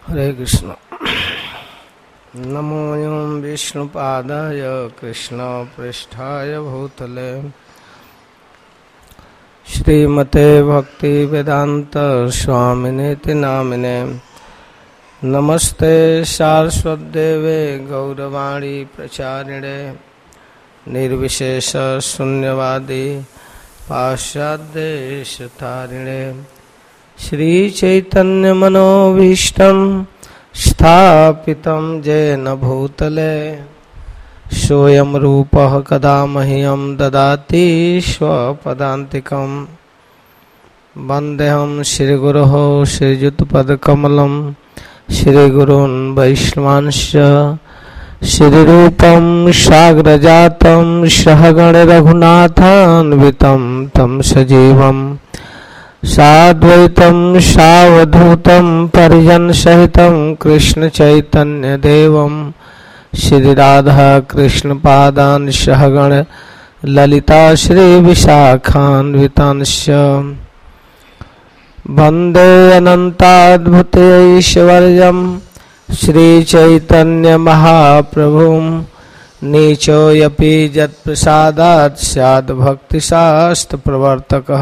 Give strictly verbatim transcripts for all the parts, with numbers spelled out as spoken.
हरे कृष्ण। नमो ओं विष्णुपादाय कृष्णपृष्ठाय भूतले श्रीमते भक्ति वेदांत स्वामिनेति नामिने। नमस्ते सारस्वतदेवे गौरवाणी प्रचारिणे निर्विशेष शून्यवादी पाश्चात्यदेशतारिणे। श्री चैतन्य मनोभीष्टं स्थापितं येन भूतले सोऽयं रूपः कदा मह्यं ददाति स्वपदान्तिकं। वन्देऽहं श्रीगुरोः श्रीयुतपदकमलं श्रीगुरून् वैष्णवांश्च श्रीरूपं साग्रजातं सहगण रघुनाथान्वितं तं सजीवम् साद्वैतं सावधूतं परिजन सहितं कृष्ण चैतन्य देवं श्री राधा कृष्ण पादान सहगण ललिता श्री विशाखान्वितांश्च वन्दे अनन्ताद्भुतैश्वर्यं श्री चैतन्य महाप्रभुं नीचोऽपि यत्प्रसादात् स्याद् भक्तिशास्त्र प्रवर्तकः।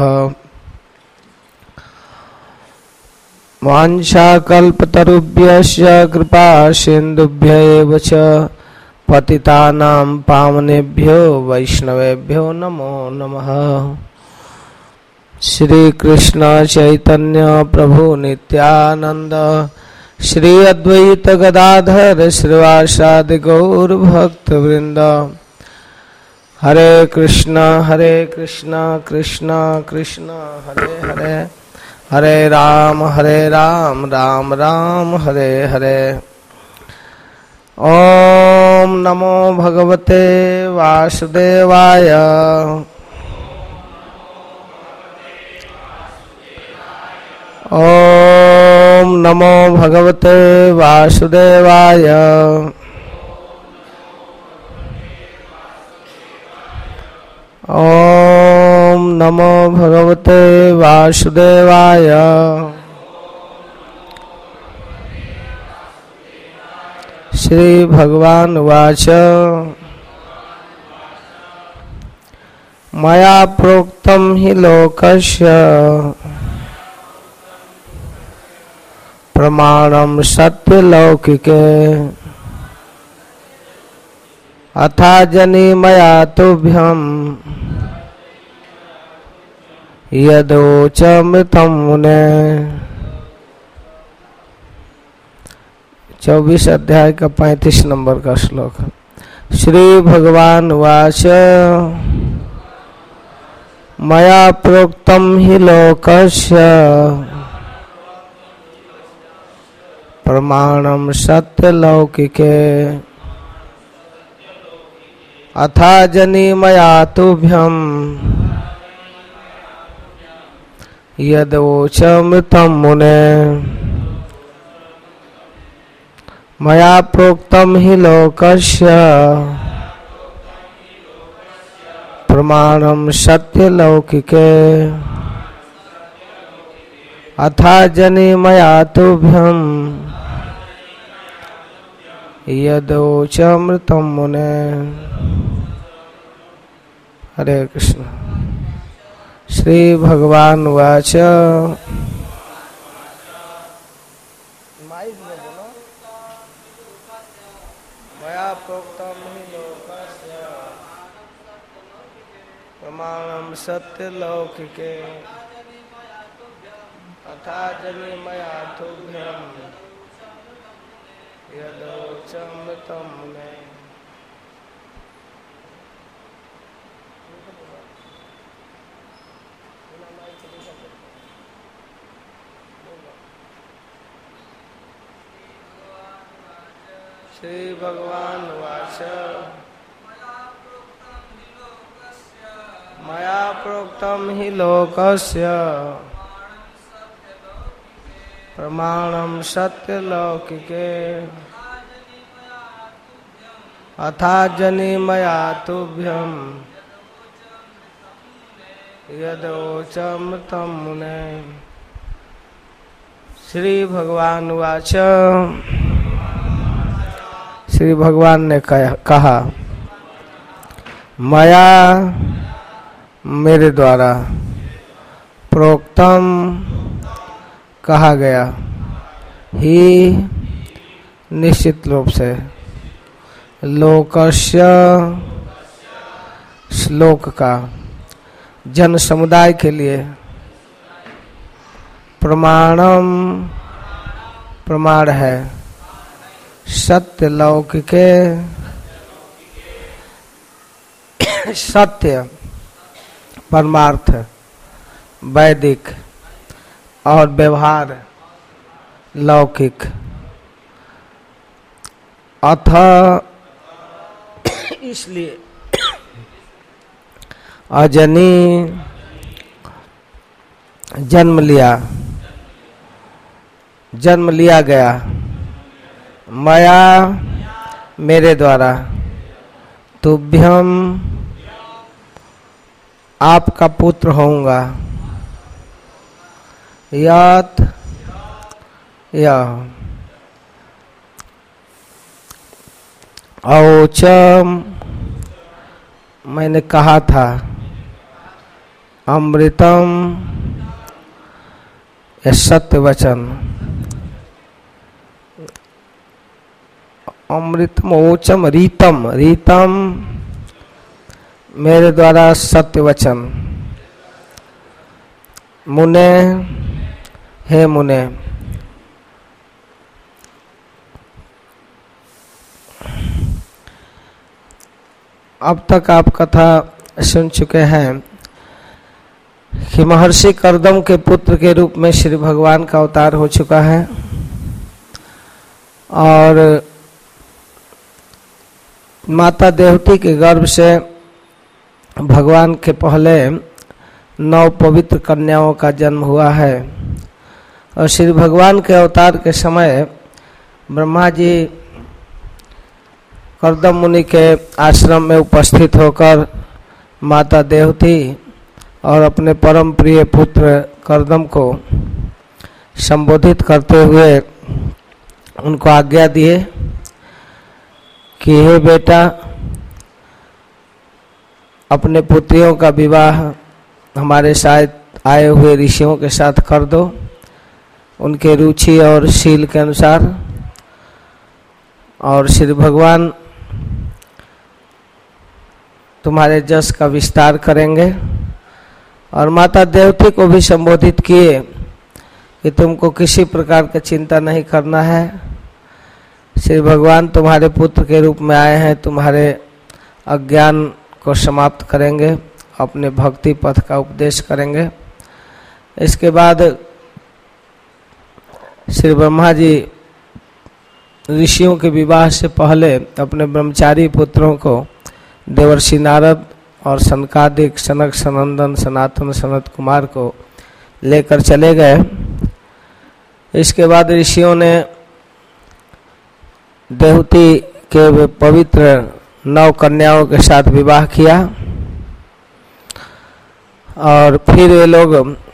वाञ्छाकल्पतरुभ्यश्च कृपा सिन्धुभ्यैव च पतितानां पावनेभ्यो वैष्णवेभ्यो नमो नमः। श्री कृष्ण चैतन्य प्रभु नित्यानंद श्री अद्वैत गदाधर श्रीवासादि गौर भक्त वृंद। हरे कृष्ण हरे कृष्ण कृष्ण कृष्ण हरे हरे हरे राम हरे राम राम राम हरे हरे। ओम नमो भगवते वासुदेवाय। ओम नमो भगवते वासुदेवाय। ओम नमो भगवते वासुदेवाय। श्री भगवान उवाच मया प्रोक्तं हि लोकस्य प्रमाणं सत्यलौकिके अथा जनि मया तुभ्यं यदोचमृतं मुने। चौबीस अध्याय का पैंतीस नंबर का श्लोक। श्री भगवान वाच मया प्रोक्तं हि लोकस्य प्रमाणं सत्यलौकिके अथा जनि मया तुभ्यं यदोचमृतं मुने। मया प्रोक्तं हि लोकस्य प्रमाणं सत्यलौकिके अथा जनि मया तुभ्यं यदोचमृतं मुने। हरे कृष्ण। श्री भगवान वाच मया प्रोक्तं हि लोकस्य प्रमाणं सत्यलौकिके अथा जनि मया तुभ्यं यदोचमृतं मुने। श्री भगवान वाच मया प्रोक्तं हि लोकस्य प्रमाणं सत्यलौकिके अथा जनि मया तुभ्यं यदोचमृतं मुने। श्री भगवान वाच। श्री भगवान ने कहा, मया मेरे द्वारा प्रोक्तम कहा गया ही निश्चित रूप से लोकस्य श्लोक का जन समुदाय के लिए प्रमाणम प्रमाण है सत्य लौकिके सत्य परमार्थ वैदिक और व्यवहार लौकिक अथ इसलिए अजनी जन्म लिया जन्म लिया गया मया मेरे द्वारा तुभ्यम आपका पुत्र होऊंगा यत यह औचम मैंने कहा था अमृतम यह सत्य वचन अमृतम ओचम रीतम रीतम मेरे द्वारा सत्य वचन मुने हे मुने अब तक आप कथा सुन चुके हैं कि महर्षि कर्दम के पुत्र के रूप में श्री भगवान का अवतार हो चुका है और माता देवती के गर्भ से भगवान के पहले नौ पवित्र कन्याओं का जन्म हुआ है और श्री भगवान के अवतार के समय ब्रह्मा जी कर्दम मुनि के आश्रम में उपस्थित होकर माता देवती और अपने परम प्रिय पुत्र कर्दम को संबोधित करते हुए उनको आज्ञा दिए कि हे बेटा अपने पुत्रियों का विवाह हमारे साथ आए हुए ऋषियों के साथ कर दो उनके रुचि और शील के अनुसार। और श्री भगवान तुम्हारे जस का विस्तार करेंगे और माता देवती को भी संबोधित किए कि तुमको किसी प्रकार की चिंता नहीं करना है। श्री भगवान तुम्हारे पुत्र के रूप में आए हैं, तुम्हारे अज्ञान को समाप्त करेंगे, अपने भक्ति पथ का उपदेश करेंगे। इसके बाद श्री ब्रह्मा जी ऋषियों के विवाह से पहले अपने ब्रह्मचारी पुत्रों को देवर्षि नारद और सनकादिक सनक सनंदन सनातन सनत कुमार को लेकर चले गए। इसके बाद ऋषियों ने देवती के पवित्र नौ कन्याओं के साथ विवाह किया और फिर वे लोग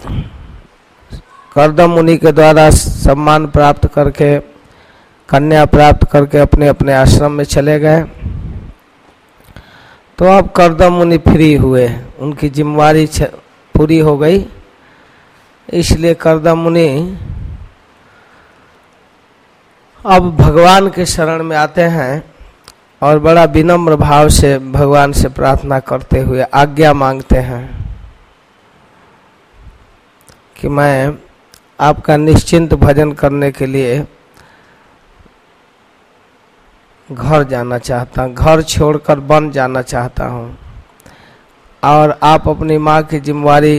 कर्दम मुनि के द्वारा सम्मान प्राप्त करके कन्या प्राप्त करके अपने अपने आश्रम में चले गए। तो अब कर्दम मुनि फ्री हुए, उनकी जिम्मेवारी पूरी हो गई। इसलिए कर्दम मुनि अब भगवान के शरण में आते हैं और बड़ा विनम्र भाव से भगवान से प्रार्थना करते हुए आज्ञा मांगते हैं कि मैं आपका निश्चिंत भजन करने के लिए घर जाना चाहता हूँ, घर छोड़कर वन जाना चाहता हूँ और आप अपनी माँ की जिम्मेवारी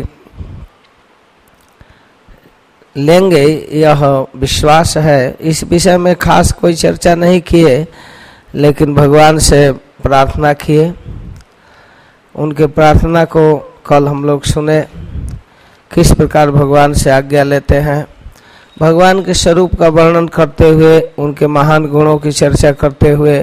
लेंगे यह विश्वास है। इस विषय में खास कोई चर्चा नहीं किए, लेकिन भगवान से प्रार्थना किए। उनके प्रार्थना को कल हम लोग सुने, किस प्रकार भगवान से आज्ञा लेते हैं, भगवान के स्वरूप का वर्णन करते हुए, उनके महान गुणों की चर्चा करते हुए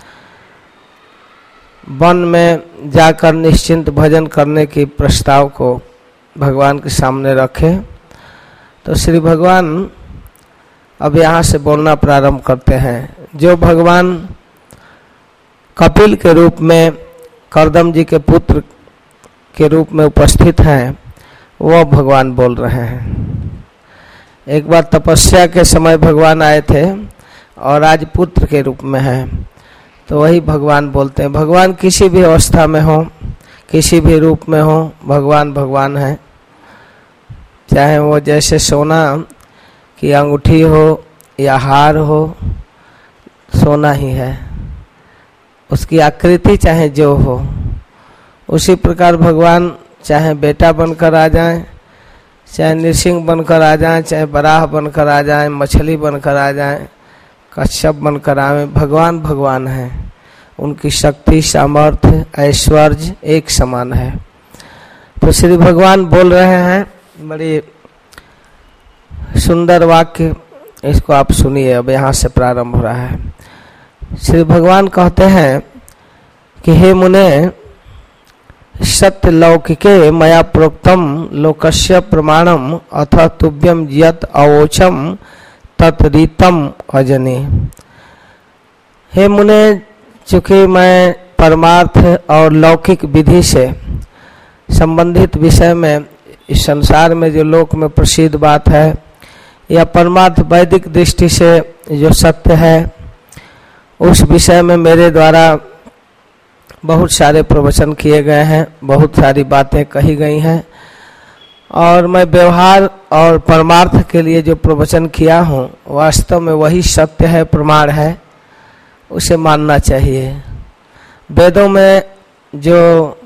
वन में जाकर निश्चिंत भजन करने की प्रस्ताव को भगवान के सामने रखे। तो श्री भगवान अब यहाँ से बोलना प्रारंभ करते हैं। जो भगवान कपिल के रूप में कर्दम जी के पुत्र के रूप में उपस्थित हैं, वो भगवान बोल रहे हैं। एक बार तपस्या के समय भगवान आए थे और आज पुत्र के रूप में हैं, तो वही भगवान बोलते हैं। भगवान किसी भी अवस्था में हो, किसी भी रूप में हो, भगवान भगवान है। चाहे वो जैसे सोना की अंगूठी हो या हार हो, सोना ही है। उसकी आकृति चाहे जो हो, उसी प्रकार भगवान चाहे बेटा बनकर आ जाएं, चाहे नृसिंह बनकर आ जाएं, चाहे बराह बनकर आ जाएं, मछली बनकर आ जाएं, कश्यप बनकर आवे, भगवान भगवान है। उनकी शक्ति, सामर्थ्य, ऐश्वर्य एक समान है। तो श्री भगवान बोल रहे हैं, बड़ी सुंदर वाक्य, इसको आप सुनिए। अब यहाँ से प्रारंभ हो रहा है। श्री भगवान कहते हैं कि हे मुने, सत्य लौकिके मया प्रोक्तम लोकस्य प्रमाणम अथ तुभ्यम यत अवोचम तत्रीतम अजने। हे मुने, चूंकि मैं परमार्थ और लौकिक विधि से संबंधित विषय में, इस संसार में जो लोक में प्रसिद्ध बात है, या परमार्थ वैदिक दृष्टि से जो सत्य है, उस विषय में मेरे द्वारा बहुत सारे प्रवचन किए गए हैं, बहुत सारी बातें कही गई हैं, और मैं व्यवहार और परमार्थ के लिए जो प्रवचन किया हूँ, वास्तव में वही सत्य है, प्रमाण है, उसे मानना चाहिए। वेदों में जो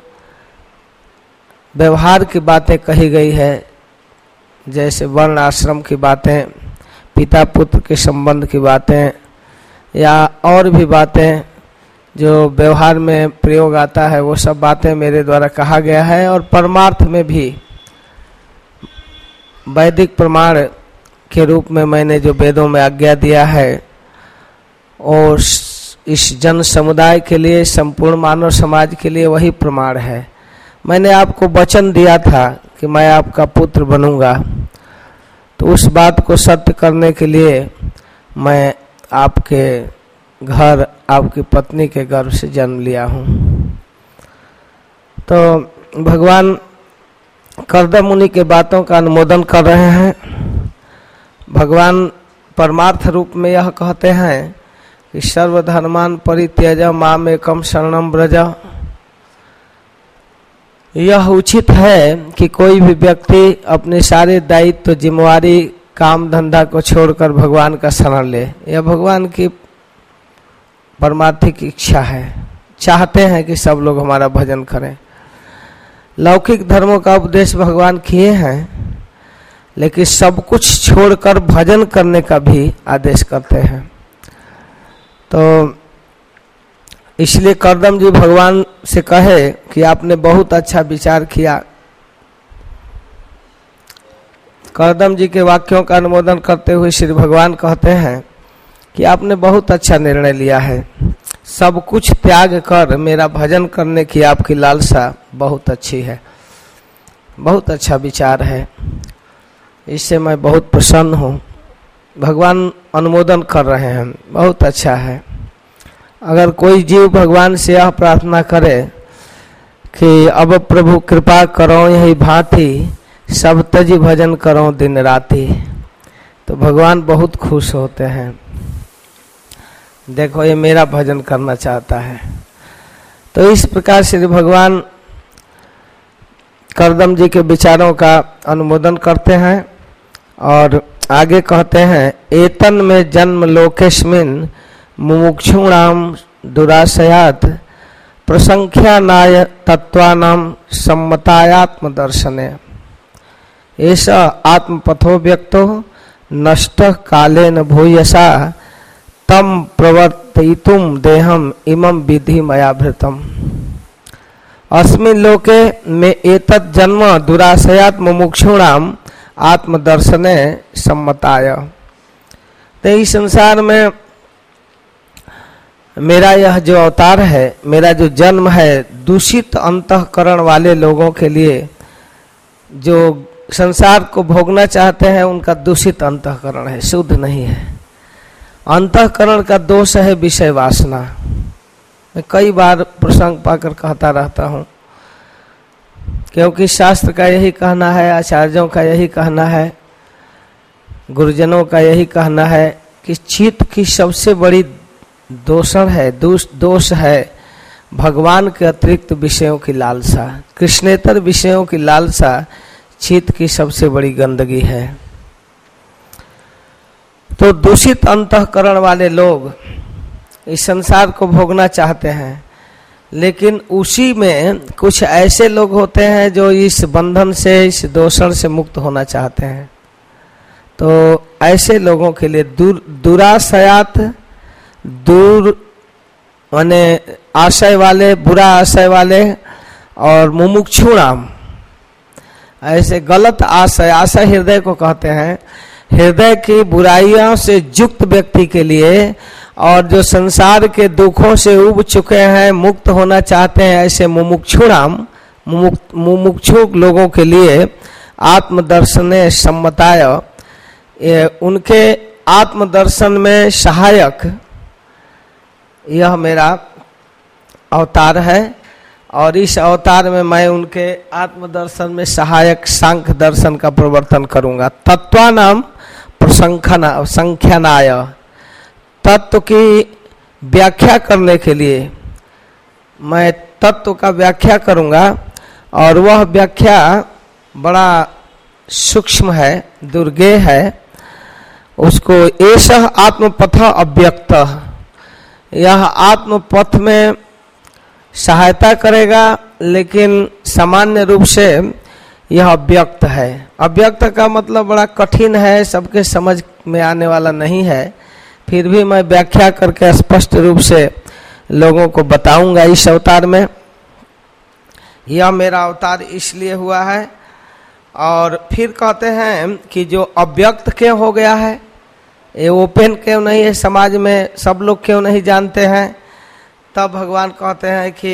व्यवहार की बातें कही गई है, जैसे वर्ण आश्रम की बातें, पिता पुत्र के संबंध की बातें, या और भी बातें जो व्यवहार में प्रयोग आता है, वो सब बातें मेरे द्वारा कहा गया है। और परमार्थ में भी वैदिक प्रमाण के रूप में मैंने जो वेदों में आज्ञा दिया है, और इस जन समुदाय के लिए, संपूर्ण मानव समाज के लिए वही प्रमाण है। मैंने आपको वचन दिया था कि मैं आपका पुत्र बनूंगा, तो उस बात को सत्य करने के लिए मैं आपके घर, आपकी पत्नी के गर्भ से जन्म लिया हूँ। तो भगवान कर्दम मुनि के बातों का अनुमोदन कर रहे हैं। भगवान परमार्थ रूप में यह कहते हैं कि सर्वधर्मान परित्यज माम एकम शरणम व्रज। यह उचित है कि कोई भी व्यक्ति अपने सारे दायित्व, तो जिम्मेवारी, काम धंधा को छोड़कर भगवान का शरण ले। यह भगवान की परमार्थिक इच्छा है। चाहते हैं कि सब लोग हमारा भजन करें। लौकिक धर्मों का उपदेश भगवान किए हैं, लेकिन सब कुछ छोड़कर भजन करने का भी आदेश करते हैं। तो इसलिए कर्दम जी भगवान से कहे कि आपने बहुत अच्छा विचार किया। कर्दम जी के वाक्यों का अनुमोदन करते हुए श्री भगवान कहते हैं कि आपने बहुत अच्छा निर्णय लिया है। सब कुछ त्याग कर मेरा भजन करने की आपकी लालसा बहुत अच्छी है, बहुत अच्छा विचार है, इससे मैं बहुत प्रसन्न हूँ। भगवान अनुमोदन कर रहे हैं, बहुत अच्छा है। अगर कोई जीव भगवान से यह प्रार्थना करे कि अब प्रभु कृपा करो यही भांति, सब तजी भजन करो दिन राति, तो भगवान बहुत खुश होते हैं। देखो, ये मेरा भजन करना चाहता है। तो इस प्रकार से भगवान कर्दम जी के विचारों का अनुमोदन करते हैं और आगे कहते हैं, एतन में जन्म लोकेस्मिन मुमुक्षुणाम दुराशयात प्रसंख्यानाय तत्वानाम सम्मतायात्म दर्शने ऐसा आत्मपथो व्यक्तो नष्ट कालेन भूयसा तम प्रवर्तयितुम देहम इमं विधि मया भृतम। अस्मिन् लोके में एतत् जन्म दुराशयात मुमुक्षुणाम आत्मदर्शने सम्मताय। तो इस संसार में मेरा यह जो अवतार है, मेरा जो जन्म है, दूषित अंतःकरण वाले लोगों के लिए, जो संसार को भोगना चाहते हैं उनका दूषित अंतःकरण है, शुद्ध नहीं है। अंतःकरण का दोष है विषय वासना। मैं कई बार प्रसंग पाकर कहता रहता हूँ, क्योंकि शास्त्र का यही कहना है, आचार्यों का यही कहना है, गुरुजनों का यही कहना है कि चित्त की सबसे बड़ी दोषण है, दोष दोष है भगवान के अतिरिक्त विषयों की लालसा। कृष्णेतर विषयों की लालसा चित्त की सबसे बड़ी गंदगी है। तो दूषित अंतःकरण वाले लोग इस संसार को भोगना चाहते हैं, लेकिन उसी में कुछ ऐसे लोग होते हैं जो इस बंधन से, इस दोषण से मुक्त होना चाहते हैं। तो ऐसे लोगों के लिए दूर दुराशयात, दूर माने आशय वाले, बुरा आशय वाले और मुमुक्षुणाम, ऐसे गलत आशय, आशय हृदय को कहते हैं, हृदय की बुराइयों से युक्त व्यक्ति के लिए और जो संसार के दुखों से उब चुके हैं, मुक्त होना चाहते हैं, ऐसे मुमुक्षुणाम, मुमुक्षु लोगों के लिए आत्मदर्शन सम्मताय, उनके आत्मदर्शन में सहायक यह मेरा अवतार है। और इस अवतार में मैं उनके आत्मदर्शन में सहायक सांख्य दर्शन का प्रवर्तन करूंगा। तत्वानाम प्रसंख्याना संख्यानाय, तत्व की व्याख्या करने के लिए मैं तत्व का व्याख्या करूंगा, और वह व्याख्या बड़ा सूक्ष्म है, दुर्गेय है। उसको एषः आत्मपथ अव्यक्त, यह आत्मपथ में सहायता करेगा, लेकिन सामान्य रूप से यह अव्यक्त है। अव्यक्त का मतलब बड़ा कठिन है, सबके समझ में आने वाला नहीं है, फिर भी मैं व्याख्या करके स्पष्ट रूप से लोगों को बताऊंगा इस अवतार में। यह मेरा अवतार इसलिए हुआ है। और फिर कहते हैं कि जो अव्यक्त क्यों हो गया है, ये ओपन क्यों नहीं है, समाज में सब लोग क्यों नहीं जानते हैं। तब भगवान कहते हैं कि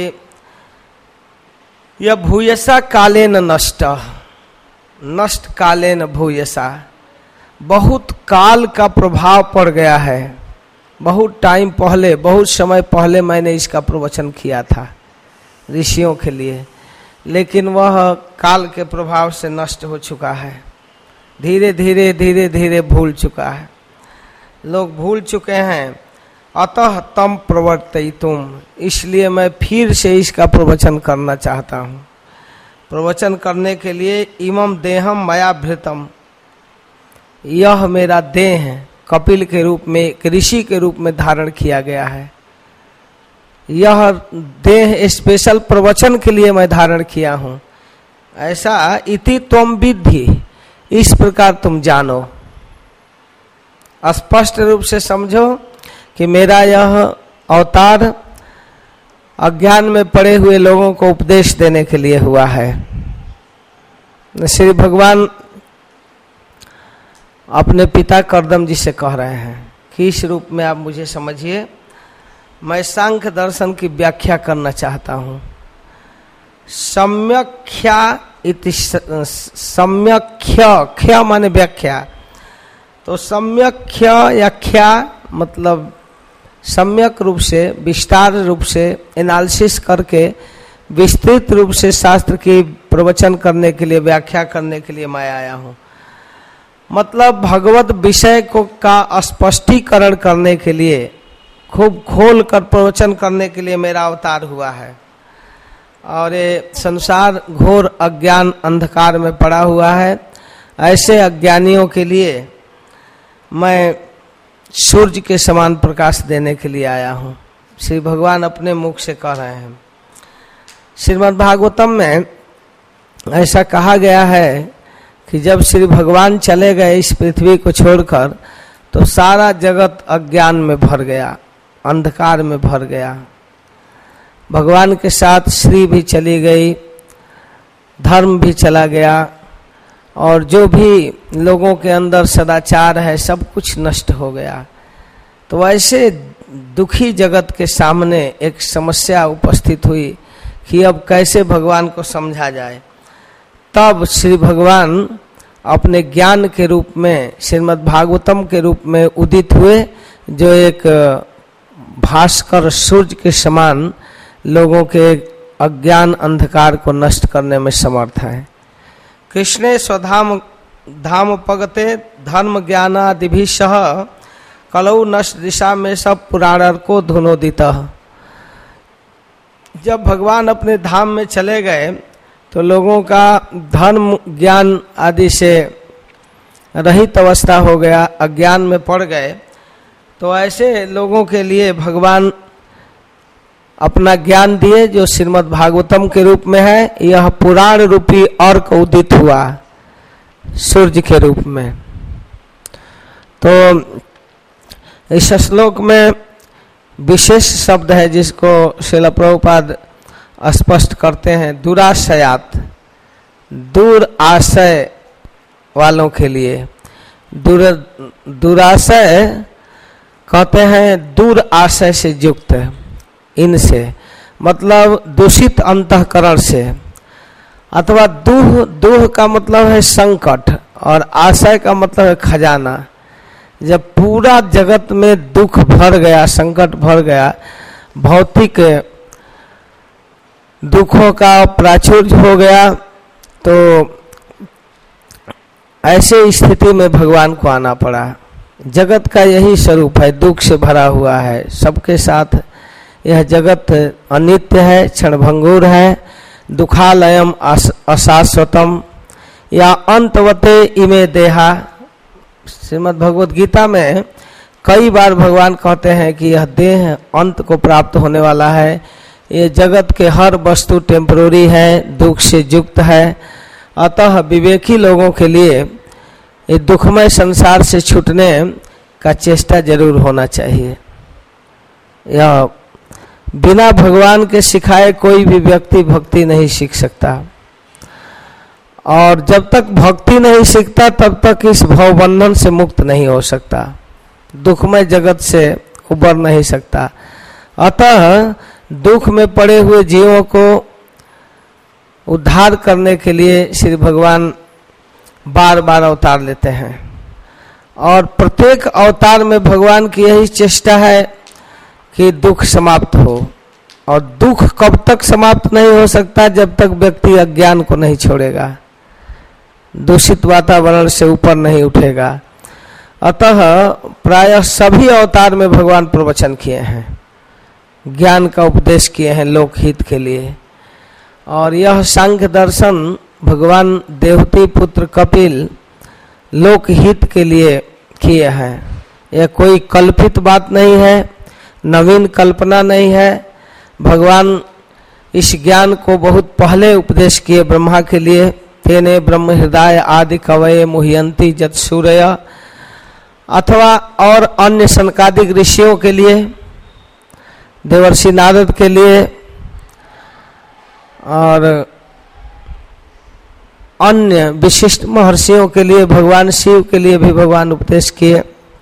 यह भूयसा कालेन नष्ट, नष्ट कालेन भूयसा, बहुत काल का प्रभाव पड़ गया है। बहुत टाइम पहले, बहुत समय पहले मैंने इसका प्रवचन किया था ऋषियों के लिए, लेकिन वह काल के प्रभाव से नष्ट हो चुका है, धीरे धीरे धीरे धीरे भूल चुका है, लोग भूल चुके हैं। अतः तम प्रवर्तयितुम, इसलिए मैं फिर से इसका प्रवचन करना चाहता हूँ। प्रवचन करने के लिए इमम देहम मया भृतम, यह मेरा देह है, कपिल के रूप में, एक ऋषि के रूप में धारण किया गया है। यह देह स्पेशल प्रवचन के लिए मैं धारण किया हूँ। ऐसा इति त्वम विद्धि, इस प्रकार तुम जानो, स्पष्ट रूप से समझो कि मेरा यह अवतार अज्ञान में पड़े हुए लोगों को उपदेश देने के लिए हुआ है। श्री भगवान अपने पिता कर्दम जी से कह रहे हैं कि इस रूप में आप मुझे समझिए, मैं सांख्य दर्शन की व्याख्या करना चाहता हूँ। सम्यक्ख्या इति, सम्यक्ख्य, ख्य माने व्याख्या, तो सम्यक्ख्य या ख्या मतलब सम्यक रूप से, विस्तार रूप से एनालिसिस करके विस्तृत रूप से शास्त्र की प्रवचन करने के लिए, व्याख्या करने के लिए मैं आया हूँ। मतलब भगवत विषय को का स्पष्टीकरण करने के लिए, खूब खोल कर प्रवचन करने के लिए मेरा अवतार हुआ है। और ये संसार घोर अज्ञान अंधकार में पड़ा हुआ है, ऐसे अज्ञानियों के लिए मैं सूर्य के समान प्रकाश देने के लिए आया हूँ। श्री भगवान अपने मुख से कह रहे हैं। श्रीमद् भागवतम में ऐसा कहा गया है कि जब श्री भगवान चले गए इस पृथ्वी को छोड़कर, तो सारा जगत अज्ञान में भर गया, अंधकार में भर गया। भगवान के साथ श्री भी चली गई, धर्म भी चला गया, और जो भी लोगों के अंदर सदाचार है सब कुछ नष्ट हो गया। तो ऐसे दुखी जगत के सामने एक समस्या उपस्थित हुई कि अब कैसे भगवान को समझा जाए। तब श्री भगवान अपने ज्ञान के रूप में श्रीमद् भागवतम के रूप में उदित हुए, जो एक भास्कर सूर्य के समान लोगों के अज्ञान अंधकार को नष्ट करने में समर्थ है। कृष्णे स्वधाम धाम पगते धर्म ज्ञानादि सह कलौ नष्ट दिशा में सब पुराण को धुनोदित। जब भगवान अपने धाम में चले गए तो लोगों का धर्म ज्ञान आदि से रहित अवस्था हो गया, अज्ञान में पड़ गए। तो ऐसे लोगों के लिए भगवान अपना ज्ञान दिए जो श्रीमद् भागवतम के रूप में है। यह पुराण रूपी अर्क उदित हुआ सूर्य के रूप में। तो इस श्लोक में विशेष शब्द है जिसको श्रील प्रभुपाद स्पष्ट करते हैं, दुराशयात, दूर आशय वालों के लिए। दूर दुराशय कहते हैं दूर आशय से युक्त, इनसे मतलब दूषित अंतःकरण से, अथवा दूह दूह का मतलब है संकट और आशय का मतलब है खजाना। जब पूरा जगत में दुख भर गया, संकट भर गया, भौतिक दुखों का प्राचुर्य हो गया, तो ऐसे स्थिति में भगवान को आना पड़ा। जगत का यही स्वरूप है, दुख से भरा हुआ है सबके साथ। यह जगत अनित्य है, क्षणभंगुर है, दुखालयम अशाश्वतम या अंतवते इमे देहा। श्रीमद् भगवद गीता में कई बार भगवान कहते हैं कि यह देह अंत को प्राप्त होने वाला है, ये जगत के हर वस्तु टेम्पररी है, दुख से युक्त है। अतः विवेकी लोगों के लिए ये दुखमय संसार से छूटने का चेष्टा जरूर होना चाहिए। यह बिना भगवान के सिखाए कोई भी व्यक्ति भक्ति नहीं सीख सकता, और जब तक भक्ति नहीं सीखता तब तक इस भवबंधन से मुक्त नहीं हो सकता, दुखमय जगत से उबर नहीं सकता। अतः दुख में पड़े हुए जीवों को उद्धार करने के लिए श्री भगवान बार बार अवतार लेते हैं, और प्रत्येक अवतार में भगवान की यही चेष्टा है कि दुख समाप्त हो। और दुख कब तक समाप्त नहीं हो सकता? जब तक व्यक्ति अज्ञान को नहीं छोड़ेगा, दूषित वातावरण से ऊपर नहीं उठेगा। अतः प्रायः सभी अवतार में भगवान प्रवचन किए हैं, ज्ञान का उपदेश किए हैं लोकहित के लिए। और यह सांख्य दर्शन भगवान देवती पुत्र कपिल लोकहित के लिए किए हैं। यह कोई कल्पित बात नहीं है, नवीन कल्पना नहीं है। भगवान इस ज्ञान को बहुत पहले उपदेश किए ब्रह्मा के लिए। तेने ब्रह्म हृदय आदि कवये मुह्यंती जत सूर्य, अथवा और अन्य सनकादिक ऋषियों के लिए, देवर्षि नारद के लिए और अन्य विशिष्ट महर्षियों के लिए, भगवान शिव के लिए भी भगवान उपदेश किए।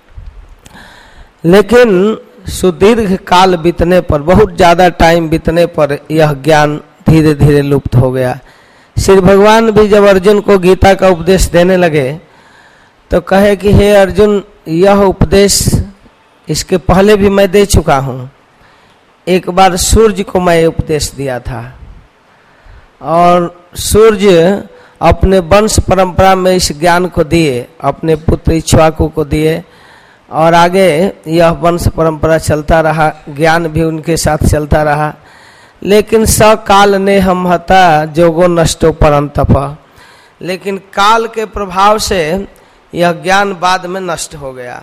लेकिन सुदीर्घ काल बीतने पर, बहुत ज्यादा टाइम बीतने पर यह ज्ञान धीरे धीरे लुप्त हो गया। श्री भगवान भी जब अर्जुन को गीता का उपदेश देने लगे तो कहे कि हे अर्जुन, यह उपदेश इसके पहले भी मैं दे चुका हूँ। एक बार सूर्य को मैं उपदेश दिया था, और सूर्य अपने वंश परंपरा में इस ज्ञान को दिए, अपने पुत्र इक्ष्वाकु को दिए, और आगे यह वंश परंपरा चलता रहा, ज्ञान भी उनके साथ चलता रहा। लेकिन सकाल ने हम हता जोगो नष्टो परंतप, लेकिन काल के प्रभाव से यह ज्ञान बाद में नष्ट हो गया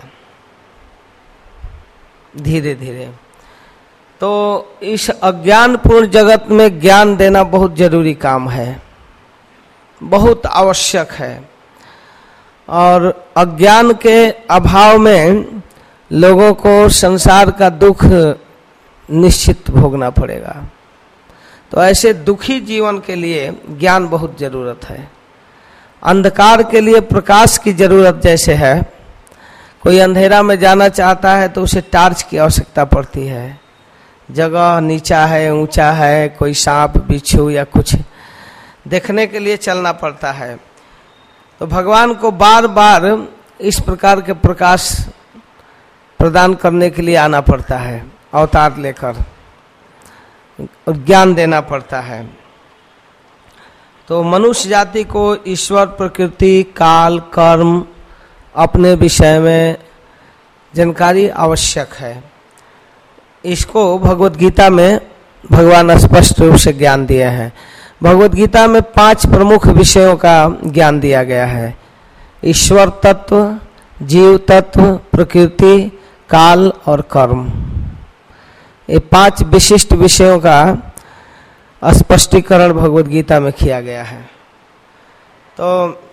धीरे धीरे। तो इस अज्ञानपूर्ण जगत में ज्ञान देना बहुत जरूरी काम है, बहुत आवश्यक है। और अज्ञान के अभाव में लोगों को संसार का दुख निश्चित भोगना पड़ेगा। तो ऐसे दुखी जीवन के लिए ज्ञान बहुत जरूरत है। अंधकार के लिए प्रकाश की जरूरत जैसे है, कोई अंधेरा में जाना चाहता है तो उसे टार्च की आवश्यकता पड़ती है। जगह नीचा है, ऊंचा है, कोई सांप बिच्छू या कुछ देखने के लिए चलना पड़ता है। तो भगवान को बार बार इस प्रकार के प्रकाश प्रदान करने के लिए आना पड़ता है, अवतार लेकर, और ज्ञान देना पड़ता है। तो मनुष्य जाति को ईश्वर, प्रकृति, काल, कर्म, अपने विषय में जानकारी आवश्यक है। इसको भगवत गीता में भगवान स्पष्ट रूप से ज्ञान दिया है। भगवत गीता में पांच प्रमुख विषयों का ज्ञान दिया गया है: ईश्वर तत्व, जीव तत्व, प्रकृति, काल और कर्म। ये पांच विशिष्ट विषयों का स्पष्टीकरण भगवत गीता में किया गया है। तो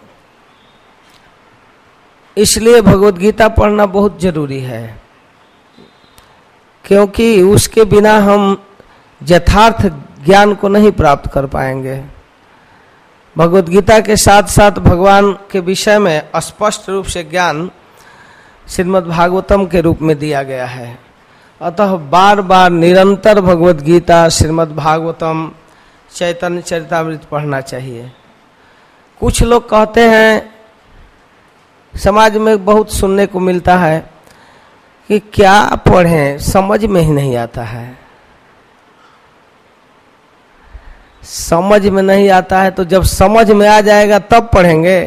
इसलिए भगवत गीता पढ़ना बहुत जरूरी है, क्योंकि उसके बिना हम यथार्थ ज्ञान को नहीं प्राप्त कर पाएंगे। भगवत गीता के साथ साथ भगवान के विषय में स्पष्ट रूप से ज्ञान श्रीमद् भागवतम के रूप में दिया गया है। अतः बार बार निरंतर भगवत गीता, श्रीमद् भागवतम, चैतन्य चरितामृत पढ़ना चाहिए। कुछ लोग कहते हैं, समाज में बहुत सुनने को मिलता है कि क्या पढ़ें, समझ में ही नहीं आता है। समझ में नहीं आता है तो जब समझ में आ जाएगा तब पढ़ेंगे।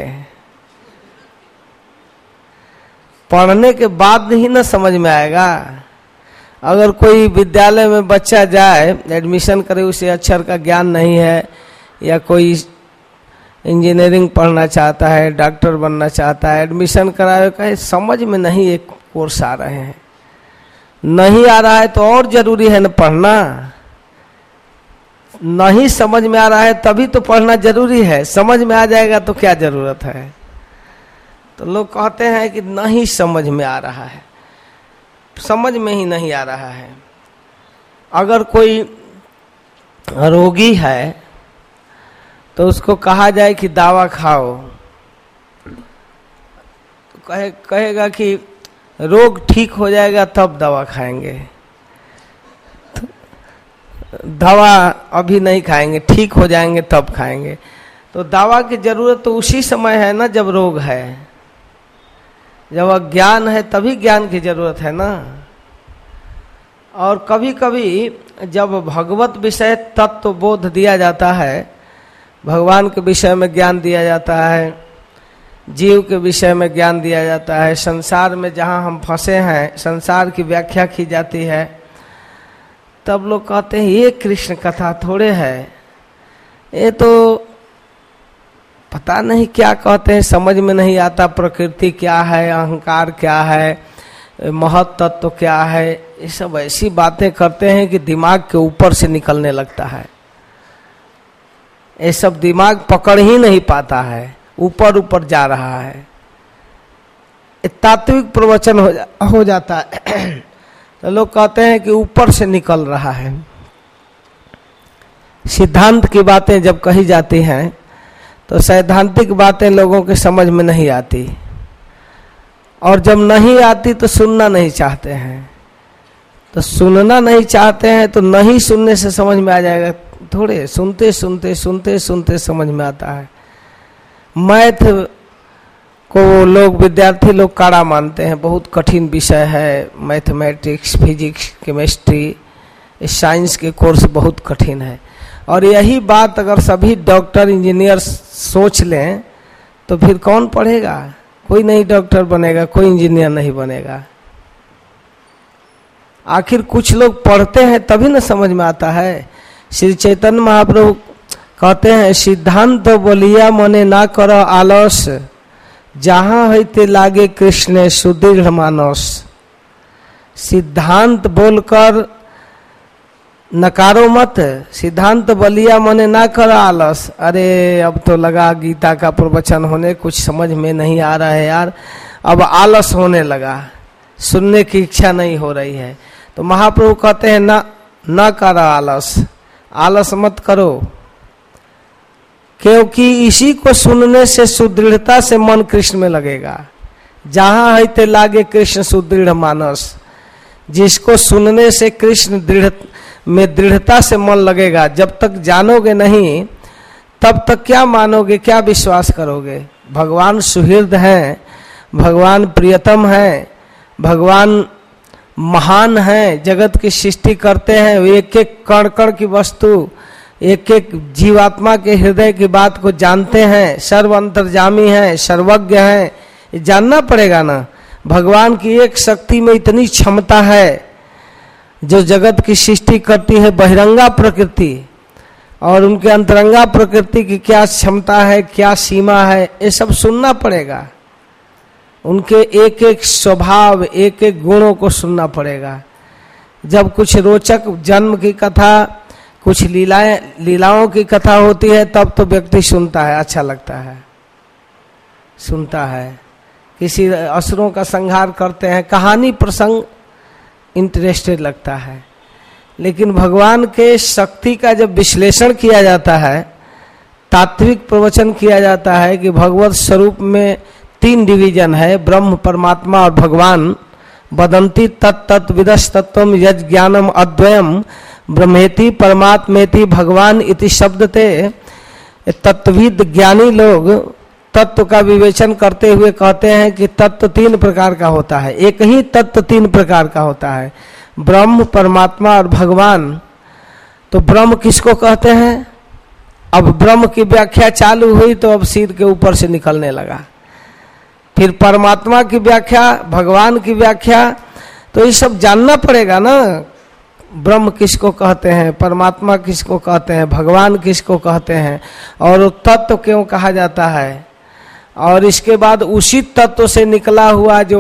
पढ़ने के बाद ही ना समझ में आएगा। अगर कोई विद्यालय में बच्चा जाए, एडमिशन करे, उसे अक्षर का ज्ञान नहीं है, या कोई इंजीनियरिंग पढ़ना चाहता है, डॉक्टर बनना चाहता है, एडमिशन कराए, कहे समझ में नहीं एक कोर्स आ रहे हैं, नहीं आ रहा है तो और जरूरी है ना पढ़ना। नहीं समझ में आ रहा है तभी तो पढ़ना जरूरी है, समझ में आ जाएगा तो क्या जरूरत है। तो लोग कहते हैं कि नहीं समझ में आ रहा है, समझ में ही नहीं आ रहा है। अगर कोई रोगी है तो उसको कहा जाए कि दवा खाओ, तो कहे कहेगा कि रोग ठीक हो जाएगा तब दवा खाएंगे, तो दवा अभी नहीं खाएंगे, ठीक हो जाएंगे तब खाएंगे। तो दवा की जरूरत तो उसी समय है ना जब रोग है, जब अज्ञान है तभी ज्ञान की जरूरत है ना। और कभी कभी जब भगवत विषय तत्व बोध दिया जाता है, भगवान के विषय में ज्ञान दिया जाता है, जीव के विषय में ज्ञान दिया जाता है, संसार में जहाँ हम फंसे हैं संसार की व्याख्या की जाती है, तब लोग कहते हैं ये कृष्ण कथा थोड़े है, ये तो पता नहीं क्या कहते हैं, समझ में नहीं आता। प्रकृति क्या है, अहंकार क्या है, महत तत्व क्या है, ये सब ऐसी बातें करते हैं कि दिमाग के ऊपर से निकलने लगता है। ये सब दिमाग पकड़ ही नहीं पाता है, ऊपर ऊपर जा रहा है। तात्विक प्रवचन हो, जा, हो जाता है तो लोग कहते हैं कि ऊपर से निकल रहा है। सिद्धांत की बातें जब कही जाती हैं तो सैद्धांतिक बातें लोगों के समझ में नहीं आती, और जब नहीं आती तो सुनना नहीं चाहते हैं। तो सुनना नहीं चाहते हैं तो नहीं सुनने से समझ में आ जाएगा थोड़े, सुनते सुनते सुनते सुनते समझ में आता है। मैथ को लोग, विद्यार्थी लोग कड़ा मानते हैं, बहुत कठिन विषय है मैथमेटिक्स, फिजिक्स, केमिस्ट्री, साइंस के कोर्स बहुत कठिन है। और यही बात अगर सभी डॉक्टर इंजीनियर सोच लें तो फिर कौन पढ़ेगा? कोई नहीं डॉक्टर बनेगा, कोई इंजीनियर नहीं बनेगा। आखिर कुछ लोग पढ़ते हैं तभी ना समझ में आता है। श्री चैतन्य महाप्रभु कहते हैं, सिद्धांत बोलिया मने ना करो आलस, जहां होते लागे कृष्ण सुदृढ़ मानस। सिद्धांत बोलकर नकारो मत, सिद्धांत बलिया मने ना करो आलस। अरे अब तो लगा गीता का प्रवचन होने, कुछ समझ में नहीं आ रहा है यार, अब आलस होने लगा, सुनने की इच्छा नहीं हो रही है। तो महाप्रभु कहते हैं ना ना करो आलस, आलस मत करो, क्योंकि इसी को सुनने से सुदृढ़ता से मन कृष्ण में लगेगा। जहां है ते लागे कृष्ण सुदृढ़ मानस। जिसको सुनने से कृष्ण दृढ़ में दृढ़ता से मन लगेगा, जब तक जानोगे नहीं तब तक क्या मानोगे, क्या विश्वास करोगे? भगवान सुहृद हैं, भगवान प्रियतम हैं, भगवान महान हैं, जगत की सृष्टि करते हैं, एक एक कण कण की वस्तु, एक एक जीवात्मा के हृदय की बात को जानते हैं, सर्व अंतर्यामी हैं, सर्वज्ञ हैं। ये जानना पड़ेगा ना। भगवान की एक शक्ति में इतनी क्षमता है जो जगत की सृष्टि करती है, बहिरंगा प्रकृति, और उनके अंतरंगा प्रकृति की क्या क्षमता है, क्या सीमा है, ये सब सुनना पड़ेगा। उनके एक एक स्वभाव, एक एक गुणों को सुनना पड़ेगा। जब कुछ रोचक जन्म की कथा, कुछ लीलाएं लीलाओं की कथा होती है, तब तो व्यक्ति सुनता है, अच्छा लगता है, सुनता है। किसी असुरों का संहार करते हैं, कहानी प्रसंग इंटरेस्टेड लगता है। लेकिन भगवान के शक्ति का जब विश्लेषण किया जाता है, तात्विक प्रवचन किया जाता है कि भगवत स्वरूप में तीन डिवीजन है, ब्रह्म, परमात्मा और भगवान। वदंती तत्त विदस तत्वम यज ज्ञानम अद्वयम ब्रह्मेति परमात्मेति भगवान इति शब्दते। तत्वविद ज्ञानी लोग तत्व का विवेचन करते हुए कहते हैं कि तत्व तीन प्रकार का होता है, एक ही तत्व तीन प्रकार का होता है, ब्रह्म, परमात्मा और भगवान। तो ब्रह्म किसको कहते हैं? अब ब्रह्म की व्याख्या चालू हुई तो अब सिर के ऊपर से निकलने लगा। फिर परमात्मा की व्याख्या, भगवान की व्याख्या, तो ये सब जानना पड़ेगा ना। ब्रह्म किसको कहते हैं, परमात्मा किसको कहते हैं, भगवान किसको कहते हैं, और तत्व क्यों कहा जाता है। और इसके बाद उसी तत्व से निकला हुआ जो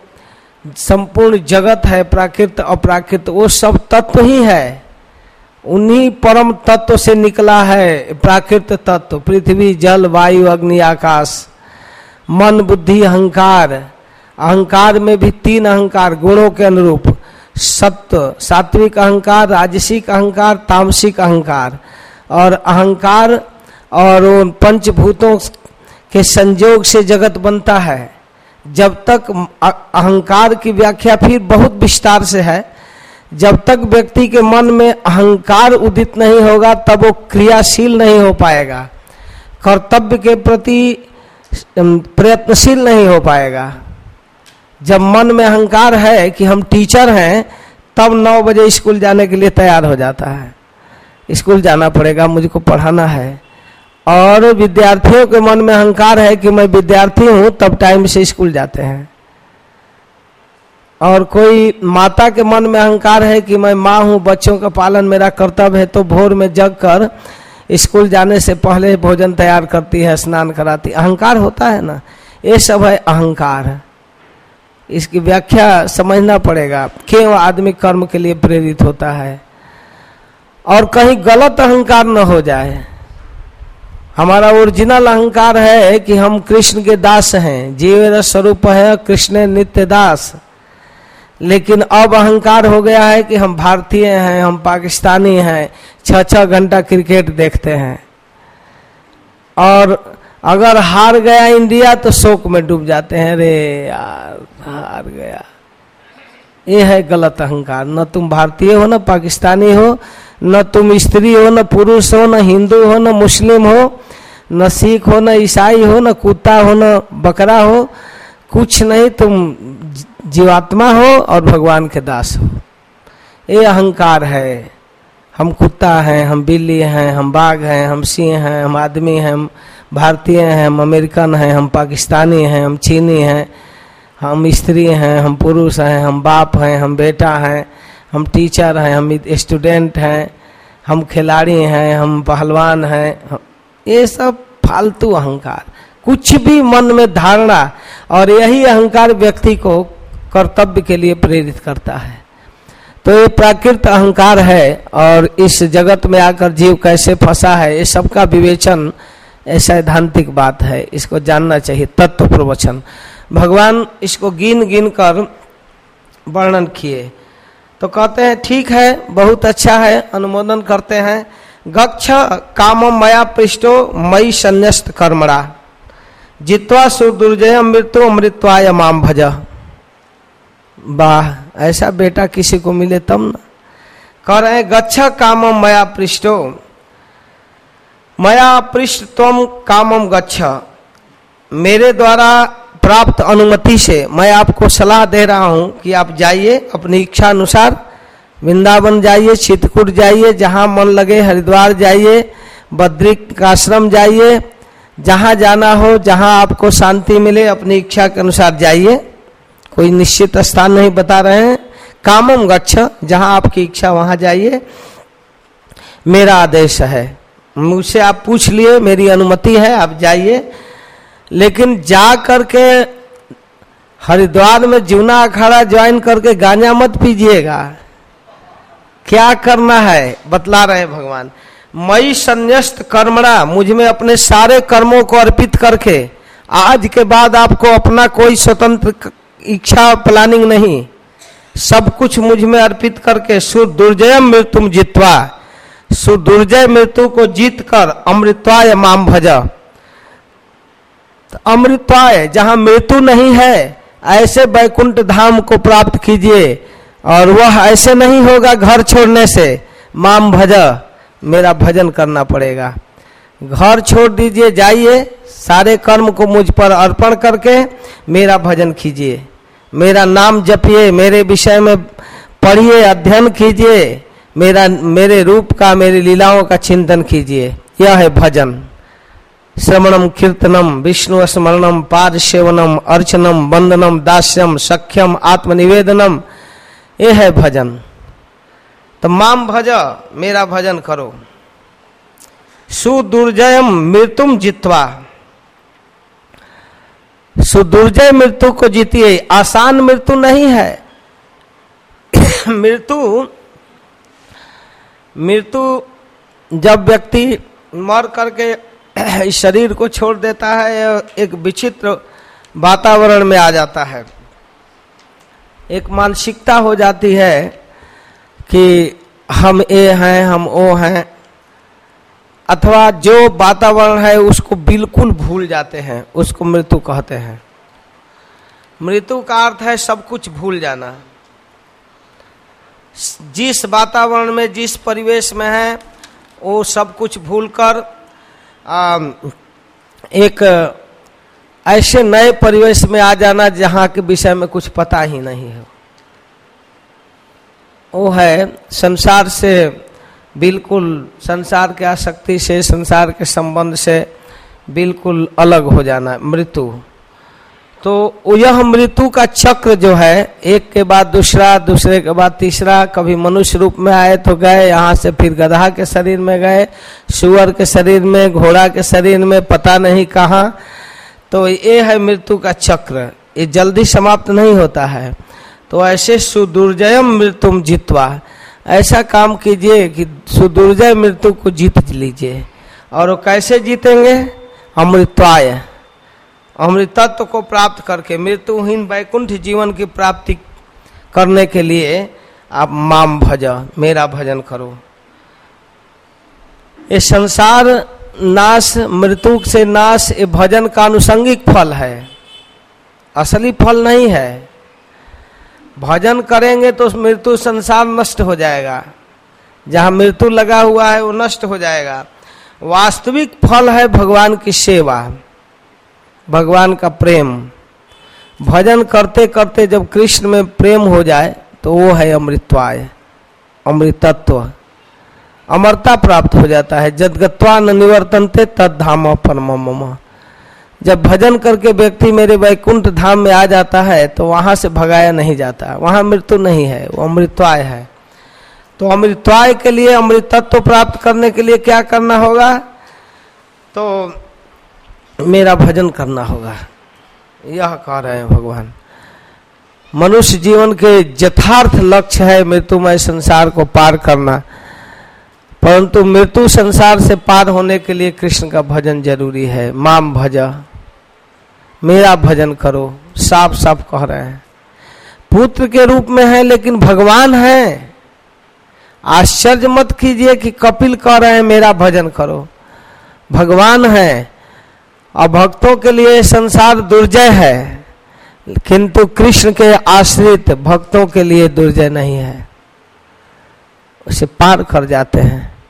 संपूर्ण जगत है, प्राकृत अप्राकृत, वो सब तत्व ही है। उन्हीं परम तत्व से निकला है प्राकृत तत्व, पृथ्वी, जल, वायु, अग्नि, आकाश, मन, बुद्धि, अहंकार। अहंकार में भी तीन अहंकार गुणों के अनुरूप, सत्व, सात्विक अहंकार, राजसिक अहंकार, तामसिक अहंकार। और अहंकार और पंचभूतों के संयोग से जगत बनता है। जब तक अहंकार की व्याख्या फिर बहुत विस्तार से है, जब तक व्यक्ति के मन में अहंकार उदित नहीं होगा तब वो क्रियाशील नहीं हो पाएगा, कर्तव्य के प्रति प्रयत्नशील नहीं हो पाएगा। जब मन में अहंकार है कि हम टीचर हैं, तब नौ बजे स्कूल जाने के लिए तैयार हो जाता है, स्कूल जाना पड़ेगा, मुझको पढ़ाना है। और विद्यार्थियों के मन में अहंकार है कि मैं विद्यार्थी हूं, तब टाइम से स्कूल जाते हैं। और कोई माता के मन में अहंकार है कि मैं माँ हूं, बच्चों का पालन मेरा कर्तव्य है, तो भोर में जग कर स्कूल जाने से पहले भोजन तैयार करती है, स्नान कराती। अहंकार होता है ना, ये सब है अहंकार। इसकी व्याख्या समझना पड़ेगा, क्यों आदमी कर्म के लिए प्रेरित होता है, और कहीं गलत अहंकार न हो जाए। हमारा ओरिजिनल अहंकार है कि हम कृष्ण के दास हैं, जीव स्वरूप है कृष्ण नित्य दास। लेकिन अब अहंकार हो गया है कि हम भारतीय हैं, हम पाकिस्तानी हैं, छह छह घंटा क्रिकेट देखते हैं, और अगर हार गया इंडिया तो शोक में डूब जाते हैं, रे यार हार गया। ये है गलत अहंकार। न तुम भारतीय हो, न पाकिस्तानी हो, न तुम स्त्री हो, न पुरुष हो, न हिंदू हो, न मुस्लिम हो, न सिख हो, न ईसाई हो, न कुत्ता हो, न बकरा हो, कुछ नहीं, तुम जीवात्मा हो और भगवान के दास हो। ये अहंकार है। हम कुत्ता हैं, हम बिल्ली हैं, हम बाघ हैं, हम सिंह हैं, हम आदमी हैं, हम भारतीय हैं, हम अमेरिकन हैं, हम पाकिस्तानी हैं, हम चीनी हैं, हम स्त्री हैं, हम पुरुष हैं, हम बाप हैं, हम बेटा हैं, हम टीचर हैं, हम स्टूडेंट हैं, हम खिलाड़ी हैं, हम पहलवान हैं। ये सब फालतू अहंकार, कुछ भी मन में धारणा, और यही अहंकार व्यक्ति को कर्तव्य के लिए प्रेरित करता है। तो ये प्राकृत अहंकार है, और इस जगत में आकर जीव कैसे फंसा है, ये सबका विवेचन सैद्धांतिक बात है, इसको जानना चाहिए। तत्व प्रवचन भगवान इसको गिन गिन कर वर्णन किए, तो कहते हैं ठीक है, बहुत अच्छा है, अनुमोदन करते हैं। गच्छ कामम मया पृष्ठो मयि संन्यस्त कर्मणा जित्वा सुदुर्जय मृत्यु मृत्वाय माम भज। वाह, ऐसा बेटा किसी को मिले तब ना। कह रहे हैं गच्छ कामम मया पृष्ठो, मया पृष्ठ त्वम कामम गच्छ, मेरे द्वारा प्राप्त अनुमति से मैं आपको सलाह दे रहा हूं कि आप जाइए अपनी इच्छा अनुसार, वृंदावन जाइए, चित्रकूट जाइए, जहां मन लगे, हरिद्वार जाइए, बद्रिकाश्रम जाइए, जहां जाना हो, जहां आपको शांति मिले, अपनी इच्छा के अनुसार जाइए। कोई निश्चित स्थान नहीं बता रहे हैं। कामम गच्छ, जहां आपकी इच्छा वहां जाइए, मेरा आदेश है। मुझसे आप पूछ लिए, मेरी अनुमति है, आप जाइए। लेकिन जा करके हरिद्वार में जीवना अखाड़ा ज्वाइन करके गांजा मत पीजिएगा। क्या करना है बतला रहे भगवान। मई संन्यस्त कर्मणा, मुझ में अपने सारे कर्मों को अर्पित करके, आज के बाद आपको अपना कोई स्वतंत्र इच्छा प्लानिंग नहीं, सब कुछ मुझ में अर्पित करके सुदुर्जयम मृत्युम जित्वा, सुदुर्जय मृत्यु को जीत कर अमृतवाय माम भज। अमृतवाय, जहां मृत्यु नहीं है, ऐसे बैकुंठ धाम को प्राप्त कीजिए, और वह ऐसे नहीं होगा घर छोड़ने से। माम भज, मेरा भजन करना पड़ेगा। घर छोड़ दीजिए, जाइए, सारे कर्म को मुझ पर अर्पण करके मेरा भजन कीजिए, मेरा नाम जपिए, मेरे विषय में पढ़िए, अध्ययन कीजिए, मेरा मेरे रूप का, मेरी लीलाओं का चिंतन कीजिए। यह है भजन। श्रवणम कीर्तनम विष्णु स्मरणम पाद सेवनम अर्चनम वंदनम दास्यम सख्यम आत्मनिवेदनम, ये है भजन। तो माम भज, मेरा भजन करो। सुदुर्जयम मृत्युम जित्वा, सुदुर्जय मृत्यु को जीतिए। आसान मृत्यु नहीं है। मृत्यु मृत्यु जब व्यक्ति मर करके इस शरीर को छोड़ देता है, एक विचित्र वातावरण में आ जाता है। एक मानसिकता हो जाती है कि हम ये हैं, हम वो हैं, अथवा जो वातावरण है उसको बिल्कुल भूल जाते हैं, उसको मृत्यु कहते हैं। मृत्यु का अर्थ है सब कुछ भूल जाना। जिस वातावरण में, जिस परिवेश में है, वो सब कुछ भूलकर एक ऐसे नए परिवेश में आ जाना जहां के विषय में कुछ पता ही नहीं है। वो है संसार से बिल्कुल, संसार के आसक्ति से, संसार के संबंध से बिल्कुल अलग हो जाना, मृत्यु। तो यह मृत्यु का चक्र जो है, एक के बाद दूसरा, दूसरे के बाद तीसरा, कभी मनुष्य रूप में आए तो गए, यहाँ से फिर गधा के शरीर में गए, सुअर के शरीर में, घोड़ा के शरीर में, पता नहीं कहाँ। तो ये है मृत्यु का चक्र, ये जल्दी समाप्त नहीं होता है। तो ऐसे सुदुर्जयम मृत्युम जित्वा, ऐसा काम कीजिए कि सुदुर्जय मृत्यु को जीत लीजिए। और वो कैसे जीतेंगे? अमृतवाय, अमृतत्व को प्राप्त करके, मृत्युहीन वैकुंठ जीवन की प्राप्ति करने के लिए आप माम भज, मेरा भजन करो। ये संसार नाश, मृत्यु से नाश, ये भजन का अनुषंगिक फल है, असली फल नहीं है। भजन करेंगे तो मृत्यु, संसार नष्ट हो जाएगा, जहां मृत्यु लगा हुआ है वो नष्ट हो जाएगा। वास्तविक फल है भगवान की सेवा, भगवान का प्रेम। भजन करते करते जब कृष्ण में प्रेम हो जाए तो वो है अमृतवाय, अमृतत्व, अमरता प्राप्त हो जाता है। जदगत्वा न निवर्तन्ते तद धाम परम मम। जब भजन करके व्यक्ति मेरे वैकुंठ धाम में आ जाता है तो वहां से भगाया नहीं जाता, वहां मृत्यु नहीं है, वो अमृतवाय है। तो अमृतवाय के लिए, अमृतत्व प्राप्त करने के लिए क्या करना होगा? तो मेरा भजन करना होगा, यह कह रहे हैं भगवान। मनुष्य जीवन के यथार्थ लक्ष्य है मृत्युमय संसार को पार करना, परंतु मृत्यु संसार से पार होने के लिए कृष्ण का भजन जरूरी है। माम भज, मेरा भजन करो, साफ साफ कह रहे हैं। पुत्र के रूप में है लेकिन भगवान है। आश्चर्य मत कीजिए कि कपिल कह रहे हैं मेरा भजन करो, भगवान है। और भक्तों के लिए संसार दुर्जय है, किंतु कृष्ण के आश्रित भक्तों के लिए दुर्जय नहीं है, उसे पार कर जाते हैं।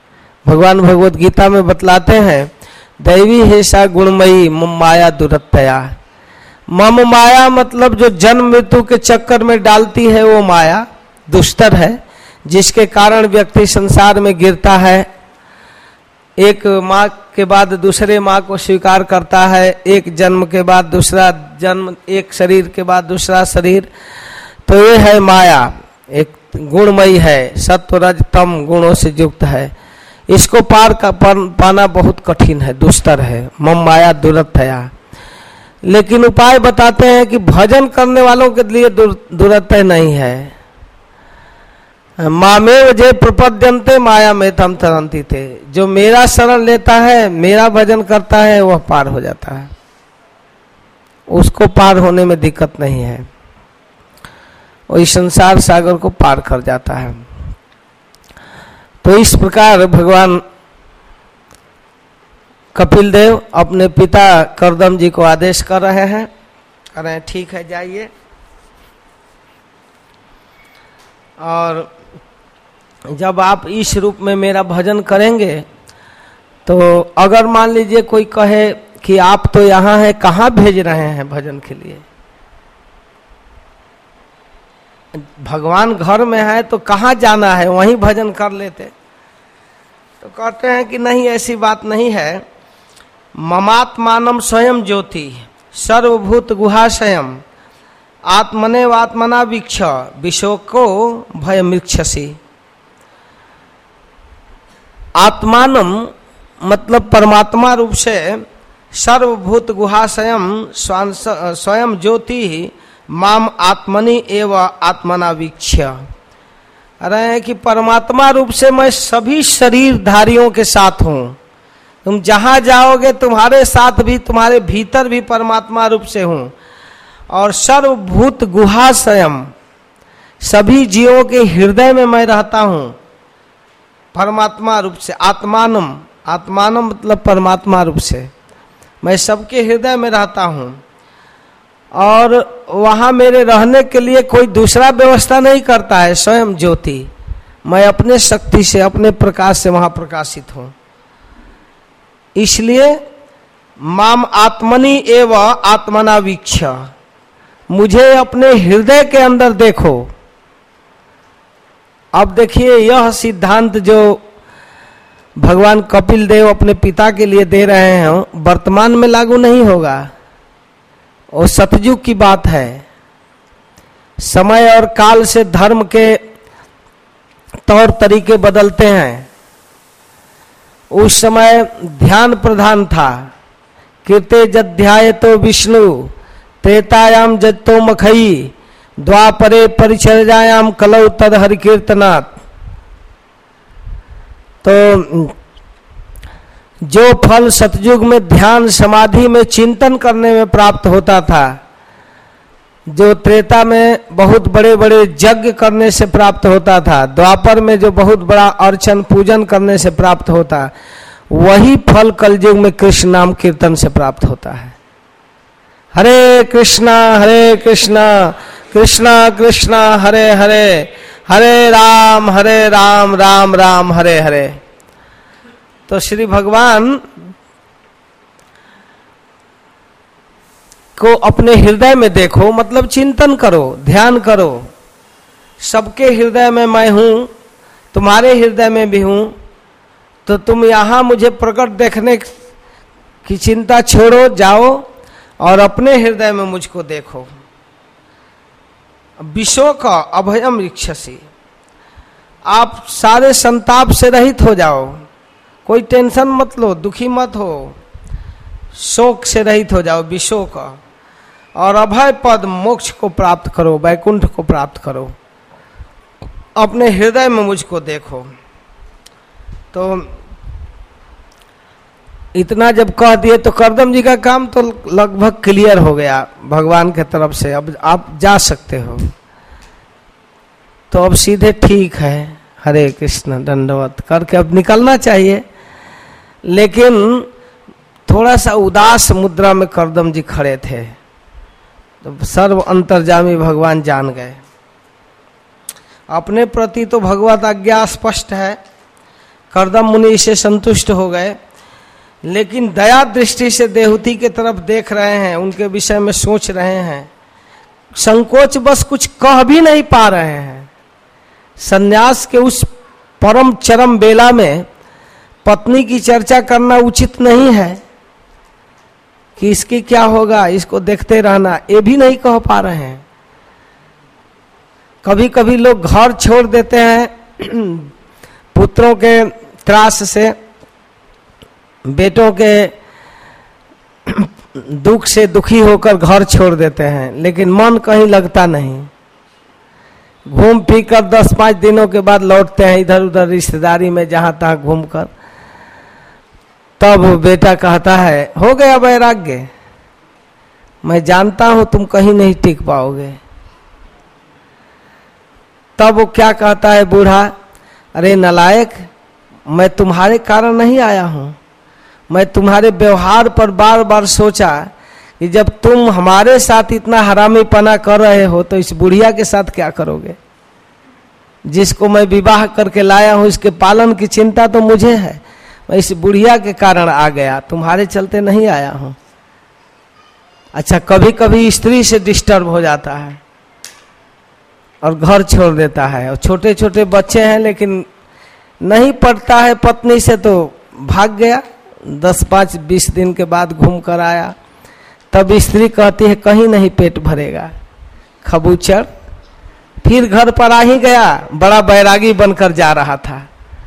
भगवान भगवत गीता में बतलाते हैं, दैवी हेषा गुणमयी मम माया दुरत्तया। मम माया मतलब जो जन्म मृत्यु के चक्कर में डालती है वो माया दुष्टर है, जिसके कारण व्यक्ति संसार में गिरता है, एक माँ के बाद दूसरे माँ को स्वीकार करता है, एक जन्म के बाद दूसरा जन्म, एक शरीर के बाद दूसरा शरीर। तो ये है माया, एक गुणमयी है, सत्व रज तम गुणों से युक्त है। इसको पार का पाना बहुत कठिन है, दुस्तर है। मम माया दुरत्तया। लेकिन उपाय बताते हैं कि भजन करने वालों के लिए दुरत्तय नहीं है। मामेव जे प्रपद्यन्ते माया में तम तरंती थे। जो मेरा शरण लेता है, मेरा भजन करता है, वह पार हो जाता है, उसको पार होने में दिक्कत नहीं है, वही संसार सागर को पार कर जाता है। तो इस प्रकार भगवान कपिल देव अपने पिता कर्दम जी को आदेश कर रहे हैं, कह रहे हैं ठीक है जाइए। और जब आप इस रूप में मेरा भजन करेंगे तो अगर मान लीजिए कोई कहे कि आप तो यहाँ हैं, कहाँ भेज रहे हैं भजन के लिए, भगवान घर में है तो कहाँ जाना है, वहीं भजन कर लेते। तो कहते हैं कि नहीं, ऐसी बात नहीं है। ममात्मानम स्वयं ज्योति सर्वभूत गुहाशयम आत्मने वात्मना वीक्ष विशोको भय मृक्षसी। आत्मानम मतलब परमात्मा रूप से, सर्वभूत गुहाशयम स्वयं ज्योति माम आत्मनि एव आत्मना वीक्ष्य। रहे हैं कि परमात्मा रूप से मैं सभी शरीरधारियों के साथ हूँ। तुम जहाँ जाओगे तुम्हारे साथ भी, तुम्हारे भीतर भी परमात्मा रूप से हूँ। और सर्वभूत गुहाशयम, सभी जीवों के हृदय में मैं रहता हूँ परमात्मा रूप से। आत्मानम, आत्मानम मतलब परमात्मा रूप से मैं सबके हृदय में रहता हूँ। और वहाँ मेरे रहने के लिए कोई दूसरा व्यवस्था नहीं करता है, स्वयं ज्योति। मैं अपने शक्ति से, अपने प्रकाश से वहाँ प्रकाशित हूँ। इसलिए माम आत्मनि एव आत्मना वीक्ष, मुझे अपने हृदय के अंदर देखो। अब देखिए, यह सिद्धांत जो भगवान कपिल देव अपने पिता के लिए दे रहे हैं वर्तमान में लागू नहीं होगा, वो सतयुग की बात है। समय और काल से धर्म के तौर तरीके बदलते हैं। उस समय ध्यान प्रधान था। कीर्ते जध्याय तो विष्णु त्रेतायाम जत्तो मखई द्वापरे परिचर्यायाम कलौ तद हरि कीर्तनात्। तो जो फल सतयुग में ध्यान समाधि में चिंतन करने में प्राप्त होता था, जो त्रेता में बहुत बड़े बड़े यज्ञ करने से प्राप्त होता था, द्वापर में जो बहुत बड़ा अर्चन पूजन करने से प्राप्त होता, वही फल कलयुग में कृष्ण नाम कीर्तन से प्राप्त होता है। हरे कृष्णा हरे कृष्णा कृष्णा कृष्णा हरे हरे, हरे राम हरे राम राम राम हरे हरे। तो श्री भगवान को अपने हृदय में देखो, मतलब चिंतन करो, ध्यान करो। सबके हृदय में मैं हूं, तुम्हारे हृदय में भी हूं। तो तुम यहां मुझे प्रकट देखने की चिंता छोड़ो, जाओ और अपने हृदय में मुझको देखो। विशोक अभयम ऋक्षसी, आप सारे संताप से रहित हो जाओ, कोई टेंशन मत लो, दुखी मत हो, शोक से रहित हो जाओ, विशोक। और अभय पद मोक्ष को प्राप्त करो, वैकुंठ को प्राप्त करो, अपने हृदय में मुझको देखो। तो इतना जब कह दिए तो कर्दम जी का काम तो लगभग क्लियर हो गया भगवान के तरफ से, अब आप जा सकते हो। तो अब सीधे ठीक है, हरे कृष्ण दंडवत करके अब निकलना चाहिए। लेकिन थोड़ा सा उदास मुद्रा में कर्दम जी खड़े थे, तो सर्व अंतर्जामी भगवान जान गए। अपने प्रति तो भगवत आज्ञा स्पष्ट है, कर्दम मुनि इससे संतुष्ट हो गए, लेकिन दया दृष्टि से देहूति की तरफ देख रहे हैं, उनके विषय में सोच रहे हैं, संकोच बस कुछ कह भी नहीं पा रहे हैं। सन्यास के उस परम चरम बेला में पत्नी की चर्चा करना उचित नहीं है कि इसकी क्या होगा, इसको देखते रहना, ये भी नहीं कह पा रहे हैं। कभी कभी लोग घर छोड़ देते हैं पुत्रों के त्रास से, बेटों के दुख से दुखी होकर घर छोड़ देते हैं, लेकिन मन कहीं लगता नहीं। घूम फिर कर दस पांच दिनों के बाद लौटते हैं इधर उधर रिश्तेदारी में, जहां तहां घूमकर। तब बेटा कहता है हो गया वैराग्य, मैं जानता हूं तुम कहीं नहीं टिक पाओगे। तब वो क्या कहता है बूढ़ा, अरे नालायक, मैं तुम्हारे कारण नहीं आया हूं, मैं तुम्हारे व्यवहार पर बार बार सोचा कि जब तुम हमारे साथ इतना हरामीपना कर रहे हो तो इस बुढ़िया के साथ क्या करोगे, जिसको मैं विवाह करके लाया हूं, इसके पालन की चिंता तो मुझे है। मैं इस बुढ़िया के कारण आ गया, तुम्हारे चलते नहीं आया हूं। अच्छा, कभी कभी स्त्री से डिस्टर्ब हो जाता है और घर छोड़ देता है, और छोटे छोटे बच्चे हैं लेकिन नहीं पड़ता है पत्नी से तो भाग गया। दस पाँच बीस दिन के बाद घूम कर आया, तब स्त्री कहती है कहीं नहीं पेट भरेगा, खबूचर। फिर घर पर आ ही गया, बड़ा बैरागी बनकर जा रहा था।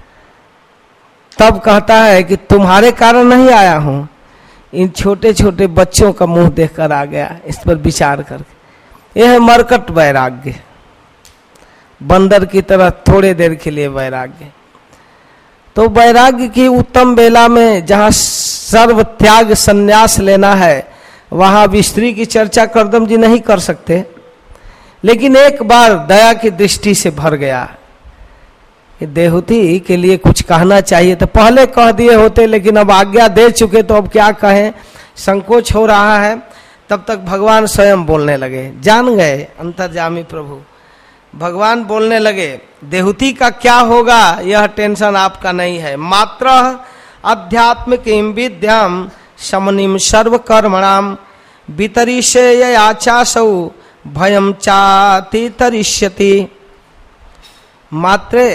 तब कहता है कि तुम्हारे कारण नहीं आया हूं, इन छोटे छोटे बच्चों का मुंह देखकर आ गया, इस पर विचार करके। यह है मरकट वैराग्य, बंदर की तरह थोड़े देर के लिए वैराग्य। तो वैराग्य की उत्तम बेला में जहां सर्व त्याग संन्यास लेना है, वहां अब स्त्री की चर्चा कर्दम जी नहीं कर सकते। लेकिन एक बार दया की दृष्टि से भर गया कि देहूति के लिए कुछ कहना चाहिए, तो पहले कह दिए होते, लेकिन अब आज्ञा दे चुके तो अब क्या कहें, संकोच हो रहा है। तब तक भगवान स्वयं बोलने लगे, जान गए अंतर्यामी प्रभु। भगवान बोलने लगे, देहूति का क्या होगा यह टेंशन आपका नहीं है। मात्र आध्यात्मिक विद्याम शमनिम सर्व कर्मणाम वितरिष्ये आचासौ भयम चाति तरिष्यति। मात्रे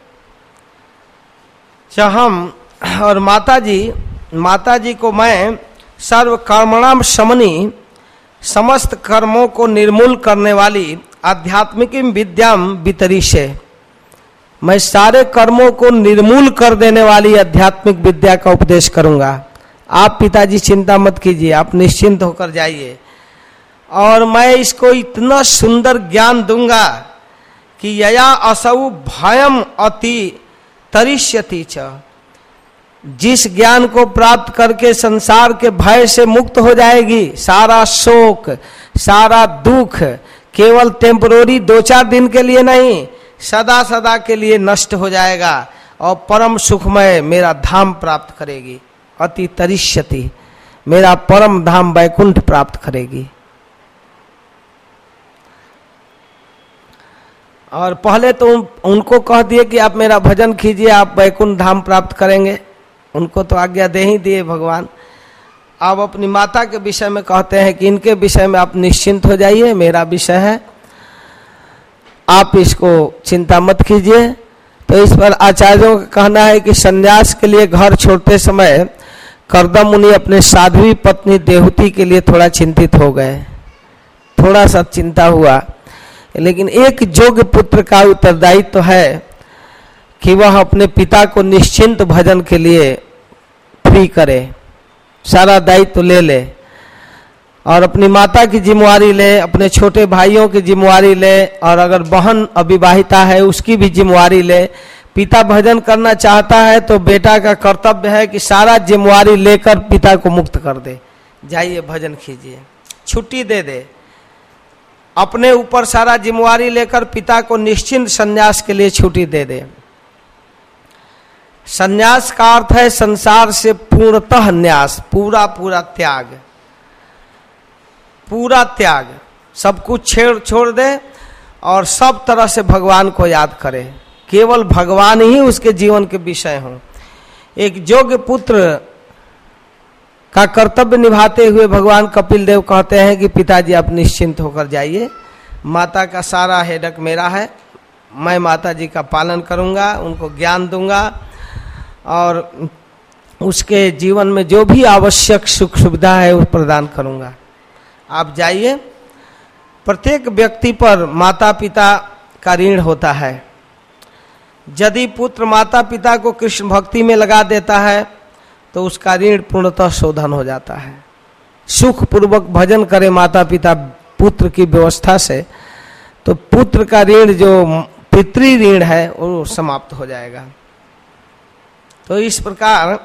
हम और माता जी माता जी को मैं सर्व कर्मणाम शमनी, समस्त कर्मों को निर्मूल करने वाली आध्यात्मिक विद्याम वितरिष्ये, मैं सारे कर्मों को निर्मूल कर देने वाली आध्यात्मिक विद्या का उपदेश करूंगा। आप पिताजी चिंता मत कीजिए, आप निश्चिंत होकर जाइए, और मैं इसको इतना सुंदर ज्ञान दूंगा कि यया असौ भयम अति तरिष्यति च, जिस ज्ञान को प्राप्त करके संसार के भय से मुक्त हो जाएगी, सारा शोक सारा दुख केवल टेम्परोरी दो चार दिन के लिए नहीं, सदा सदा के लिए नष्ट हो जाएगा और परम सुखमय मेरा धाम प्राप्त करेगी। अति तरिष्यति, मेरा परम धाम वैकुंठ प्राप्त करेगी। और पहले तो उनको कह दिए कि आप मेरा भजन कीजिए, आप वैकुंठ धाम प्राप्त करेंगे, उनको तो आज्ञा दे ही दिए भगवान। अब अपनी माता के विषय में कहते हैं कि इनके विषय में आप निश्चिंत हो जाइए, मेरा विषय है, आप इसको चिंता मत कीजिए। तो इस पर आचार्यों का कहना है कि सन्यास के लिए घर छोड़ते समय कर्दम मुनि अपने साध्वी पत्नी देहूति के लिए थोड़ा चिंतित हो गए, थोड़ा सा चिंता हुआ। लेकिन एक योग्य पुत्र का उत्तरदायित्व तो है कि वह अपने पिता को निश्चिंत भजन के लिए फ्री करे, सारा दायित्व तो ले ले, और अपनी माता की जिम्मेवारी ले, अपने छोटे भाइयों की जिम्मेवारी ले, और अगर बहन अविवाहिता है उसकी भी जिम्मेवारी ले। पिता भजन करना चाहता है तो बेटा का कर्तव्य है कि सारा जिम्मेवारी लेकर पिता को मुक्त कर दे, जाइए भजन कीजिए, छुट्टी दे दे, अपने ऊपर सारा जिम्मेवारी लेकर पिता को निश्चिंत संन्यास के लिए छुट्टी दे दे। संन्यास का अर्थ है संसार से पूर्णतः न्यास, पूरा पूरा त्याग, पूरा त्याग, सब कुछ छेड़ छोड़ दे और सब तरह से भगवान को याद करे, केवल भगवान ही उसके जीवन के विषय हों। एक योग्य पुत्र का कर्तव्य निभाते हुए भगवान कपिल देव कहते हैं कि पिताजी आप निश्चिंत होकर जाइए, माता का सारा हेडक मेरा है, मैं माता जी का पालन करूंगा, उनको ज्ञान दूंगा और उसके जीवन में जो भी आवश्यक सुख सुविधा है वो प्रदान करूंगा, आप जाइए। प्रत्येक व्यक्ति पर माता पिता का ऋण होता है। यदि पुत्र माता पिता को कृष्ण भक्ति में लगा देता है तो उसका ऋण पूर्णतः शोधन हो जाता है। सुख पूर्वक भजन करे माता पिता पुत्र की व्यवस्था से, तो पुत्र का ऋण जो पितृ ऋण है वो समाप्त हो जाएगा। तो इस प्रकार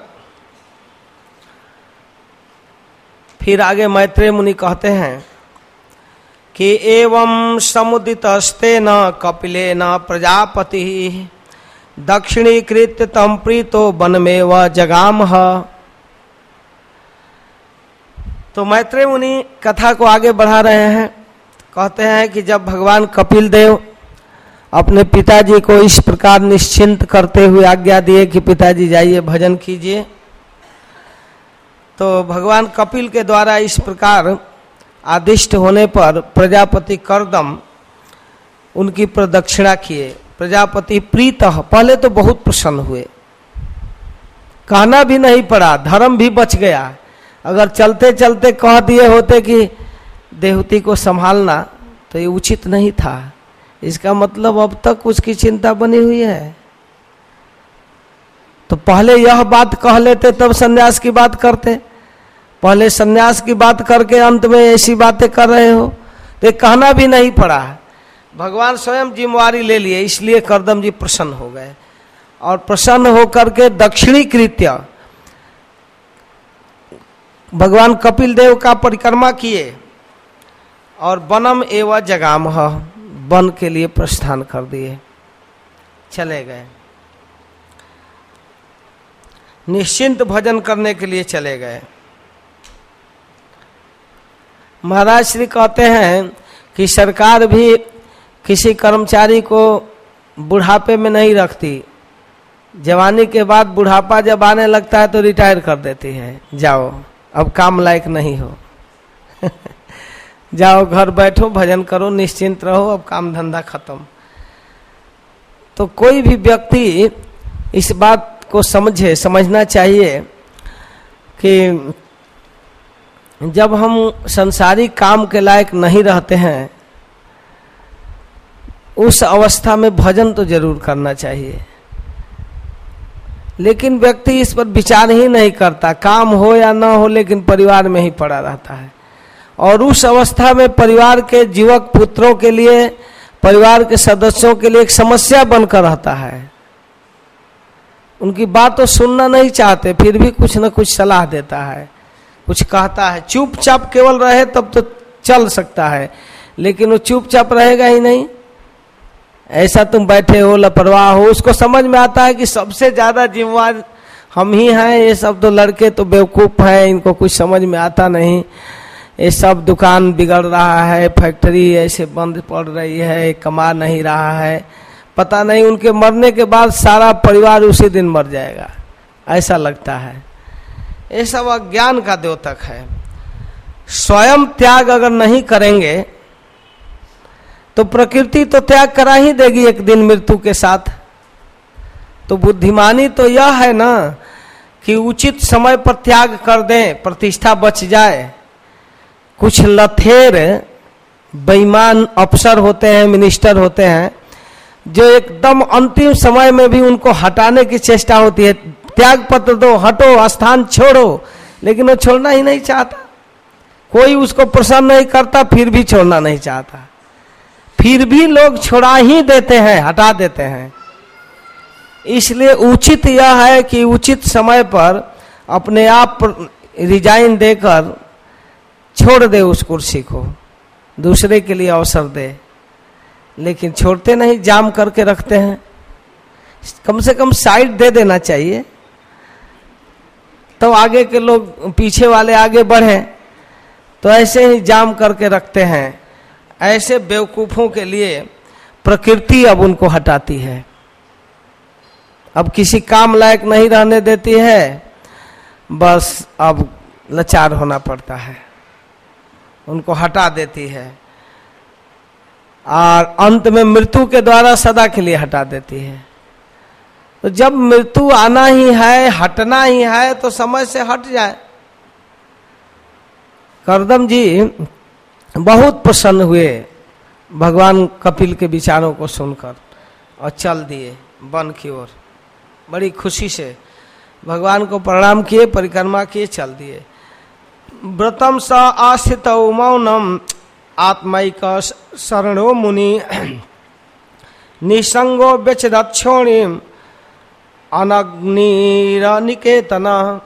फिर आगे मैत्रेय मुनि कहते हैं कि एवं समुदितस्तेन कपिलेन प्रजापति दक्षिणीकृत्य तम प्रीतो वनमेव जगामह। तो मैत्रेय मुनि कथा को आगे बढ़ा रहे हैं। कहते हैं कि जब भगवान कपिल देव अपने पिताजी को इस प्रकार निश्चिंत करते हुए आज्ञा दिए कि पिताजी जाइए भजन कीजिए, तो भगवान कपिल के द्वारा इस प्रकार आदिष्ट होने पर प्रजापति कर्दम उनकी प्रदक्षिणा किए। प्रजापति प्रीतः, पहले तो बहुत प्रसन्न हुए, कहना भी नहीं पड़ा, धर्म भी बच गया। अगर चलते चलते कह दिए होते कि देवती को संभालना तो ये उचित नहीं था। इसका मतलब अब तक उसकी चिंता बनी हुई है। तो पहले यह बात कह लेते तब सन्यास की बात करते, पहले सन्यास की बात करके अंत में ऐसी बातें कर रहे हो, तो कहना भी नहीं पड़ा। भगवान स्वयं जिम्मेवारी ले लिए, इसलिए कर्दम जी प्रसन्न हो गए और प्रसन्न होकर के दक्षिणी कृत्य भगवान कपिल देव का परिक्रमा किए और वनम एवं जगामह, वन के लिए प्रस्थान कर दिए, चले गए, निश्चिंत भजन करने के लिए चले गए। महाराज श्री कहते हैं कि सरकार भी किसी कर्मचारी को बुढ़ापे में नहीं रखती, जवानी के बाद बुढ़ापा जब आने लगता है तो रिटायर कर देती है, जाओ अब काम लायक नहीं हो जाओ घर बैठो भजन करो, निश्चिंत रहो, अब काम धंधा खत्म। तो कोई भी व्यक्ति इस बात को समझे, समझना चाहिए कि जब हम संसारिक काम के लायक नहीं रहते हैं उस अवस्था में भजन तो जरूर करना चाहिए, लेकिन व्यक्ति इस पर विचार ही नहीं करता, काम हो या ना हो लेकिन परिवार में ही पड़ा रहता है। और उस अवस्था में परिवार के युवक पुत्रों के लिए, परिवार के सदस्यों के लिए एक समस्या बनकर रहता है। उनकी बात तो सुनना नहीं चाहते, फिर भी कुछ न कुछ सलाह देता है, कुछ कहता है। चुपचाप केवल रहे तब तो चल सकता है, लेकिन वो चुपचाप रहेगा ही नहीं। ऐसा तुम बैठे हो, लापरवाह हो, उसको समझ में आता है कि सबसे ज्यादा जिम्मेवार हम ही हैं, ये सब तो लड़के तो बेवकूफ हैं, इनको कुछ समझ में आता नहीं, ये सब दुकान बिगड़ रहा है, फैक्ट्री ऐसे बंद पड़ रही है, कमा नहीं रहा है, पता नहीं उनके मरने के बाद सारा परिवार उसी दिन मर जाएगा, ऐसा लगता है। ये सब अज्ञान का द्योतक है। स्वयं त्याग अगर नहीं करेंगे तो प्रकृति तो त्याग करा ही देगी एक दिन मृत्यु के साथ। तो बुद्धिमानी तो यह है ना कि उचित समय पर त्याग कर दें, प्रतिष्ठा बच जाए। कुछ लथेर बेईमान अफसर होते हैं, मिनिस्टर होते हैं, जो एकदम अंतिम समय में भी उनको हटाने की चेष्टा होती है, त्याग पत्र दो, हटो, स्थान छोड़ो, लेकिन वो छोड़ना ही नहीं चाहता। कोई उसको प्रसन्न नहीं करता, फिर भी छोड़ना नहीं चाहता, फिर भी लोग छोड़ा ही देते हैं, हटा देते हैं। इसलिए उचित यह है कि उचित समय पर अपने आप रिजाइन देकर छोड़ दे उस कुर्सी को, दूसरे के लिए अवसर दे, लेकिन छोड़ते नहीं, जाम करके रखते हैं। कम से कम साइड दे देना चाहिए तो आगे के लोग, पीछे वाले आगे बढ़े, तो ऐसे ही जाम करके रखते हैं। ऐसे बेवकूफों के लिए प्रकृति अब उनको हटाती है। अब किसी काम लायक नहीं रहने देती है, बस अब लाचार होना पड़ता है, उनको हटा देती है और अंत में मृत्यु के द्वारा सदा के लिए हटा देती है। तो जब मृत्यु आना ही है, हटना ही है, तो समय से हट जाए। करदम जी बहुत प्रसन्न हुए भगवान कपिल के विचारों को सुनकर और चल दिए वन की ओर। बड़ी खुशी से भगवान को प्रणाम किए, परिक्रमा किए, चल दिए। व्रतम स आस्थित मौनम आत्मैक शरणो मुनि निसंगो व्यचदक्षोणिम अनग्निरनिकेतन।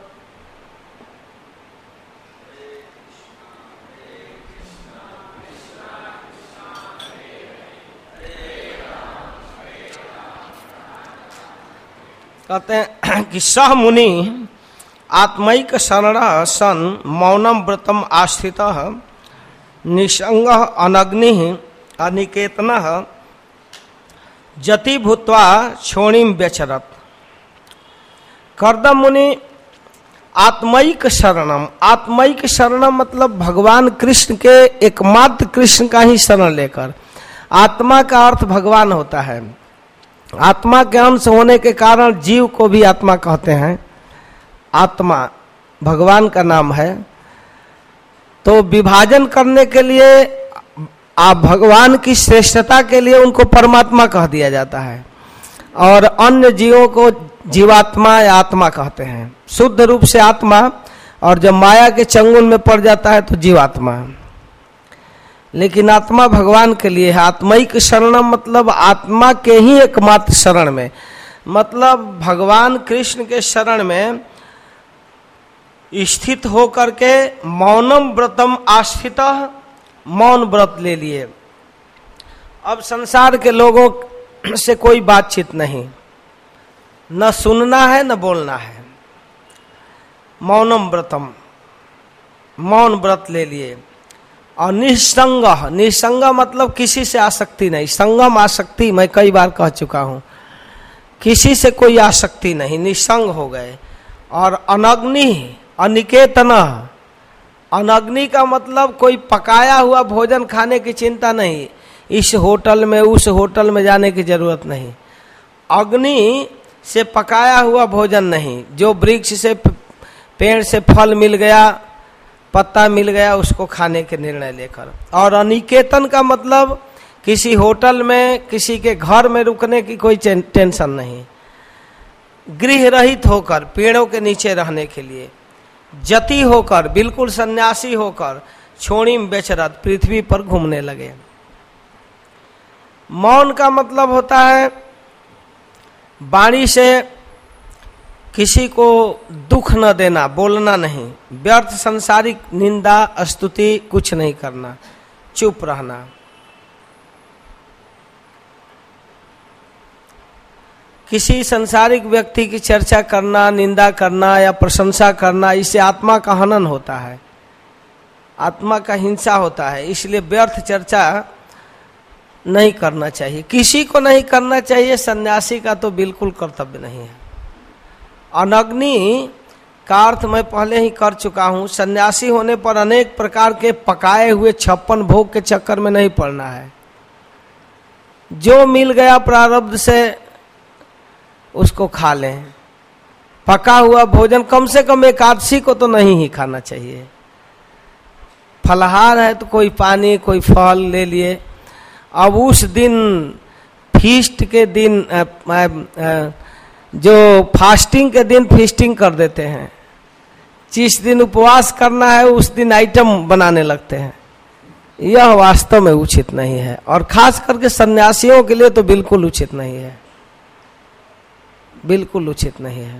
कहते हैं कि सह मुनि आत्मैक शरण सन मौनम व्रतम आस्थित निसंग अनग्नि अनिकेतन जति भूत्वा क्षोणिम व्यचरत। करदम मुनि आत्मैक शरणम, आत्मैक शरणम मतलब भगवान कृष्ण के एकमात्र कृष्ण का ही शरण लेकर। आत्मा का अर्थ भगवान होता है। आत्मा के अंश होने के कारण जीव को भी आत्मा कहते हैं। आत्मा भगवान का नाम है। तो विभाजन करने के लिए, आप भगवान की श्रेष्ठता के लिए उनको परमात्मा कह दिया जाता है और अन्य जीवों को जीवात्मा या आत्मा कहते हैं। शुद्ध रूप से आत्मा, और जब माया के चंगुल में पड़ जाता है तो जीवात्मा। लेकिन आत्मा भगवान के लिए है। आत्मैक शरणम मतलब आत्मा के ही एकमात्र शरण में, मतलब भगवान कृष्ण के शरण में स्थित होकर के मौनम व्रतम आस्थित, मौन व्रत ले लिए। अब संसार के लोगों से कोई बातचीत नहीं, न सुनना है न बोलना है। मौनम व्रतम, मौन व्रत ले लिए। और निसंग, निसंग मतलब किसी से आसक्ति नहीं। संगम आसक्ति मैं कई बार कह चुका हूं, किसी से कोई आसक्ति नहीं, निसंग हो गए। और अनग्नि अनिकेतन, अनग्नि का मतलब कोई पकाया हुआ भोजन खाने की चिंता नहीं, इस होटल में उस होटल में जाने की जरूरत नहीं। अग्नि से पकाया हुआ भोजन नहीं, जो वृक्ष से पेड़ से फल मिल गया, पत्ता मिल गया, उसको खाने के निर्णय लेकर। और अनिकेतन का मतलब किसी होटल में, किसी के घर में रुकने की कोई टेंशन नहीं। गृह रहित होकर पेड़ों के नीचे रहने के लिए, जति होकर, बिल्कुल सन्यासी होकर, छोड़ीम बेचरत पृथ्वी पर घूमने लगे। मौन का मतलब होता है वाणी से किसी को दुख न देना, बोलना नहीं, व्यर्थ संसारिक निंदा स्तुति कुछ नहीं करना, चुप रहना। किसी संसारिक व्यक्ति की चर्चा करना, निंदा करना या प्रशंसा करना, इससे आत्मा का हनन होता है, आत्मा का हिंसा होता है। इसलिए व्यर्थ चर्चा नहीं करना चाहिए, किसी को नहीं करना चाहिए। सन्यासी का तो बिल्कुल कर्तव्य नहीं है। अनग्नि का अर्थ मैं पहले ही कर चुका हूं। सन्यासी होने पर अनेक प्रकार के पकाए हुए छप्पन भोग के चक्कर में नहीं पड़ना है। जो मिल गया प्रारब्ध से उसको खा लें। पका हुआ भोजन कम से कम एकादशी को तो नहीं ही खाना चाहिए। फलहार है तो कोई पानी, कोई फल ले लिए। अब उस दिन फीस्ट के दिन आ, आ, आ, जो फास्टिंग के दिन फीस्टिंग कर देते हैं, जिस दिन उपवास करना है उस दिन आइटम बनाने लगते हैं, यह वास्तव में उचित नहीं है। और खास करके सन्यासियों के लिए तो बिल्कुल उचित नहीं है, बिल्कुल उचित नहीं है।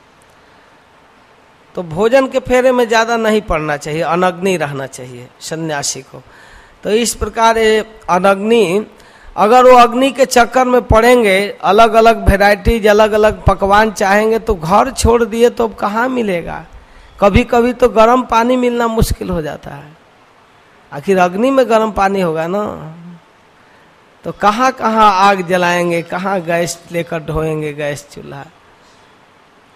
तो भोजन के फेरे में ज्यादा नहीं पड़ना चाहिए, अनग्नि रहना चाहिए सन्यासी को। तो इस प्रकार अनग्नि, अगर वो अग्नि के चक्कर में पड़ेंगे, अलग अलग वेराइटीज, अलग अलग पकवान चाहेंगे, तो घर छोड़ दिए तो अब कहाँ मिलेगा। कभी कभी तो गर्म पानी मिलना मुश्किल हो जाता है। आखिर अग्नि में गर्म पानी होगा ना, तो कहाँ कहाँ आग जलाएंगे, कहाँ गैस लेकर ढोएंगे, गैस चूल्हा।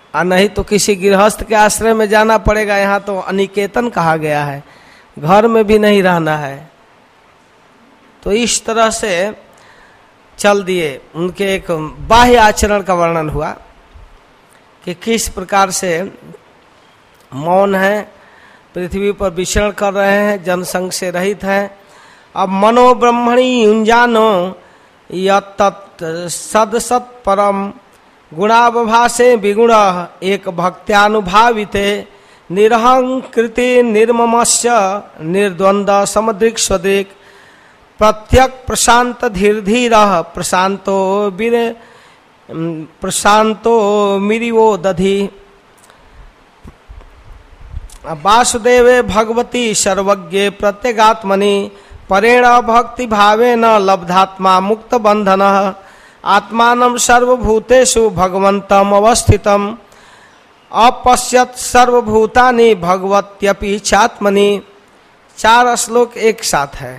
और नहीं तो किसी गृहस्थ के आश्रय में जाना पड़ेगा। यहाँ तो अनिकेतन कहा गया है, घर में भी नहीं रहना है। तो इस तरह से चल दिए। उनके एक बाह्य आचरण का वर्णन हुआ कि किस प्रकार से मौन है, पृथ्वी पर विचरण कर रहे हैं, जनसंग से रहित हैं। अब मनोब्रह्मणि युंजानो यत्तत् सदसत् परम गुणावभासे विगुण एक भक्त्यानुभाविते निरहंकृति निर्ममस्य निर्द्वंद समदृक् स्वदृक् प्रत्यक प्रशांत धीर धीर प्रशांतो वीर प्रशांतो मिरिवो दधि वासुदेवे भगवती सर्वज्ञे प्रत्यगात्मनि परेण भक्ति भावेन लब्धात्मा मुक्त बंधन आत्मानं सर्वभूतेषु भगवन्तम् अवस्थितम् अपश्यत् सर्वभूतानि भगवत्यपि चात्मनि। चार श्लोक एक साथ है।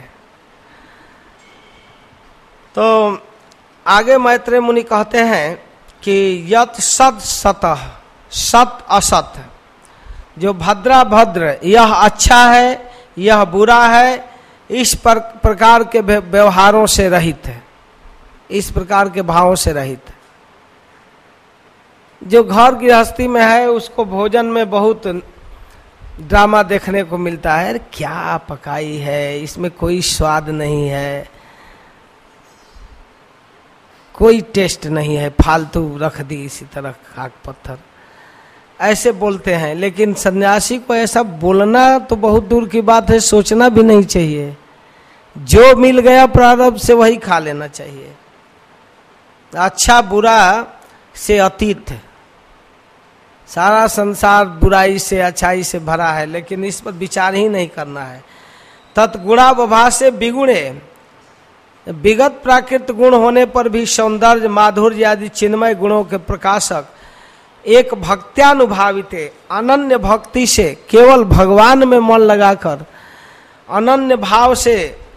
तो आगे मैत्रेय मुनि कहते हैं कि यत् सद सतः सत असत, जो भद्रा भद्र, यह अच्छा है यह बुरा है, इस पर, प्रकार के व्यवहारों से रहित है, इस प्रकार के भावों से रहित है। जो घर गृहस्थी में है उसको भोजन में बहुत ड्रामा देखने को मिलता है। क्या पकाई है, इसमें कोई स्वाद नहीं है, कोई टेस्ट नहीं है, फालतू रख दी इसी तरह खाक पत्थर, ऐसे बोलते हैं। लेकिन सन्यासी को ऐसा बोलना तो बहुत दूर की बात है, सोचना भी नहीं चाहिए। जो मिल गया प्रारब्ध से वही खा लेना चाहिए। अच्छा बुरा से अतीत, सारा संसार बुराई से अच्छाई से भरा है, लेकिन इस पर विचार ही नहीं करना है। तत्गुणावभा से विगुणे, विगत प्राकृत गुण होने पर भी सौंदर्य माधुर्य आदि चिन्मय गुणों के प्रकाशक एक भक्त्यानुभावित अनन्य भक्ति से केवल भगवान में मन लगाकर अनन्य भाव से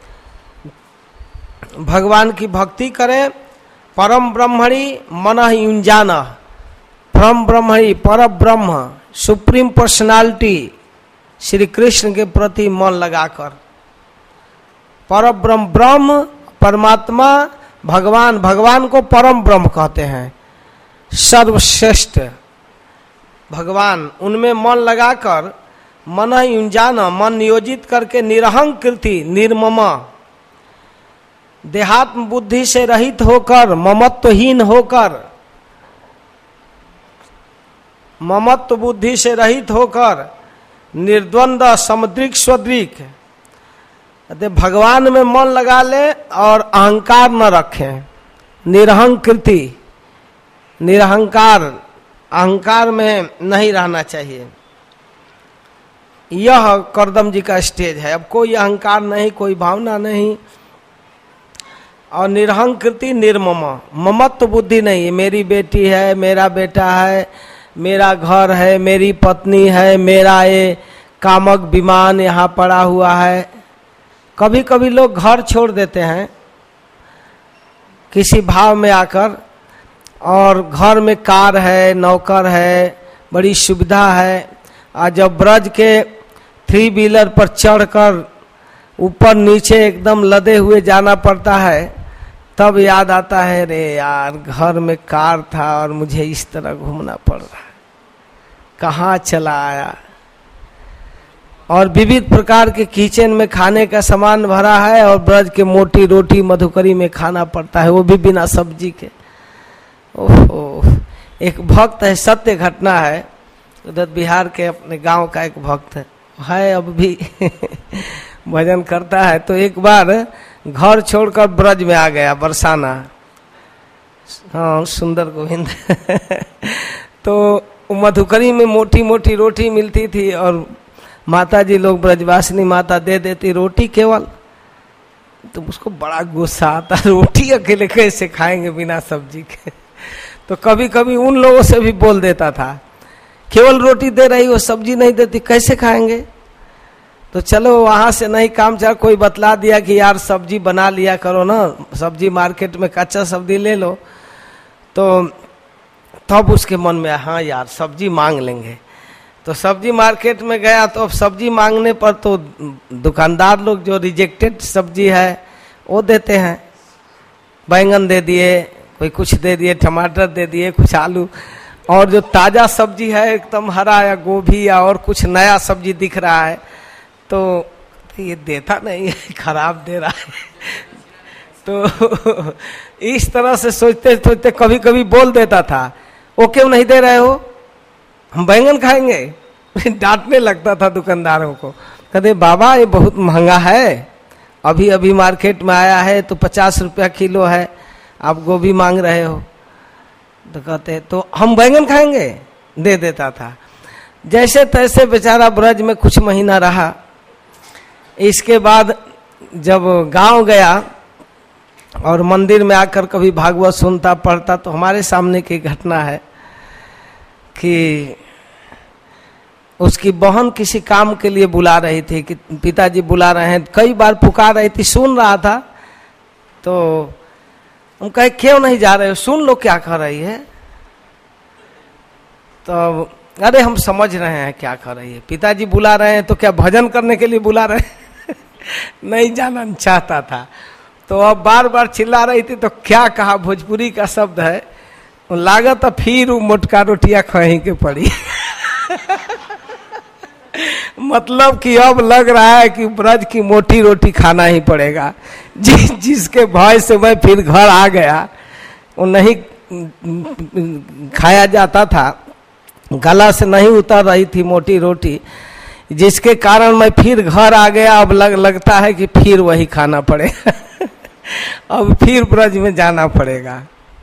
भगवान की भक्ति करें। परम ब्रह्मणि मनः युञ्जानः, परम ब्रह्मणि पर ब्रह्म सुप्रीम पर्सनालिटी श्री कृष्ण के प्रति मन लगाकर, पर ब्रह्म ब्रह्म परमात्मा भगवान, भगवान को परम ब्रह्म कहते हैं, सर्वश्रेष्ठ भगवान, उनमें मन लगाकर मन युंजान, मन नियोजित करके निरहंकृति निर्मम, देहात्म बुद्धि से रहित होकर, ममत्वहीन होकर, ममत्व बुद्धि से रहित होकर निर्द्वंद समदृक् स्वदृक्, भगवान में मन लगा ले और अहंकार न रखें। निरहंकृति, निरहंकार, अहंकार में नहीं रहना चाहिए। यह करदम जी का स्टेज है। अब कोई अहंकार नहीं, कोई भावना नहीं, और निरहंकृति निर्मम, ममत्व बुद्धि नहीं। मेरी बेटी है, मेरा बेटा है, मेरा घर है, मेरी पत्नी है, मेरा ये कामक विमान यहाँ पड़ा हुआ है। कभी कभी लोग घर छोड़ देते हैं किसी भाव में आकर, और घर में कार है, नौकर है, बड़ी सुविधा है, और जब ब्रज के थ्री व्हीलर पर चढ़कर ऊपर नीचे एकदम लदे हुए जाना पड़ता है, तब याद आता है, रे यार घर में कार था और मुझे इस तरह घूमना पड़ रहा है, कहाँ चला आया। और विविध प्रकार के किचन में खाने का सामान भरा है, और ब्रज के मोटी रोटी मधुकरी में खाना पड़ता है, वो भी बिना सब्जी के। ओहो, एक भक्त है, सत्य घटना है, उधर बिहार के अपने गांव का एक भक्त है, है अब भी भजन करता है। तो एक बार घर छोड़कर ब्रज में आ गया, बरसाना, हाँ सुंदर गोविंद तो मधुकरी में मोटी मोटी रोटी मिलती थी, और माता जी लोग ब्रजवासिनी माता दे देती रोटी केवल, तो उसको बड़ा गुस्सा आता, रोटी अकेले कैसे खाएंगे बिना सब्जी के। तो कभी कभी उन लोगों से भी बोल देता था, केवल रोटी दे रही हो, सब्जी नहीं देती, कैसे खाएंगे। तो चलो वहां से नहीं काम चला, कोई बतला दिया कि यार सब्जी बना लिया करो ना, सब्जी मार्केट में कच्चा सब्जी ले लो। तो तब उसके मन में हाँ यार सब्जी मांग लेंगे। तो सब्जी मार्केट में गया तो अब सब्जी मांगने पर तो दुकानदार लोग जो रिजेक्टेड सब्जी है वो देते हैं, बैंगन दे दिए, कोई कुछ दे दिए, टमाटर दे दिए, कुछ आलू, और जो ताजा सब्जी है एकदम हरा या गोभी या और कुछ नया सब्जी दिख रहा है तो ये देता नहीं है, खराब दे रहा है। तो इस तरह से सोचते सोचते कभी कभी बोल देता था, वो क्यों नहीं दे रहे हो, हम बैंगन खाएंगे। डांटने लगता था दुकानदारों को, कहते बाबा ये बहुत महंगा है, अभी अभी मार्केट में आया है तो पचास रुपया किलो है, आप गोभी मांग रहे हो। तो कहते तो हम बैंगन खाएंगे, दे देता था। जैसे तैसे बेचारा ब्रज में कुछ महीना रहा। इसके बाद जब गांव गया और मंदिर में आकर कभी भागवत सुनता पढ़ता तो हमारे सामने की घटना है कि उसकी बहन किसी काम के लिए बुला रही थी कि पिताजी बुला रहे हैं, कई बार पुकार रही थी, सुन रहा था। तो हम कहे क्यों नहीं जा रहे हो, सुन लो क्या कर रही है। तो अरे हम समझ रहे हैं क्या कर रही है, पिताजी बुला रहे हैं तो क्या भजन करने के लिए बुला रहे हैं। नहीं जाना चाहता था। तो अब बार बार चिल्ला रही थी तो क्या कहा, भोजपुरी का शब्द है, लागत फिर वो मोटका रोटियां खही के पड़ी। मतलब कि अब लग रहा है कि ब्रज की मोटी रोटी खाना ही पड़ेगा। जि, जिसके भय से मैं फिर घर आ गया, वो नहीं खाया जाता था, गला से नहीं उतर रही थी मोटी रोटी, जिसके कारण मैं फिर घर आ गया। अब लग, लगता है कि फिर वही खाना पड़ेगा। अब फिर ब्रज में जाना पड़ेगा।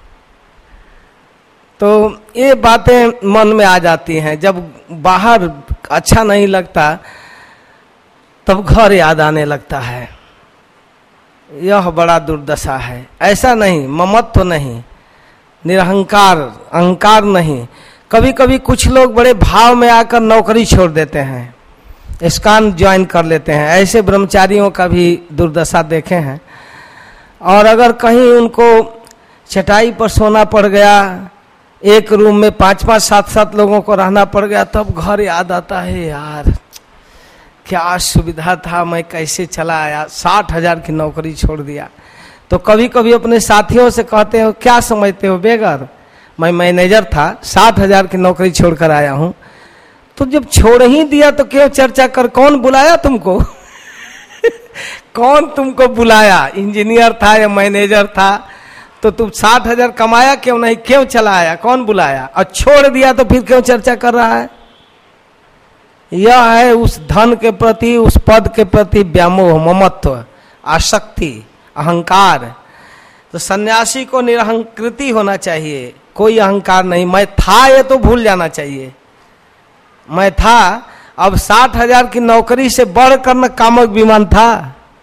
तो ये बातें मन में आ जाती हैं। जब बाहर अच्छा नहीं लगता तब घर याद आने लगता है। यह बड़ा दुर्दशा है। ऐसा नहीं, ममत्व तो नहीं, निरहंकार, अहंकार नहीं। कभी कभी कुछ लोग बड़े भाव में आकर नौकरी छोड़ देते हैं, इस्कॉन ज्वाइन कर लेते हैं। ऐसे ब्रह्मचारियों का भी दुर्दशा देखे हैं। और अगर कहीं उनको चटाई पर सोना पड़ गया, एक रूम में पांच पांच सात सात लोगों को रहना पड़ गया, तब घर याद आता है, यार क्या सुविधा था, मैं कैसे चला आया, साठ हजार की नौकरी छोड़ दिया। तो कभी कभी अपने साथियों से कहते हो क्या समझते हो बेगर, मैं मैनेजर था, साठ हजार की नौकरी छोड़कर आया हूं। तो जब छोड़ ही दिया तो क्यों चर्चा कर, कौन बुलाया तुमको? कौन तुमको बुलाया? इंजीनियर था या मैनेजर था तो तुम साठ हजार कमाया क्यों नहीं, क्यों चला आया, कौन बुलाया? और छोड़ दिया तो फिर क्यों चर्चा कर रहा है? यह है उस धन के प्रति, उस पद के प्रति व्यामोह, ममत्व, आसक्ति, अहंकार। तो सन्यासी को निरहंकृति होना चाहिए, कोई अहंकार नहीं। मैं था ये तो भूल जाना चाहिए, मैं था। अब साठ हजार की नौकरी से बढ़कर न कामक विमान था।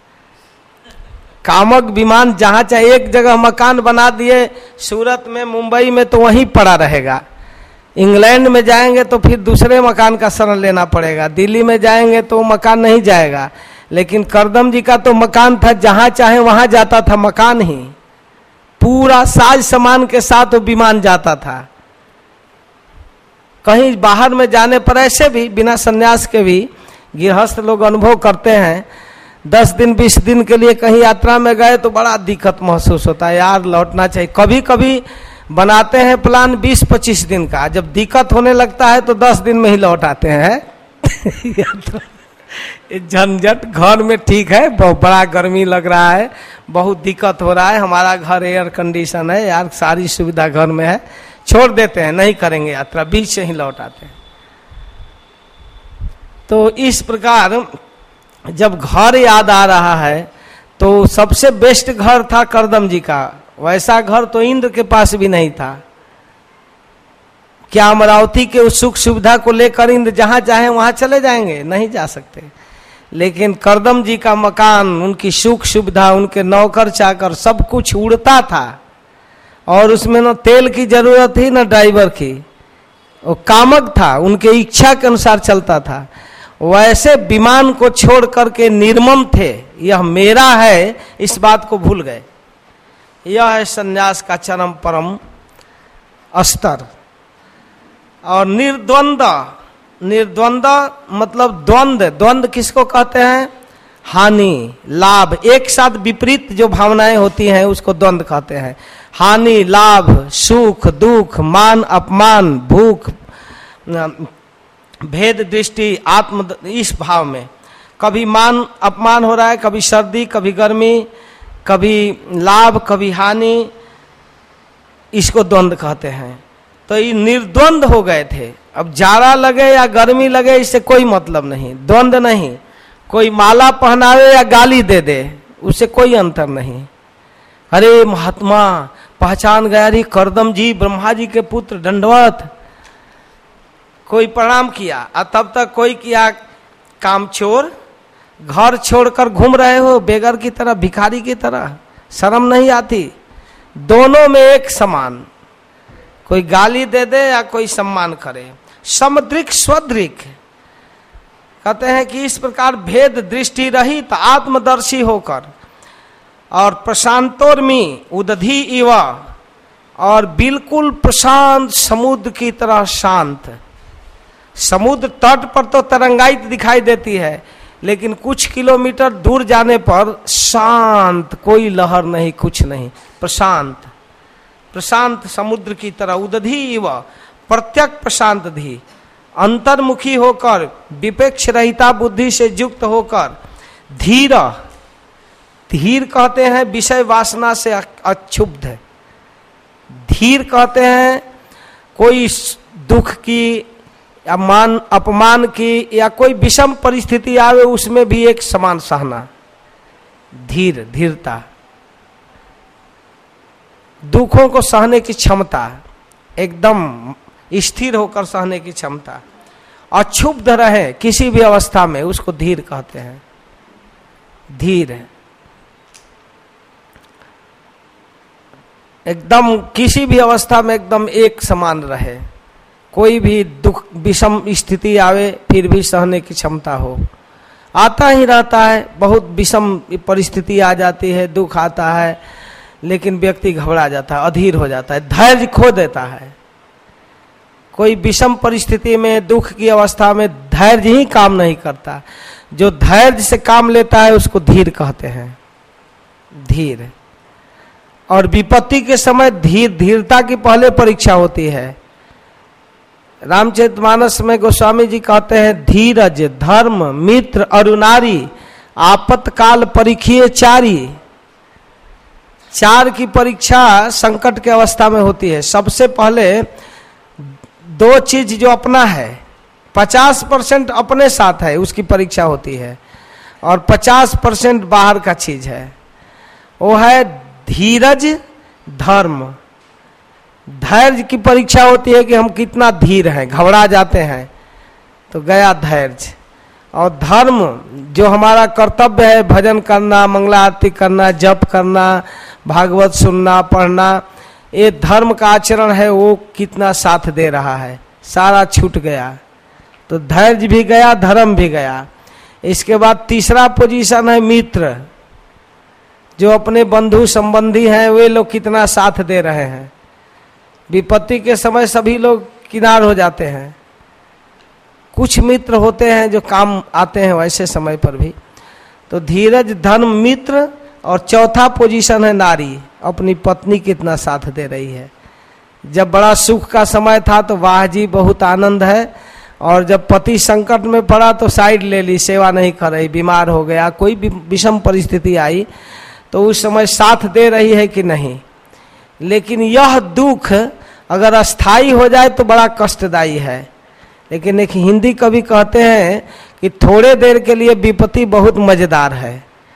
कामक विमान जहां चाहे एक जगह मकान बना दिए, सूरत में, मुंबई में, तो वहीं पड़ा रहेगा। इंग्लैंड में जाएंगे तो फिर दूसरे मकान का शरण लेना पड़ेगा। दिल्ली में जाएंगे तो मकान नहीं जाएगा। लेकिन करदम जी का तो मकान था, जहां चाहे वहां जाता था, मकान ही पूरा साज सामान के साथ वो विमान जाता था। कहीं बाहर में जाने पर ऐसे भी बिना संन्यास के भी गृहस्थ लोग अनुभव करते हैं। दस दिन बीस दिन के लिए कहीं यात्रा में गए तो बड़ा दिक्कत महसूस होता है, यार लौटना चाहिए। कभी कभी बनाते हैं प्लान बीस पच्चीस दिन का, जब दिक्कत होने लगता है तो दस दिन में ही लौट आते हैं। झंझट घर में ठीक है, बहुत बड़ा गर्मी लग रहा है, बहुत दिक्कत हो रहा है, हमारा घर एयर कंडीशन है, यार सारी सुविधा घर में है, छोड़ देते हैं, नहीं करेंगे यात्रा, बीच से ही लौट आते हैं। तो इस प्रकार जब घर याद आ रहा है तो सबसे बेस्ट घर था करदम जी का। वैसा घर तो इंद्र के पास भी नहीं था। क्या अमरावती के उस सुख सुविधा को लेकर इंद्र जहां चाहे वहां चले जाएंगे? नहीं जा सकते। लेकिन करदम जी का मकान, उनकी सुख सुविधा, उनके नौकर चाकर, सब कुछ उड़ता था और उसमें न तेल की जरूरत थी न ड्राइवर की। वो कामक था, उनके इच्छा के अनुसार चलता था। वैसे विमान को छोड़ करके निर्मम थे, यह मेरा है, इस बात को भूल गए। यह है संन्यास का चरम परम स्तर। और निर्द्वंद, निर्द्वंद मतलब द्वंद्व, द्वंद्व किसको कहते हैं? हानि लाभ, एक साथ विपरीत जो भावनाएं होती हैं उसको द्वंद्व कहते हैं। हानि लाभ, सुख दुख, मान अपमान, भूख, भेद दृष्टि, आत्म, इस भाव में कभी मान अपमान हो रहा है, कभी सर्दी, कभी गर्मी, कभी लाभ, कभी हानि, इसको द्वंद्व कहते हैं। तो ये निर्द्वंद हो गए थे। अब जाड़ा लगे या गर्मी लगे इससे कोई मतलब नहीं, द्वंद्व नहीं। कोई माला पहनावे या गाली दे दे उससे कोई अंतर नहीं। अरे महात्मा पहचान गया, रे करदम जी ब्रह्मा जी के पुत्र, दंडवत। कोई प्रणाम किया और तब तक कोई किया काम चोर, घर छोड़कर घूम रहे हो बेगर की तरह, भिखारी की तरह, शर्म नहीं आती? दोनों में एक समान, कोई गाली दे दे या कोई सम्मान करे। समदृक स्वदृक कहते हैं कि इस प्रकार भेद दृष्टि रहित आत्मदर्शी होकर और प्रशांतोर्मी उदधि इव, और बिल्कुल प्रशांत समुद्र की तरह शांत। समुद्र तट पर तो तरंगायित दिखाई देती है, लेकिन कुछ किलोमीटर दूर जाने पर शांत, कोई लहर नहीं, कुछ नहीं, प्रशांत, प्रशांत समुद्र की तरह। उदधि इव, प्रत्यक प्रशांत धी, अंतर्मुखी होकर, विपेक्ष रहिता बुद्धि से युक्त होकर, धीर, धीर कहते हैं विषय वासना से अक्षुब्ध। धीर कहते हैं कोई दुख की या मान अपमान की या कोई विषम परिस्थिति आवे उसमें भी एक समान सहना, धीर, धीरता, दुखों को सहने की क्षमता, एकदम स्थिर होकर सहने की क्षमता, अक्षुब्ध रहे किसी भी अवस्था में, उसको धीर कहते हैं। धीर एकदम किसी भी अवस्था में एकदम एक समान रहे, कोई भी दुख विषम स्थिति आवे फिर भी सहने की क्षमता हो। आता ही रहता है, बहुत विषम परिस्थिति आ जाती है, दुख आता है, लेकिन व्यक्ति घबरा जाता है, अधीर हो जाता है, धैर्य खो देता है। कोई विषम परिस्थिति में, दुख की अवस्था में धैर्य ही काम नहीं करता। जो धैर्य से काम लेता है उसको धीर कहते हैं, धीर। और विपत्ति के समय धीर, धीरता की पहले परीक्षा होती है। रामचरितमानस में गोस्वामी जी कहते हैं, धीरज धर्म मित्र अरुनारी आपत्काल परीक्षीय चारी। चार की परीक्षा संकट के अवस्था में होती है। सबसे पहले दो चीज जो अपना है, पचास परसेंट अपने साथ है उसकी परीक्षा होती है, और पचास परसेंट बाहर का चीज है, वो है धीरज धर्म। धैर्य की परीक्षा होती है कि हम कितना धीर हैं, घबरा जाते हैं तो गया धैर्य। और धर्म जो हमारा कर्तव्य है, भजन करना, मंगला आरती करना, जप करना, भागवत सुनना पढ़ना, ये धर्म का आचरण है, वो कितना साथ दे रहा है, सारा छूट गया तो धैर्य भी गया, धर्म भी गया। इसके बाद तीसरा पोजीशन है मित्र, जो अपने बंधु संबंधी हैं वे लोग कितना साथ दे रहे हैं। विपत्ति के समय सभी लोग किनार हो जाते हैं, कुछ मित्र होते हैं जो काम आते हैं वैसे समय पर भी। तो धीरज धर्म मित्र, और चौथा पोजीशन है नारी, अपनी पत्नी कितना साथ दे रही है। जब बड़ा सुख का समय था तो वाह जी बहुत आनंद है, और जब पति संकट में पड़ा तो साइड ले ली, सेवा नहीं कर रही, बीमार हो गया, कोई भी विषम परिस्थिति आई तो उस समय साथ दे रही है कि नहीं। लेकिन यह दुख अगर अस्थाई हो जाए तो बड़ा कष्टदायी है। लेकिन एक हिंदी कवि कहते हैं कि थोड़े देर के लिए विपत्ति बहुत मजेदार है।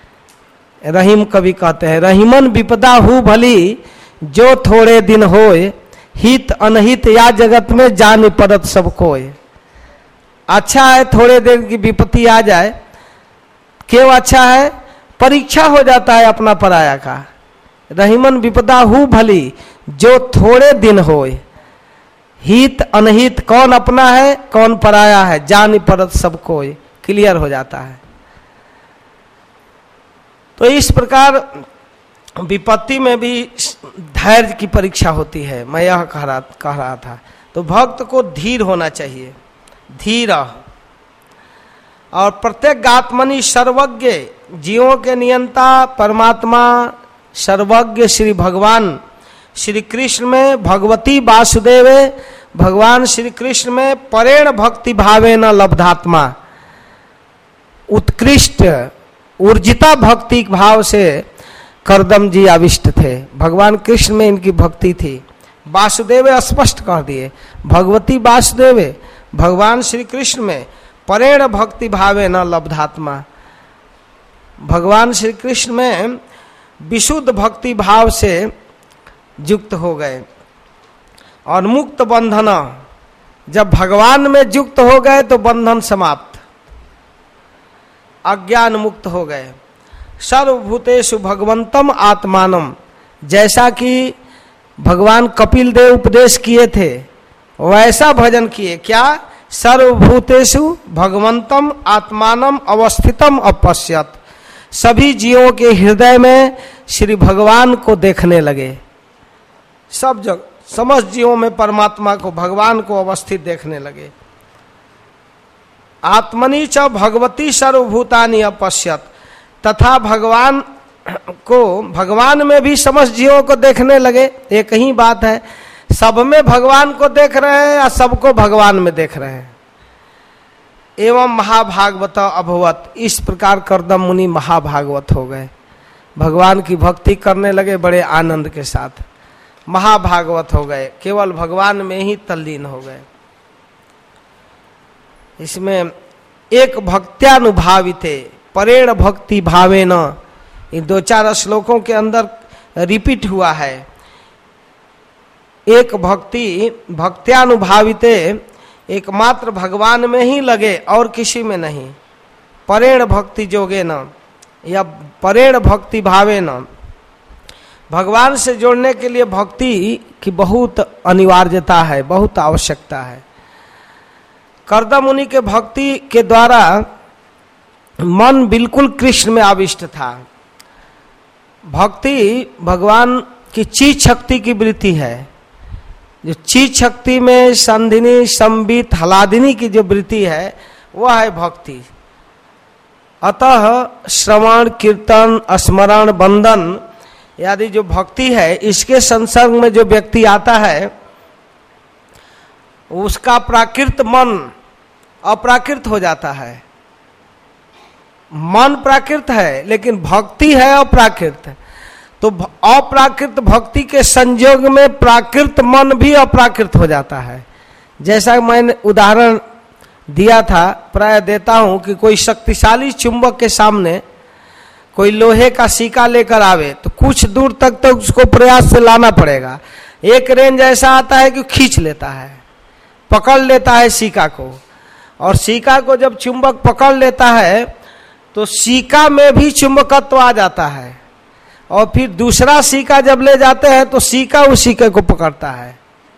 रहीम कवि कहते हैं, रहीमन विपदा हु भली जो थोड़े दिन होए, हित अनहित या जगत में जान पड़त सब कोय। अच्छा है थोड़े देर की विपत्ति आ जाए, क्यों अच्छा है? परीक्षा हो जाता है अपना पराया का। रहीमन विपदा हु भली जो थोड़े दिन होए, हित अनहित कौन अपना है कौन पराया है, जान पड़त सब कोई, क्लियर हो जाता है। तो इस प्रकार विपत्ति में भी धैर्य की परीक्षा होती है। मैं यह कह रहा कह रहा था तो भक्त को धीर होना चाहिए, धीर। और प्रत्येक आत्मनि सर्वज्ञ, जीवों के नियंता परमात्मा सर्वज्ञ श्री भगवान श्री कृष्ण में भगवती वासुदेवे, भगवान श्री कृष्ण में परेण भक्ति भावे न लब्धात्मा, उत्कृष्ट ऊर्जिता भक्ति भाव से करदम जी आविष्ट थे। भगवान कृष्ण में इनकी भक्ति थी। वासुदेवे स्पष्ट कर दिए, भगवती वासुदेवे, भगवान श्री कृष्ण में परेण भक्ति भावे न लब्धात्मा, भगवान श्री कृष्ण में विशुद्ध भक्ति भाव से युक्त हो गए। और मुक्त बंधन, जब भगवान में युक्त हो गए तो बंधन समाप्त, अज्ञान मुक्त हो गए। सर्वभूतेषु भगवंतम आत्मानम, जैसा कि भगवान कपिल देव उपदेश किए थे वैसा भजन किए। क्या? सर्वभूतेषु भगवंतम आत्मानम अवस्थितम अपश्यत, सभी जीवों के हृदय में श्री भगवान को देखने लगे। सब जगह समस्त जीवों में परमात्मा को, भगवान को अवस्थित देखने लगे। आत्मनि च भगवती सर्वभूतानि अपश्यत, तथा भगवान को, भगवान में भी समस्त जीवों को देखने लगे। एक ही बात है, सब में भगवान को देख रहे हैं या सबको भगवान में देख रहे हैं। एवं महाभागवत अभवत, इस प्रकार करदम मुनि महाभागवत हो गए, भगवान की भक्ति करने लगे बड़े आनंद के साथ, महाभागवत हो गए, केवल भगवान में ही तल्लीन हो गए। इसमें एक भक्त्यानुभाविते परेण भक्ति भावे न, इन दो चार श्लोकों के अंदर रिपीट हुआ है। एक भक्ति भक्त्यानुभाविते, एकमात्र भगवान में ही लगे और किसी में नहीं। परेण भक्ति जोगे न, या परेण भक्ति भावे न, भगवान से जोड़ने के लिए भक्ति की बहुत अनिवार्यता है, बहुत आवश्यकता है। करदम मुनि के भक्ति के द्वारा मन बिल्कुल कृष्ण में आविष्ट था। भक्ति भगवान की चीज शक्ति की वृत्ति है। जो चीज शक्ति में संधिनी संबित हलादिनी की जो वृत्ति है वह है भक्ति। अतः श्रवण कीर्तन स्मरण वंदन यदि जो भक्ति है, इसके संसर्ग में जो व्यक्ति आता है उसका प्राकृत मन अप्राकृत हो जाता है। मन प्राकृत है लेकिन भक्ति है अप्राकृत, तो अप्राकृत भक्ति के संयोग में प्राकृत मन भी अप्राकृत हो जाता है। जैसा मैंने उदाहरण दिया था, प्राय देता हूं कि कोई शक्तिशाली चुंबक के सामने कोई लोहे का सिक्का लेकर आवे तो कुछ दूर तक तो उसको प्रयास से लाना पड़ेगा। एक रेंज ऐसा आता है कि खींच लेता है, पकड़ लेता है सिक्का को, और सिक्का को जब चुंबक पकड़ लेता है तो सिक्का में भी चुंबकत्व आ जाता है, और फिर दूसरा सिक्का जब ले जाते हैं तो सिक्का उस सिक्के को पकड़ता है,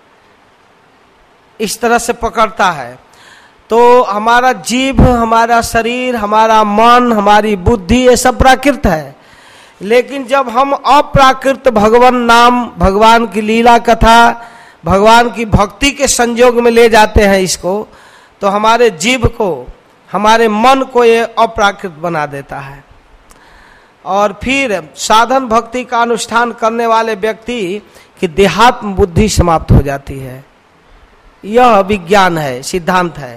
इस तरह से पकड़ता है। तो हमारा जीभ, हमारा शरीर, हमारा मन, हमारी बुद्धि, ये सब प्राकृत है। लेकिन जब हम अप्राकृत भगवान नाम, भगवान की लीला कथा, भगवान की भक्ति के संयोग में ले जाते हैं इसको, तो हमारे जीभ को, हमारे मन को ये अप्राकृत बना देता है। और फिर साधन भक्ति का अनुष्ठान करने वाले व्यक्ति की देहात्म बुद्धि समाप्त हो जाती है। यह विज्ञान है, सिद्धांत है।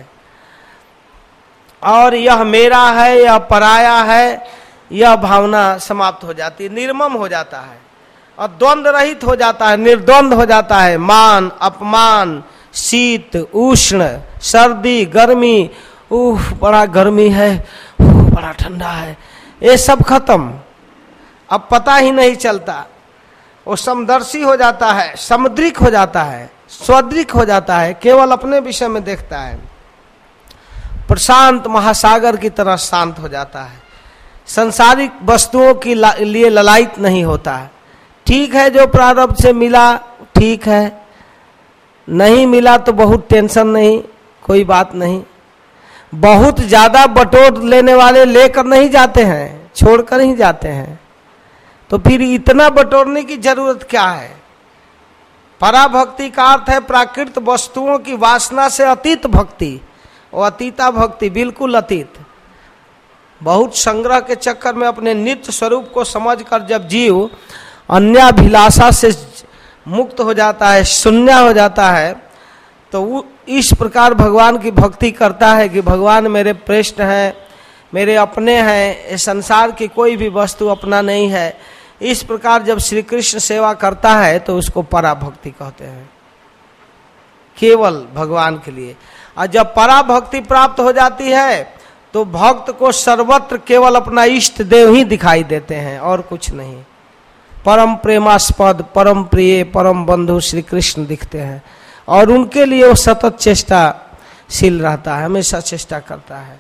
और यह मेरा है, यह पराया है, यह भावना समाप्त हो जाती है, निर्मम हो जाता है और द्वंद्व रहित हो जाता है, निर्द्वंद हो जाता है। मान अपमान, शीत उष्ण, सर्दी गर्मी, उह बड़ा गर्मी है, उह बड़ा ठंडा है, ये सब खत्म। अब पता ही नहीं चलता, वो समदर्शी हो जाता है, समुद्रिक हो जाता है, स्वद्रिक हो जाता है, केवल अपने विषय में देखता है, प्रशांत महासागर की तरह शांत हो जाता है, संसारिक वस्तुओं के लिए ललायित नहीं होता है। ठीक है, जो प्रारब्ध से मिला ठीक है, नहीं मिला तो बहुत टेंशन नहीं, कोई बात नहीं। बहुत ज्यादा बटोर लेने वाले लेकर नहीं जाते हैं, छोड़कर ही जाते हैं, तो फिर इतना बटोरने की जरूरत क्या है? पराभक्ति का अर्थ है प्राकृत वस्तुओं की वासना से अतीत भक्ति, और अतीता भक्ति बिल्कुल अतीत। बहुत संग्रह के चक्कर में अपने नित्य स्वरूप को समझकर जब जीव अन्याभिलाषा से मुक्त हो जाता है, शून्य हो जाता है, तो वो इस प्रकार भगवान की भक्ति करता है कि भगवान मेरे प्रेष्ठ हैं, मेरे अपने हैं, इस संसार की कोई भी वस्तु अपना नहीं है। इस प्रकार जब श्री कृष्ण सेवा करता है तो उसको पराभक्ति कहते हैं, केवल भगवान के लिए। और जब पराभक्ति प्राप्त हो जाती है तो भक्त को सर्वत्र केवल अपना इष्ट देव ही दिखाई देते हैं और कुछ नहीं। परम प्रेमास्पद, परम प्रिय, परम बंधु श्री कृष्ण दिखते हैं और उनके लिए वो सतत चेष्टाशील रहता है, हमेशा चेष्टा करता है।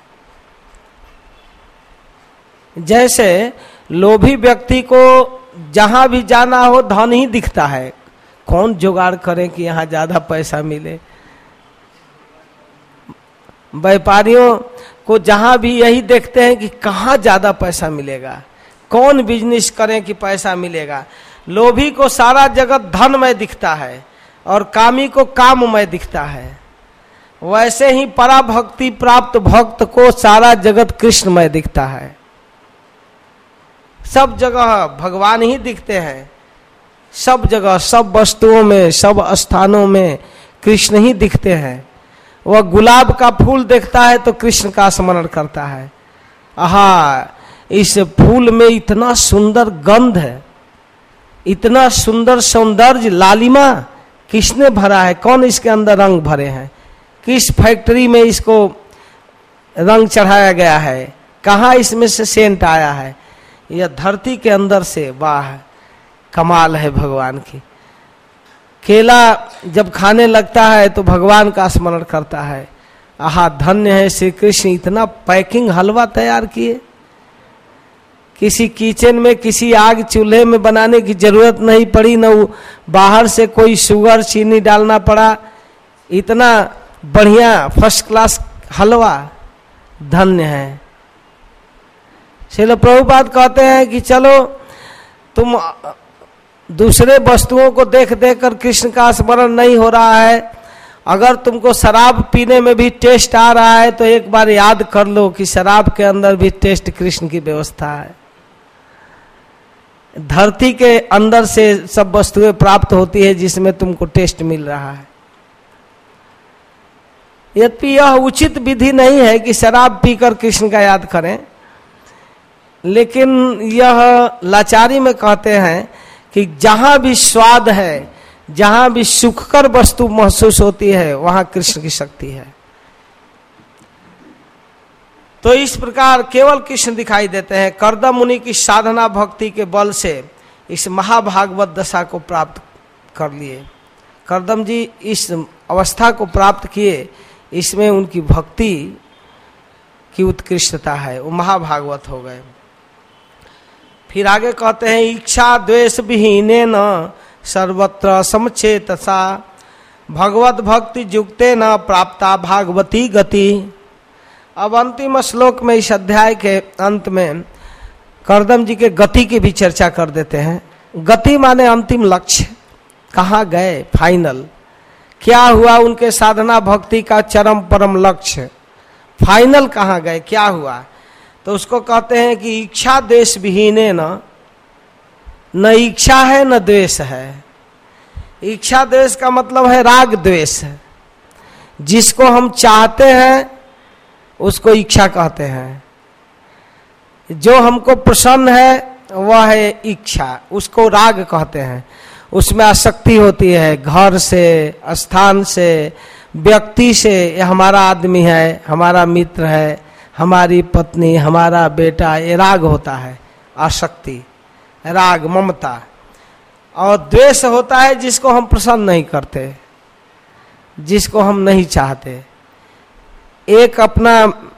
जैसे लोभी व्यक्ति को जहां भी जाना हो धन ही दिखता है, कौन जुगाड़ करे कि यहां ज्यादा पैसा मिले। व्यापारियों को जहां भी यही देखते हैं कि कहाँ ज्यादा पैसा मिलेगा, कौन बिजनेस करें कि पैसा मिलेगा। लोभी को सारा जगत धनमय दिखता है और कामी को काममय दिखता है। वैसे ही पराभक्ति प्राप्त भक्त को सारा जगत कृष्णमय दिखता है, सब जगह भगवान ही दिखते हैं, सब जगह, सब वस्तुओं में, सब स्थानों में कृष्ण ही दिखते हैं। वह गुलाब का फूल देखता है तो कृष्ण का स्मरण करता है, आहा इस फूल में इतना सुंदर गंध है, इतना सुंदर सौंदर्य लालिमा किसने भरा है, कौन इसके अंदर रंग भरे हैं, किस फैक्ट्री में इसको रंग चढ़ाया गया है, कहाँ इसमें से सेंट आया है, यह धरती के अंदर से। वाह कमाल है भगवान की। केला जब खाने लगता है तो भगवान का स्मरण करता है, आहा धन्य है श्री कृष्ण, इतना पैकिंग हलवा तैयार किए, किसी किचन में किसी आग चूल्हे में बनाने की जरूरत नहीं पड़ी, न बाहर से कोई शुगर चीनी डालना पड़ा, इतना बढ़िया फर्स्ट क्लास हलवा, धन्य है। श्रील प्रभुपाद कहते हैं कि चलो तुम दूसरे वस्तुओं को देख देख कर कृष्ण का स्मरण नहीं हो रहा है, अगर तुमको शराब पीने में भी टेस्ट आ रहा है तो एक बार याद कर लो कि शराब के अंदर भी टेस्ट कृष्ण की व्यवस्था है। धरती के अंदर से सब वस्तुएं प्राप्त होती है जिसमें तुमको टेस्ट मिल रहा है। यद्यपि यह उचित विधि नहीं है कि शराब पीकर कृष्ण का याद करें, लेकिन यह लाचारी में कहते हैं कि जहां भी स्वाद है, जहां भी सुखकर वस्तु महसूस होती है, वहां कृष्ण की शक्ति है। तो इस प्रकार केवल कृष्ण दिखाई देते हैं। कर्दम मुनि की साधना भक्ति के बल से इस महाभागवत दशा को प्राप्त कर लिए। कर्दम जी इस अवस्था को प्राप्त किए, इसमें उनकी भक्ति की उत्कृष्टता है, वो महाभागवत हो गए। फिर आगे कहते हैं इच्छा द्वेष विहीने न सर्वत्र समचेतसा भगवत भक्ति युक्ते न प्राप्ता भागवती गति। अब अंतिम श्लोक में इस अध्याय के अंत में कर्दम जी के गति की भी चर्चा कर देते हैं। गति माने अंतिम लक्ष्य, कहाँ गए, फाइनल क्या हुआ, उनके साधना भक्ति का चरम परम लक्ष्य फाइनल कहाँ गए, क्या हुआ। तो उसको कहते हैं कि इच्छा द्वेष विहीने न, न इच्छा है न द्वेष है। इच्छा द्वेष का मतलब है राग द्वेष, जिसको हम चाहते हैं उसको इच्छा कहते हैं, जो हमको प्रसन्न है वह है इच्छा, उसको राग कहते हैं। उसमें आसक्ति होती है, घर से, स्थान से, व्यक्ति से, ये हमारा आदमी है, हमारा मित्र है, हमारी पत्नी, हमारा बेटा, ये राग होता है, आसक्ति, राग, ममता। और द्वेष होता है जिसको हम पसंद नहीं करते, जिसको हम नहीं चाहते। एक अपना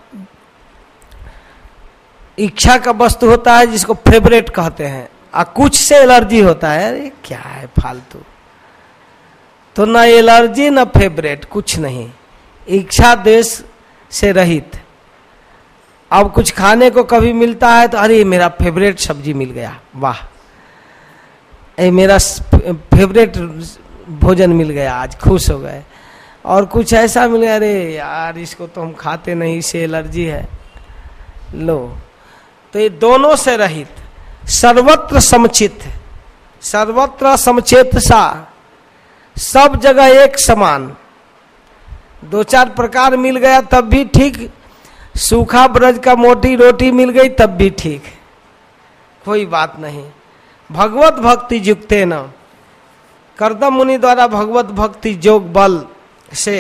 इच्छा का वस्तु होता है जिसको फेवरेट कहते हैं, और कुछ से एलर्जी होता है, अरे क्या है फालतू। तो न एलर्जी न फेवरेट, कुछ नहीं, इच्छा द्वेष से रहित। अब कुछ खाने को कभी मिलता है तो अरे मेरा फेवरेट सब्जी मिल गया, वाह, ये मेरा फेवरेट भोजन मिल गया, आज खुश हो गए। और कुछ ऐसा मिल गया, अरे यार इसको तो हम खाते नहीं, इससे एलर्जी है, लो। तो ये दोनों से रहित, सर्वत्र समचित, सर्वत्र समचेत सा, सब जगह एक समान। दो चार प्रकार मिल गया तब भी ठीक, सूखा ब्रज का मोटी रोटी मिल गई तब भी ठीक, कोई बात नहीं। भगवत भक्ति युक्ते न, कर्दम मुनि द्वारा भगवत भक्ति योग बल से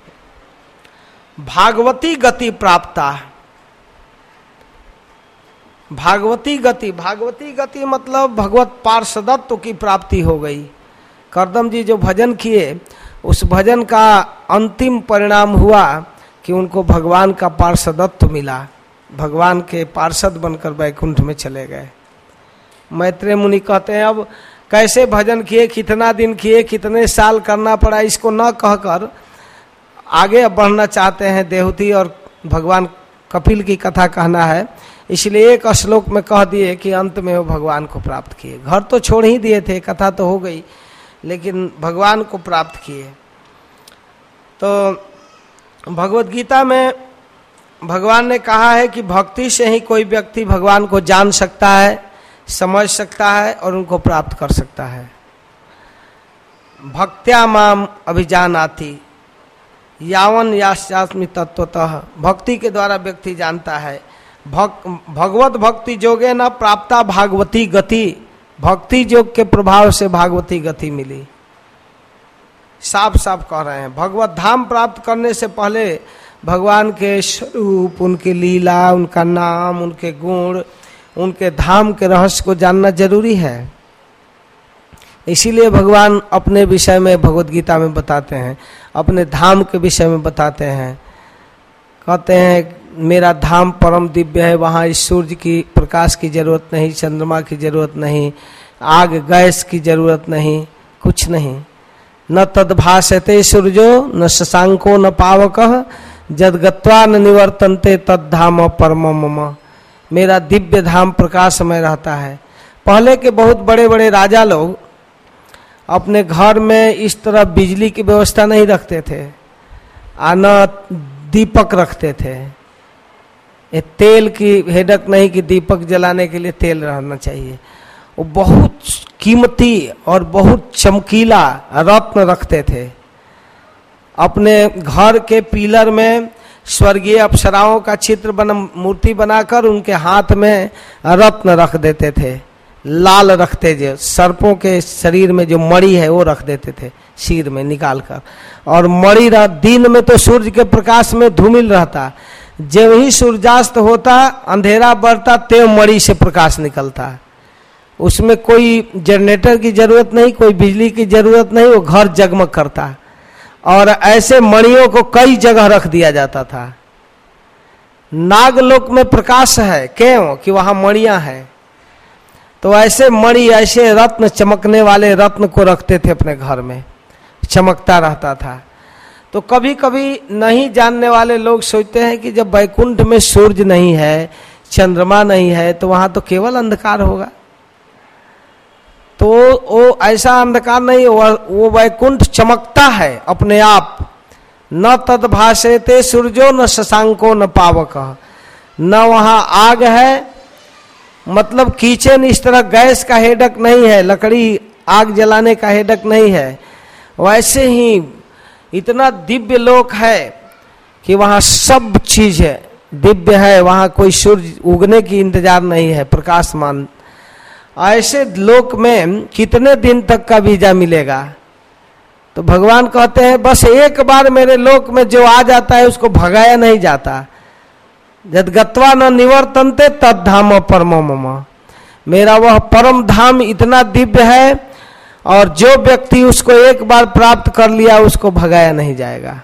भागवती गति प्राप्ता। भागवती गति, भागवती गति मतलब भगवत पार्षदत्व की प्राप्ति हो गई। कर्दम जी जो भजन किए, उस भजन का अंतिम परिणाम हुआ कि उनको भगवान का पार्षदत्व मिला, भगवान के पार्षद बनकर वैकुंठ में चले गए। मैत्रेय मुनि कहते हैं अब कैसे भजन किए, कितना दिन किए, कितने साल करना पड़ा, इसको न कहकर आगे बढ़ना चाहते हैं। देवहूति और भगवान कपिल की कथा कहना है, इसलिए एक श्लोक में कह दिए कि अंत में वो भगवान को प्राप्त किए। घर तो छोड़ ही दिए थे, कथा तो हो गई, लेकिन भगवान को प्राप्त किए। तो भगवत गीता में भगवान ने कहा है कि भक्ति से ही कोई व्यक्ति भगवान को जान सकता है, समझ सकता है और उनको प्राप्त कर सकता है। भक्त्या माम अभिजानाति यावन यास्यास्मि तत्वतः, भक्ति के द्वारा व्यक्ति जानता है। भक, भगवत भक्ति जोगे न प्राप्ता भागवती गति, भक्ति योग के प्रभाव से भागवती गति मिली। साफ साफ कह रहे हैं, भगवत धाम प्राप्त करने से पहले भगवान के स्वरूप, उनकी लीला, उनका नाम, उनके गुण, उनके धाम के रहस्य को जानना जरूरी है। इसीलिए भगवान अपने विषय में भगवत गीता में बताते हैं, अपने धाम के विषय में बताते हैं। कहते हैं मेरा धाम परम दिव्य है, वहाँ इस सूर्य की प्रकाश की जरूरत नहीं, चंद्रमा की जरूरत नहीं, आग गैस की जरूरत नहीं, कुछ नहीं। न तद्भासते सूर्यो न शशांको न पावकः जदगत्वा न निवर्तन्ते तद्धाम परम मम। मेरा दिव्य धाम प्रकाशमय रहता है। पहले के बहुत बड़े बड़े राजा लोग अपने घर में इस तरह बिजली की व्यवस्था नहीं रखते थे, न दीपक रखते थे। ये तेल की हेडक नहीं कि दीपक जलाने के लिए तेल रहना चाहिए। वो बहुत कीमती और बहुत चमकीला रत्न रखते थे। अपने घर के पिलर में स्वर्गीय अप्सराओं का चित्र बना, मूर्ति बनाकर उनके हाथ में रत्न रख देते थे। लाल रखते, जो सर्पों के शरीर में जो मणि है वो रख देते थे सिर में निकाल कर। और मणि दिन में तो सूर्य के प्रकाश में धूमिल रहता, जब ही सूर्यास्त होता अंधेरा बढ़ता ते मणि से प्रकाश निकलता। उसमें कोई जनरेटर की जरूरत नहीं, कोई बिजली की जरूरत नहीं, वो घर जगमग करता। और ऐसे मणियों को कई जगह रख दिया जाता था। नागलोक में प्रकाश है, क्यों कि वहां मणियां हैं। तो ऐसे मणि, ऐसे रत्न, चमकने वाले रत्न को रखते थे अपने घर में, चमकता रहता था। तो कभी कभी नहीं जानने वाले लोग सोचते हैं कि जब वैकुंठ में सूर्य नहीं है, चंद्रमा नहीं है, तो वहां तो केवल अंधकार होगा। तो वो ऐसा अंधकार नहीं, वो वैकुंठ चमकता है अपने आप। न तद्भासते सूर्यो न शशांको न पावकः, न वहां आग है, मतलब किचन इस तरह गैस का हेडक नहीं है, लकड़ी आग जलाने का हेडक नहीं है। वैसे ही इतना दिव्य लोक है कि वहां सब चीज है, दिव्य है, वहां कोई सूर्य उगने की इंतजार नहीं है, प्रकाशमान। ऐसे लोक में कितने दिन तक का वीजा मिलेगा? तो भगवान कहते हैं बस एक बार मेरे लोक में जो आ जाता है उसको भगाया नहीं जाता। यद्गत्वा न निवर्तन्ते तद्धाम परम मम, मेरा वह परम धाम इतना दिव्य है और जो व्यक्ति उसको एक बार प्राप्त कर लिया उसको भगाया नहीं जाएगा,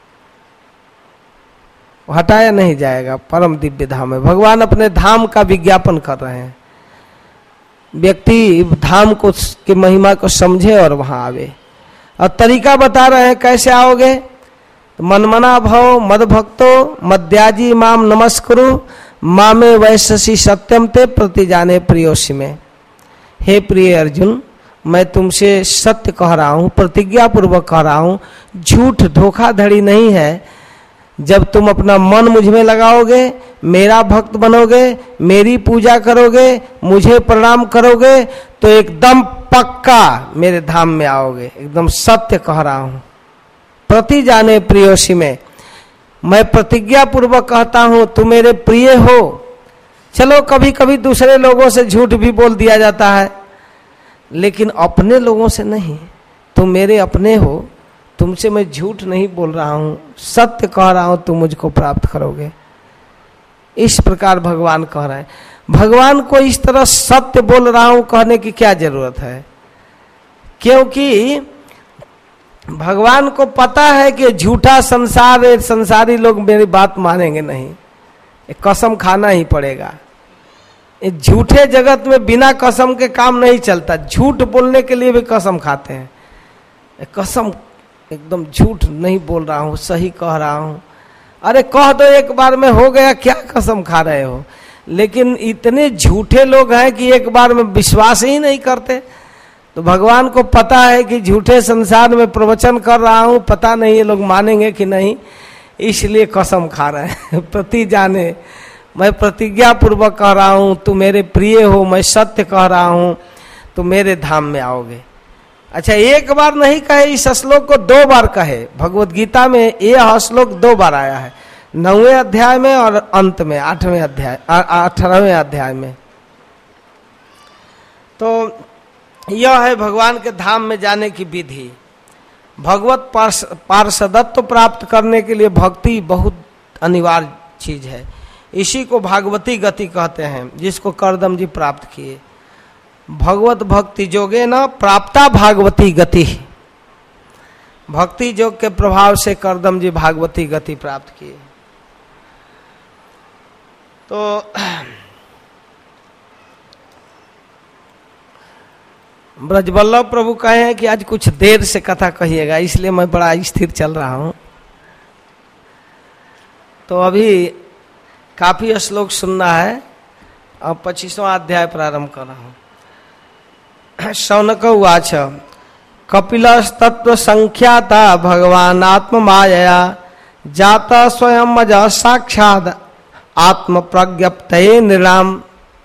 हटाया नहीं जाएगा। परम दिव्य धाम है। भगवान अपने धाम का विज्ञापन कर रहे हैं। व्यक्ति धाम को की महिमा को समझे और वहां आवे। और तरीका बता रहे हैं कैसे आओगे। मनमना भव मद भक्तो मद्याजी माम नमस्कुरु मामे वैशसी सत्यम ते प्रति जाने प्रियोसी में। हे प्रिय अर्जुन, मैं तुमसे सत्य कह रहा हूँ, प्रतिज्ञा पूर्वक कह रहा हूँ, झूठ धोखाधड़ी नहीं है। जब तुम अपना मन मुझ में लगाओगे, मेरा भक्त बनोगे, मेरी पूजा करोगे, मुझे प्रणाम करोगे, तो एकदम पक्का मेरे धाम में आओगे। एकदम सत्य कह रहा हूं। प्रति जाने प्रियोसी में, मैं प्रतिज्ञा पूर्वक कहता हूं, तुम मेरे प्रिय हो। चलो कभी कभी दूसरे लोगों से झूठ भी बोल दिया जाता है, लेकिन अपने लोगों से नहीं। तुम मेरे अपने हो, तुमसे मैं झूठ नहीं बोल रहा हूं, सत्य कह रहा हूं, तुम मुझको प्राप्त करोगे। इस प्रकार भगवान कह रहे हैं। भगवान को इस तरह सत्य बोल रहा हूं कहने की क्या जरूरत है? क्योंकि भगवान को पता है कि झूठा संसार, संसारी लोग मेरी बात मानेंगे नहीं, कसम खाना ही पड़ेगा। झूठे जगत में बिना कसम के काम नहीं चलता। झूठ बोलने के लिए भी कसम खाते हैं। कसम एकदम झूठ नहीं बोल रहा हूं, सही कह रहा हूं। अरे कह दो एक बार में हो गया, क्या कसम खा रहे हो? लेकिन इतने झूठे लोग हैं कि एक बार में विश्वास ही नहीं करते। तो भगवान को पता है कि झूठे संसार में प्रवचन कर रहा हूं, पता नहीं ये लोग मानेंगे कि नहीं, इसलिए कसम खा रहे हैं। प्रति जाने, मैं प्रतिज्ञा पूर्वक कह रहा हूं, तू मेरे प्रिय हो, मैं सत्य कह रहा हूं, तो मेरे धाम में आओगे। अच्छा, एक बार नहीं कहे, इस श्लोक को दो बार कहे। भगवत गीता में यह श्लोक दो बार आया है, नौवें अध्याय में और अंत में आठवें अध्याय अठारहवें अध्याय में। तो यह है भगवान के धाम में जाने की विधि। भगवत पार्षदत्व प्राप्त करने के लिए भक्ति बहुत अनिवार्य चीज है। इसी को भागवती गति कहते हैं, जिसको करदम जी प्राप्त किए। भगवत भक्ति जोगे न प्राप्ता भागवती गति। भक्ति योग के प्रभाव से करदम जी भागवती गति प्राप्त किए। तो ब्रजवल्लभ प्रभु कहे हैं कि आज कुछ देर से कथा कहिएगा, इसलिए मैं बड़ा स्थिर चल रहा हूं। तो अभी काफी श्लोक सुनना है। अब पच्चीसवां अध्याय प्रारंभ कर रहा हूं। शौनक उवाच कपिलस्तत्व संख्याता भगवान आत्म मायया जाता स्वयं अज साक्षात् आत्म प्रज्ञप्तये निर्णाम।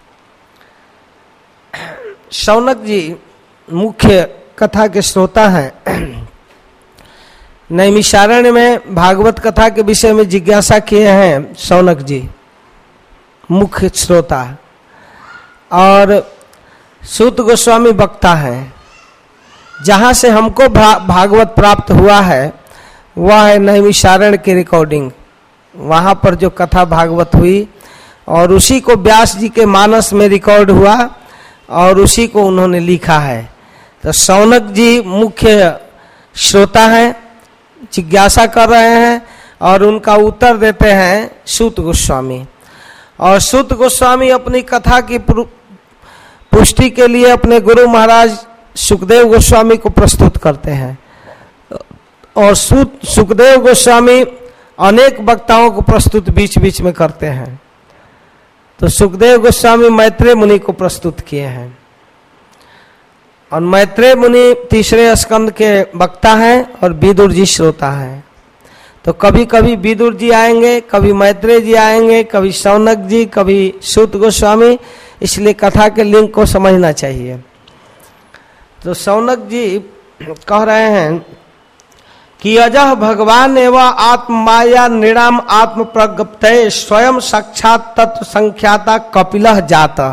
शौनक जी मुख्य कथा के श्रोता हैं। नैमिषारण्य में भागवत कथा के विषय में जिज्ञासा किए हैं शौनक जी, मुख्य श्रोता। और सूत गोस्वामी वक्ता है। जहां से हमको भा, भागवत प्राप्त हुआ है वह है नैमिषारण्य की रिकॉर्डिंग। वहां पर जो कथा भागवत हुई और उसी को व्यास जी के मानस में रिकॉर्ड हुआ और उसी को उन्होंने लिखा है। तो शौनक जी मुख्य श्रोता हैं, जिज्ञासा कर रहे हैं और उनका उत्तर देते हैं सूत गोस्वामी। और सूत गोस्वामी अपनी कथा की पुष्टि के लिए अपने गुरु महाराज सुखदेव गोस्वामी को प्रस्तुत करते हैं। और सूत सुखदेव गोस्वामी अनेक वक्ताओं को प्रस्तुत बीच बीच में करते हैं। तो सुखदेव गोस्वामी मैत्रेय मुनि को प्रस्तुत किए हैं। और मैत्रेय मुनि तीसरे स्कंद के वक्ता हैं और विदुर जी श्रोता हैं। तो कभी कभी विदुर जी आएंगे, कभी मैत्रेय जी आएंगे, कभी शौनक जी, कभी सूत गोस्वामी। इसलिए कथा के लिंक को समझना चाहिए। तो शौनक जी कह रहे हैं कि अजह भगवान एवं आत्म माया नृणाम आत्म प्रज्ञप्तये स्वयं साक्षात तत्व संख्याता कपिलः जाता।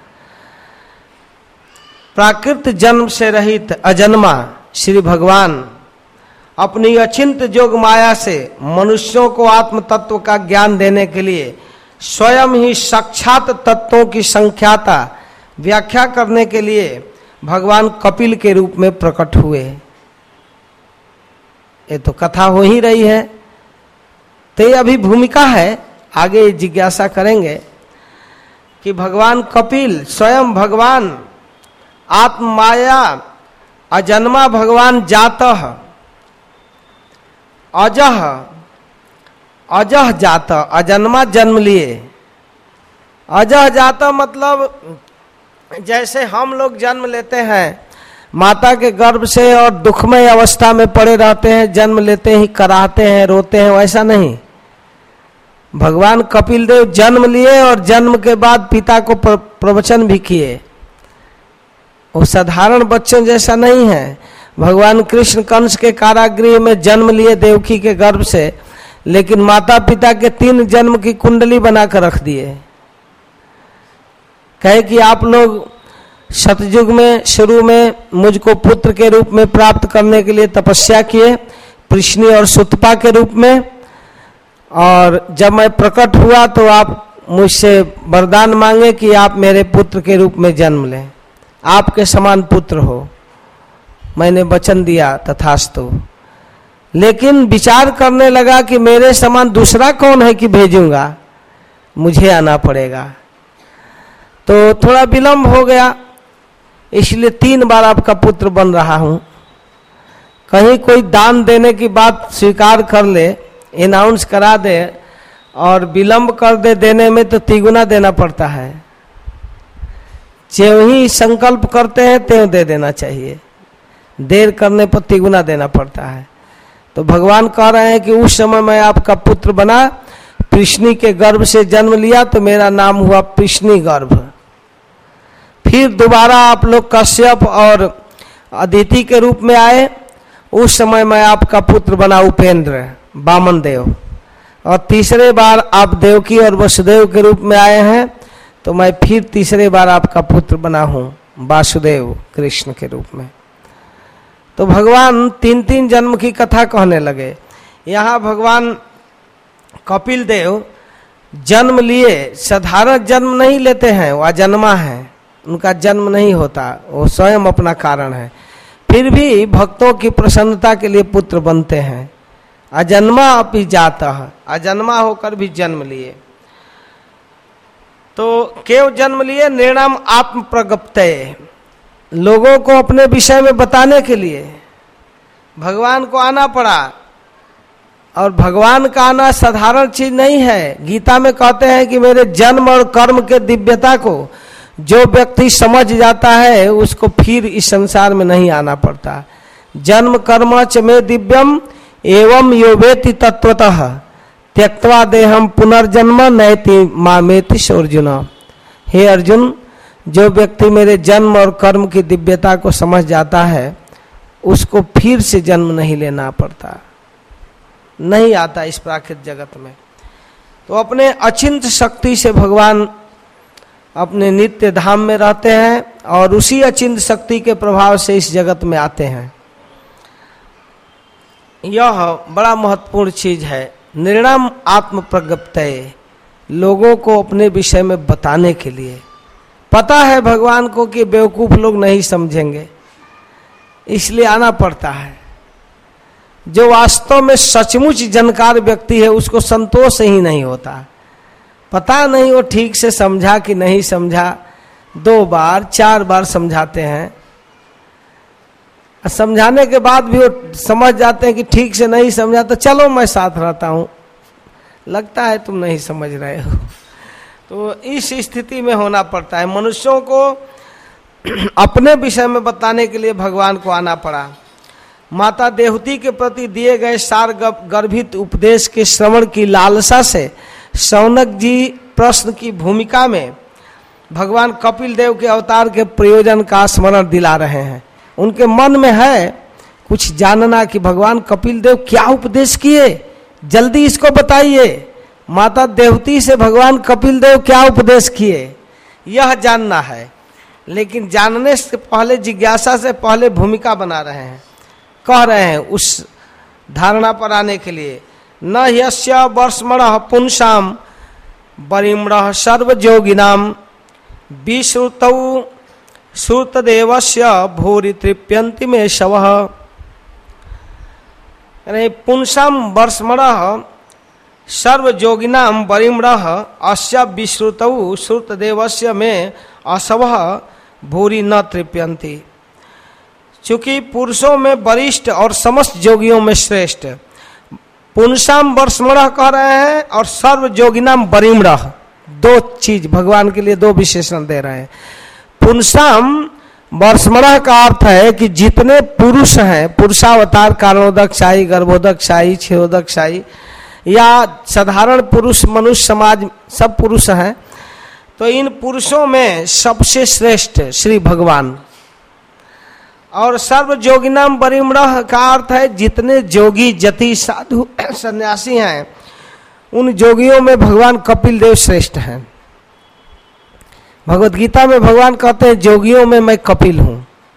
प्राकृत जन्म से रहित अजन्मा श्री भगवान अपनी अचिंत जोग माया से मनुष्यों को आत्म तत्व का ज्ञान देने के लिए स्वयं ही साक्षात तत्वों की संख्याता व्याख्या करने के लिए भगवान कपिल के रूप में प्रकट हुए। ये तो कथा हो ही रही है, तो ये अभी भूमिका है। आगे जिज्ञासा करेंगे कि भगवान कपिल स्वयं भगवान आत्म माया अजन्मा भगवान जातः अजह अजह जाता, अजन्मा जन्म लिए। अजह जाता मतलब जैसे हम लोग जन्म लेते हैं माता के गर्भ से और दुखमय अवस्था में पड़े रहते हैं, जन्म लेते ही कराहते हैं, रोते हैं, वैसा नहीं। भगवान कपिल देव जन्म लिए और जन्म के बाद पिता को प्रवचन भी किए। वो साधारण बच्चों जैसा नहीं है। भगवान कृष्ण कंस के कारागृह में जन्म लिए देवकी के गर्भ से, लेकिन माता पिता के तीन जन्म की कुंडली बनाकर रख दिए। कहे कि आप लोग सतयुग में शुरू में मुझको पुत्र के रूप में प्राप्त करने के लिए तपस्या किए, पृश्नी और सुतपा के रूप में, और जब मैं प्रकट हुआ तो आप मुझसे वरदान मांगे कि आप मेरे पुत्र के रूप में जन्म लें, आपके समान पुत्र हो। मैंने वचन दिया, तथास्तु। लेकिन विचार करने लगा कि मेरे समान दूसरा कौन है कि भेजूंगा, मुझे आना पड़ेगा। तो थोड़ा विलंब हो गया, इसलिए तीन बार आपका पुत्र बन रहा हूं। कहीं कोई दान देने की बात स्वीकार कर ले, अनाउंस करा दे और विलंब कर दे देने में, तो तिगुना देना पड़ता है। ज्यों ही संकल्प करते हैं त्यों दे देना चाहिए, देर करने पर तिगुना देना पड़ता है। तो भगवान कह रहे हैं कि उस समय मैं आपका पुत्र बना, पृश्नी के गर्भ से जन्म लिया, तो मेरा नाम हुआ पृश्नी गर्भ। फिर दोबारा आप लोग कश्यप और अदिति के रूप में आए, उस समय मैं आपका पुत्र बना उपेंद्र, वामन देव। और तीसरे बार आप देवकी और वसुदेव के रूप में आए हैं, तो मैं फिर तीसरे बार आपका पुत्र बना हूं वासुदेव कृष्ण के रूप में। तो भगवान तीन तीन जन्म की कथा कहने लगे। यहाँ भगवान कपिल देव जन्म लिए, साधारण जन्म नहीं लेते हैं, वो अजन्मा है, उनका जन्म नहीं होता, वो स्वयं अपना कारण है। फिर भी भक्तों की प्रसन्नता के लिए पुत्र बनते हैं। अजन्मा अपि जातः, अजन्मा होकर भी जन्म लिए। तो केव जन्म लिए निर्णाम आत्म प्रगप्तये, लोगों को अपने विषय में बताने के लिए भगवान को आना पड़ा। और भगवान का आना साधारण चीज नहीं है। गीता में कहते हैं कि मेरे जन्म और कर्म के दिव्यता को जो व्यक्ति समझ जाता है, उसको फिर इस संसार में नहीं आना पड़ता। जन्म कर्म च मे दिव्यम एवं यो वेति तत्वतः त्यक्त्वा देहम पुनर्जन्म नैति मामेति अर्जुन। हे अर्जुन, जो व्यक्ति मेरे जन्म और कर्म की दिव्यता को समझ जाता है, उसको फिर से जन्म नहीं लेना पड़ता, नहीं आता इस प्राकृतिक जगत में। तो अपने अचिंत शक्ति से भगवान अपने नित्य धाम में रहते हैं और उसी अचिंत शक्ति के प्रभाव से इस जगत में आते हैं। यह बड़ा महत्वपूर्ण चीज है। निर्णाम आत्म प्रगप्तये, लोगों को अपने विषय में बताने के लिए। पता है भगवान को कि बेवकूफ लोग नहीं समझेंगे, इसलिए आना पड़ता है। जो वास्तव में सचमुच जानकार व्यक्ति है, उसको संतोष ही नहीं होता। पता नहीं वो ठीक से समझा कि नहीं समझा, दो बार चार बार समझाते हैं, समझाने के बाद भी वो समझ जाते हैं कि ठीक से नहीं समझा, तो चलो मैं साथ रहता हूं, लगता है तुम नहीं समझ रहे हो। तो इस स्थिति में होना पड़ता है। मनुष्यों को अपने विषय में बताने के लिए भगवान को आना पड़ा। माता देवहूति के प्रति दिए गए सार गर्भित उपदेश के श्रवण की लालसा से शौनक जी प्रश्न की भूमिका में भगवान कपिल देव के अवतार के प्रयोजन का स्मरण दिला रहे हैं। उनके मन में है कुछ जानना कि भगवान कपिल देव क्या उपदेश किए, जल्दी इसको बताइए। माता देवहूति से भगवान कपिल देव क्या उपदेश किए, यह जानना है। लेकिन जानने से पहले, जिज्ञासा से पहले भूमिका बना रहे हैं, कह रहे हैं उस धारणा पर आने के लिए। न यस्य वर्ष्मणः पुंसाम बरिम्णः सर्वयोगिनाम विश्रुतौ श्रुतदेवस्य भूरि तृप्यन्ति मे शवः। पुंसाम वर्ष्मणः सर्वयोगिनाम बरिम्णः अस्य विश्रुतौ श्रुतदेवस्य मे असवः भूरि न तृप्यन्ति। चूंकि पुरुषों में वरिष्ठ और समस्त योगियों में श्रेष्ठ, पुंसाम वर्ष्मणः कह रहे हैं और सर्व योगिनाम बरिम्णः, दो चीज भगवान के लिए दो विशेषण दे रहे हैं। पुंसाम वर्ष्मणः का अर्थ है कि जितने पुरुष हैं, पुरुषावतार, कारणोदकशाही, गर्भोदकशाही, क्षीरोदकशाही या साधारण पुरुष, मनुष्य समाज सब पुरुष हैं, तो इन पुरुषों में सबसे श्रेष्ठ श्री भगवान। और सर्व जोगिनाम परिमणः का अर्थ है जितने जोगी, जति, साधु, सन्यासी हैं, उन जोगियों में भगवान कपिल देव श्रेष्ठ हैं। भगवत गीता में भगवान कहते हैं जोगियों में मैं कपिल हूं।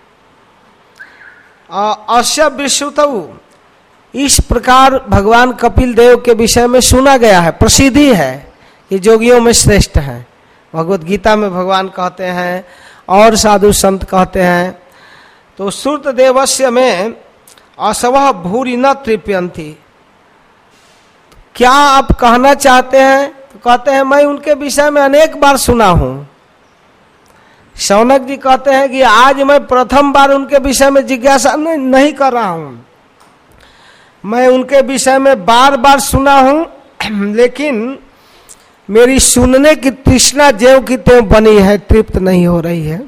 अस्य विश्रुतौ, इस प्रकार भगवान कपिल देव के विषय में सुना गया है, प्रसिद्धि है कि जोगियों में श्रेष्ठ हैं। भगवत गीता में भगवान कहते हैं और साधु संत कहते हैं। तो श्रुत देवस्य में असवः भूरि न तृप्यन्ति, क्या आप कहना चाहते हैं? तो कहते हैं मैं उनके विषय में अनेक बार सुना हूं। शौनक जी कहते हैं कि आज मैं प्रथम बार उनके विषय में जिज्ञासा नहीं कर रहा हूं, मैं उनके विषय में बार बार सुना हूं, लेकिन मेरी सुनने की तृष्णा ज्यों की त्यों बनी है, तृप्त नहीं हो रही है।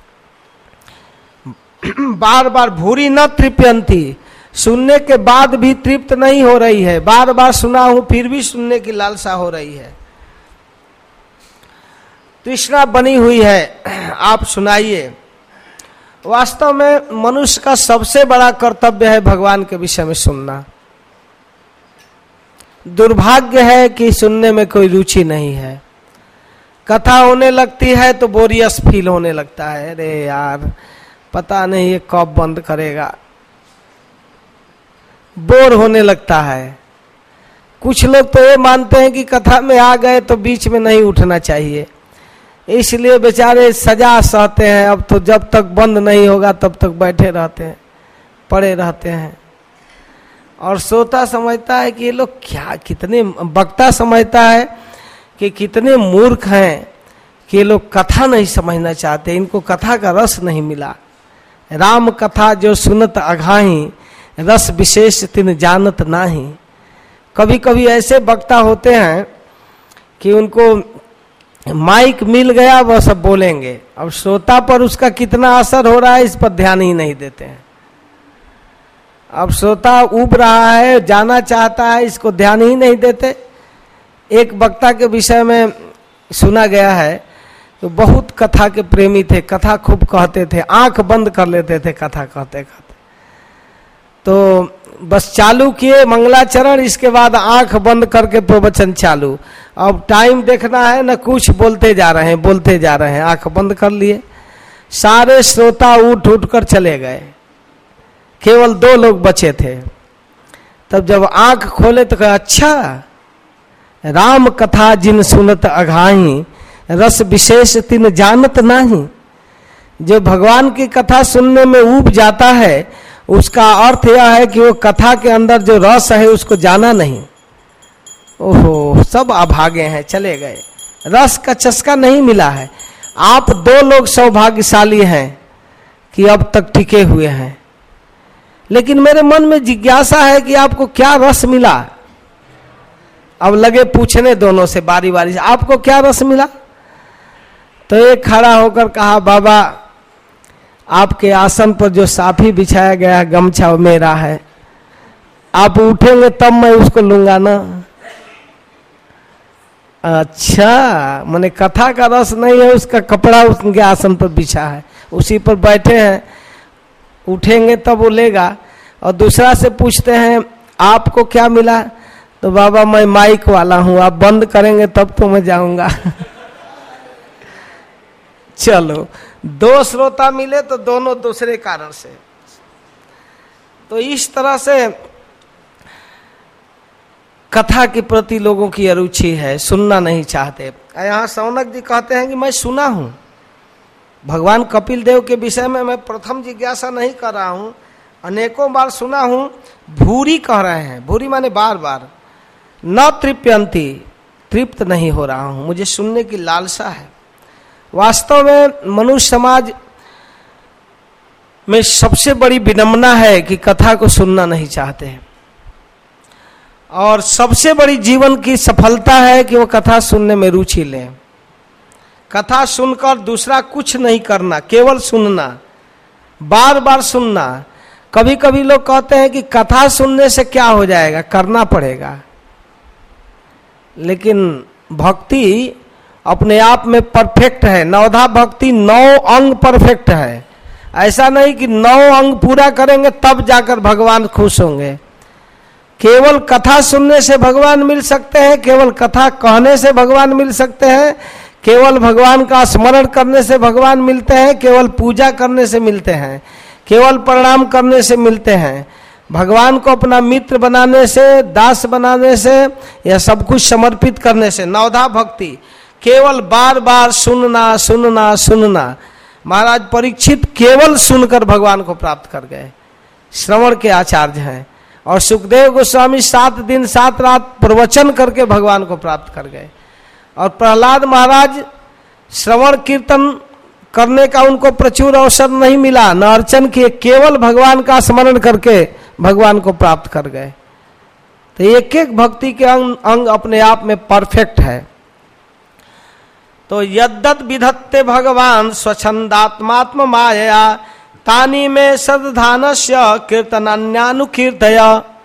बार बार भूरि न तृप्यन्ति, सुनने के बाद भी तृप्त नहीं हो रही है, बार बार सुना हूं फिर भी सुनने की लालसा हो रही है, तृष्णा बनी हुई है, आप सुनाइए। वास्तव में मनुष्य का सबसे बड़ा कर्तव्य है भगवान के विषय में सुनना। दुर्भाग्य है कि सुनने में कोई रुचि नहीं है। कथा होने लगती है तो बोरियस फील होने लगता है, अरे यार पता नहीं ये कब बंद करेगा, बोर होने लगता है। कुछ लोग तो ये मानते हैं कि कथा में आ गए तो बीच में नहीं उठना चाहिए, इसलिए बेचारे सजा सहते हैं। अब तो जब तक बंद नहीं होगा तब तक बैठे रहते हैं, पड़े रहते हैं। और श्रोता समझता है कि ये लोग क्या, कितने, वक्ता समझता है कि कितने मूर्ख हैं कि ये लोग कथा नहीं समझना चाहते, इनको कथा का रस नहीं मिला। राम कथा जो सुनत अघाही, रस विशेष तिन जानत नाही। कभी कभी ऐसे वक्ता होते हैं कि उनको माइक मिल गया वह सब बोलेंगे, अब श्रोता पर उसका कितना असर हो रहा है इस पर ध्यान ही नहीं देते हैं। अब श्रोता उब रहा है, जाना चाहता है, इसको ध्यान ही नहीं देते। एक वक्ता के विषय में सुना गया है तो बहुत कथा के प्रेमी थे, कथा खूब कहते थे, आंख बंद कर लेते थे कथा कहते कहते। तो बस चालू किए मंगलाचरण, इसके बाद आंख बंद करके प्रवचन चालू। अब टाइम देखना है न, कुछ बोलते जा रहे हैं बोलते जा रहे हैं, आंख बंद कर लिए। सारे श्रोता उठ उठ कर चले गए, केवल दो लोग बचे थे। तब जब आंख खोले तो कहा, अच्छा राम कथा जिन सुनत अघाही, रस विशेष तिन जानत नाही। जो भगवान की कथा सुनने में ऊब जाता है उसका अर्थ यह है कि वो कथा के अंदर जो रस है उसको जाना नहीं। ओहो, सब अभागे हैं, चले गए, रस का चस्का नहीं मिला है। आप दो लोग सौभाग्यशाली हैं कि अब तक टिके हुए हैं। लेकिन मेरे मन में जिज्ञासा है कि आपको क्या रस मिला। अब लगे पूछने दोनों से बारी बारी से, आपको क्या रस मिला? तो एक खड़ा होकर कहा, बाबा आपके आसन पर जो साफी बिछाया गया गमछा मेरा है, आप उठेंगे तब मैं उसको लूंगा ना। अच्छा, मैंने कथा का रस नहीं है, उसका कपड़ा उनके आसन पर बिछा है, उसी पर बैठे हैं, उठेंगे तब वो लेगा। और दूसरा से पूछते हैं आपको क्या मिला? तो बाबा मैं माइक वाला हूं, आप बंद करेंगे तब तो मैं जाऊंगा। चलो, दो श्रोता मिले तो दोनों दूसरे कारण से। तो इस तरह से कथा के प्रति लोगों की अरुचि है, सुनना नहीं चाहते। यहाँ शौनक जी कहते हैं कि मैं सुना हूं भगवान कपिल देव के विषय में, मैं प्रथम जिज्ञासा नहीं कर रहा हूं, अनेकों बार सुना हूं। भूरी कह रहे हैं, भूरी माने बार बार, न तृप्यंती, तृप्त नहीं हो रहा हूं, मुझे सुनने की लालसा है। वास्तव में मनुष्य समाज में सबसे बड़ी विडंबना है कि कथा को सुनना नहीं चाहते हैं, और सबसे बड़ी जीवन की सफलता है कि वो कथा सुनने में रुचि लें। कथा सुनकर दूसरा कुछ नहीं करना, केवल सुनना, बार बार सुनना। कभी कभी लोग कहते हैं कि कथा सुनने से क्या हो जाएगा, करना पड़ेगा, लेकिन भक्ति अपने आप में परफेक्ट है। नवधा भक्ति नौ अंग परफेक्ट है। ऐसा नहीं कि नौ अंग पूरा करेंगे तब जाकर भगवान खुश होंगे। केवल कथा सुनने से भगवान मिल सकते हैं, केवल कथा कहने से भगवान मिल सकते हैं, केवल भगवान का स्मरण करने से भगवान मिलते हैं, केवल पूजा करने से मिलते हैं, केवल प्रणाम करने से मिलते हैं। भगवान को अपना मित्र बनाने से, दास बनाने से, या सब कुछ समर्पित करने से। नवधा भक्ति केवल बार बार सुनना सुनना सुनना। महाराज परीक्षित केवल सुनकर भगवान को प्राप्त कर गए, श्रवण के आचार्य हैं। और सुखदेव गोस्वामी सात दिन सात रात प्रवचन करके भगवान को प्राप्त कर गए। और प्रहलाद महाराज श्रवण कीर्तन करने का उनको प्रचुर अवसर नहीं मिला, न अर्चन किए, केवल भगवान का स्मरण करके भगवान को प्राप्त कर गए। तो एक एक भक्ति के अंग अंग अपने आप में परफेक्ट है। तो यद्दत विधत्ते भगवान स्वच्छंदात्मात्म माया तानी में सदधानस्य कीर्तनान्यानुकीर्तय।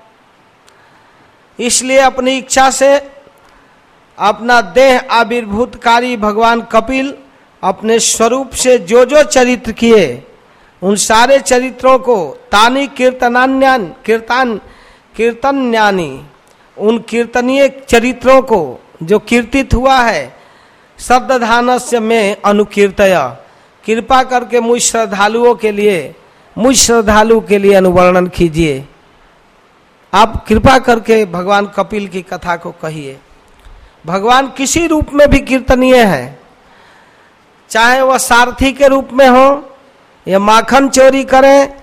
इसलिए अपनी इच्छा से अपना देह आविर्भूतकारी भगवान कपिल अपने स्वरूप से जो जो चरित्र किए उन सारे चरित्रों को तानी कीर्तनान्यान कीर्तन कीर्तन्यानी, उन कीर्तनीय चरित्रों को जो कीर्तित हुआ है, शब्दधानस्य में अनुकीर्तय, कृपा करके मुझ श्रद्धालुओं के लिए, मुझ श्रद्धालु के लिए अनुवर्णन कीजिए। आप कृपा करके भगवान कपिल की कथा को कहिए। भगवान किसी रूप में भी कीर्तनीय है, चाहे वह सारथी के रूप में हो, या माखन चोरी करें,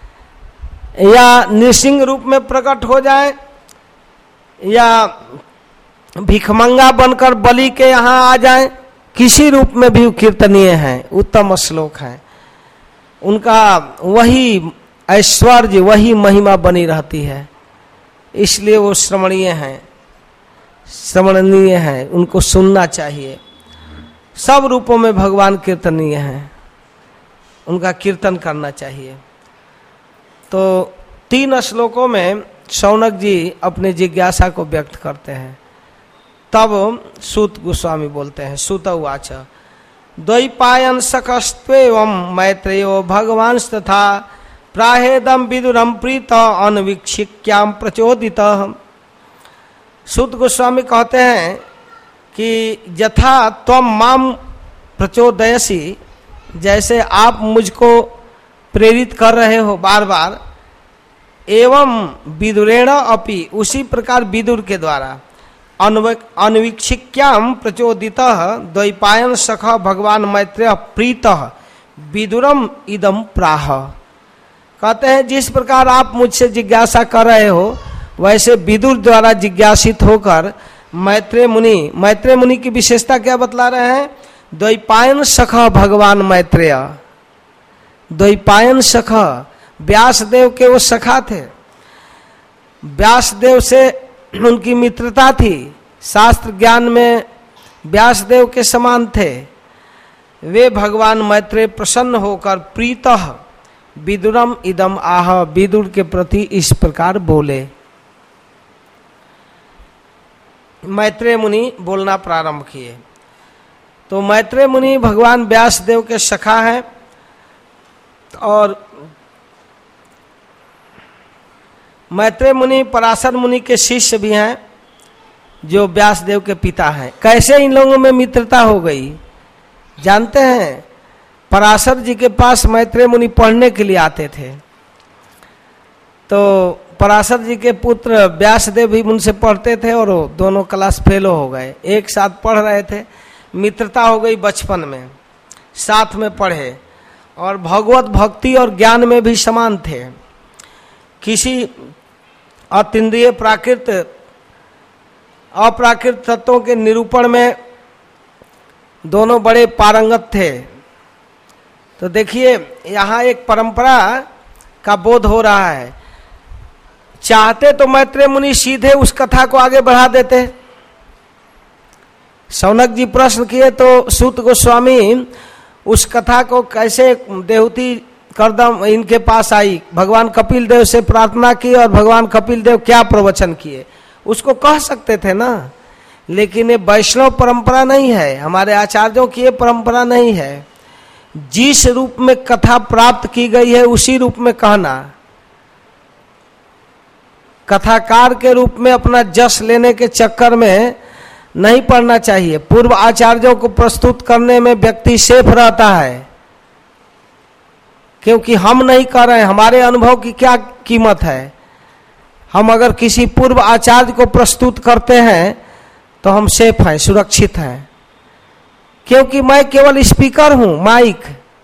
या नृसिंह रूप में प्रकट हो जाए, या भिखमंगा बनकर बलि के यहाँ आ जाए, किसी रूप में भी कीर्तनीय हैं, उत्तम श्लोक हैं। उनका वही ऐश्वर्य, वही महिमा बनी रहती है, इसलिए वो श्रवणीय हैं, श्रवणनीय हैं, उनको सुनना चाहिए। सब रूपों में भगवान कीर्तनीय हैं, उनका कीर्तन करना चाहिए। तो तीन श्लोकों में शौनक जी अपनी जिज्ञासा को व्यक्त करते हैं। तब सूत गोस्वामी बोलते हैं, सूत उवाच द्वैपायन सकस्त्वेवं मैत्रेयो भगवांस्तथा प्राहेदम विदुरम प्रीत अनवीक्षिक्याम प्रचोदितः। सूत गोस्वामी कहते हैं कि यथा त्वम माम प्रचोदयसी, जैसे आप मुझको प्रेरित कर रहे हो बार बार, एवं विदुरेण अपि, उसी प्रकार विदुर के द्वारा, अनवीक्षिक्याम प्रचोदितः द्वैपायन सखा भगवान मैत्रेय प्रीतः विदुरम इदम प्राह। कहते हैं जिस प्रकार आप मुझसे जिज्ञासा कर रहे हो, वैसे विदुर द्वारा जिज्ञासित होकर मैत्रेय मुनि, मैत्रेय मुनि की विशेषता क्या बतला रहे हैं? द्वैपायन सखा भगवान मैत्रेय, द्वैपायन सखा, व्यासदेव के वो सखा थे, व्यासदेव से उनकी मित्रता थी, शास्त्र ज्ञान में व्यासदेव के समान थे। वे भगवान मैत्रेय प्रसन्न होकर प्रीतः विदुरम इदम आह, विदुर के प्रति इस प्रकार बोले। मैत्रेय मुनि बोलना प्रारंभ किए। तो मैत्रेय मुनि भगवान व्यासदेव के सखा हैं और मैत्रेय मुनि पराशर मुनि के शिष्य भी हैं, जो व्यासदेव के पिता हैं। कैसे इन लोगों में मित्रता हो गई जानते हैं? पराशर जी के पास मैत्रेय मुनि पढ़ने के लिए आते थे, तो पराशर जी के पुत्र व्यासदेव भी उनसे पढ़ते थे और दोनों क्लास फेलो हो गए। एक साथ पढ़ रहे थे, मित्रता हो गई बचपन में, साथ में पढ़े और भगवत भक्ति और ज्ञान में भी समान थे। किसी अतीन्द्रिय प्राकृत अप्राकृत तत्वों के निरूपण में दोनों बड़े पारंगत थे। तो देखिए यहाँ एक परंपरा का बोध हो रहा है। चाहते तो मैत्रेय मुनि सीधे उस कथा को आगे बढ़ा देते। शौनक जी प्रश्न किए तो सूत गोस्वामी उस कथा को कैसे देहूती करदम इनके पास आई, भगवान कपिल देव से प्रार्थना की और भगवान कपिल देव क्या प्रवचन किए उसको कह सकते थे ना, लेकिन ये वैष्णव परंपरा नहीं है, हमारे आचार्यों की ये परंपरा नहीं है। जिस रूप में कथा प्राप्त की गई है उसी रूप में कहना, कथाकार के रूप में अपना जस लेने के चक्कर में नहीं पड़ना चाहिए। पूर्व आचार्यों को प्रस्तुत करने में व्यक्ति सेफ रहता है, क्योंकि हम नहीं कर रहे हैं, हमारे अनुभव की क्या कीमत है। हम अगर किसी पूर्व आचार्य को प्रस्तुत करते हैं तो हम सेफ हैं, सुरक्षित हैं, क्योंकि मैं केवल स्पीकर हूं, माइक,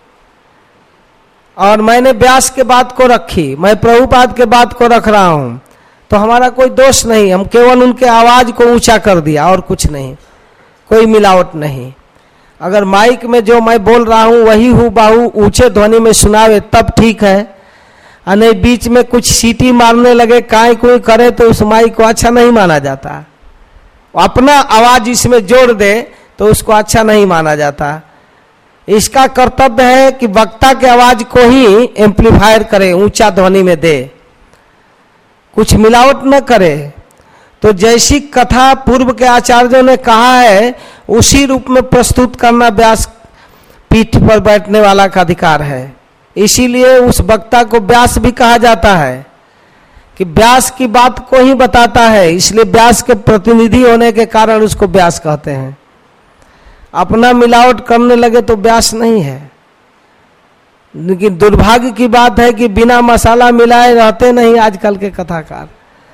और मैंने व्यास के बात को रखी, मैं प्रभुपाद के बात को रख रहा हूं, तो हमारा कोई दोष नहीं, हम केवल उनके आवाज को ऊंचा कर दिया और कुछ नहीं, कोई मिलावट नहीं। अगर माइक में जो मैं बोल रहा हूं वही हूँ बाहू ऊंचे ध्वनि में सुनावे तब ठीक है, और नहीं बीच में कुछ सीटी मारने लगे, काय कोई करे, तो उस माइक को अच्छा नहीं माना जाता। अपना आवाज इसमें जोड़ दे तो उसको अच्छा नहीं माना जाता। इसका कर्तव्य है कि वक्ता के आवाज को ही एम्पलीफायर करे, ऊंचा ध्वनि में दे, कुछ मिलावट न करे। तो जैसी कथा पूर्व के आचार्यों ने कहा है उसी रूप में प्रस्तुत करना व्यास पीठ पर बैठने वाला का अधिकार है। इसीलिए उस वक्ता को व्यास भी कहा जाता है कि व्यास की बात को ही बताता है, इसलिए व्यास के प्रतिनिधि होने के कारण उसको व्यास कहते हैं। अपना मिलावट करने लगे तो व्यास नहीं है। लेकिन दुर्भाग्य की बात है कि बिना मसाला मिलाए रहते नहीं आजकल के कथाकार,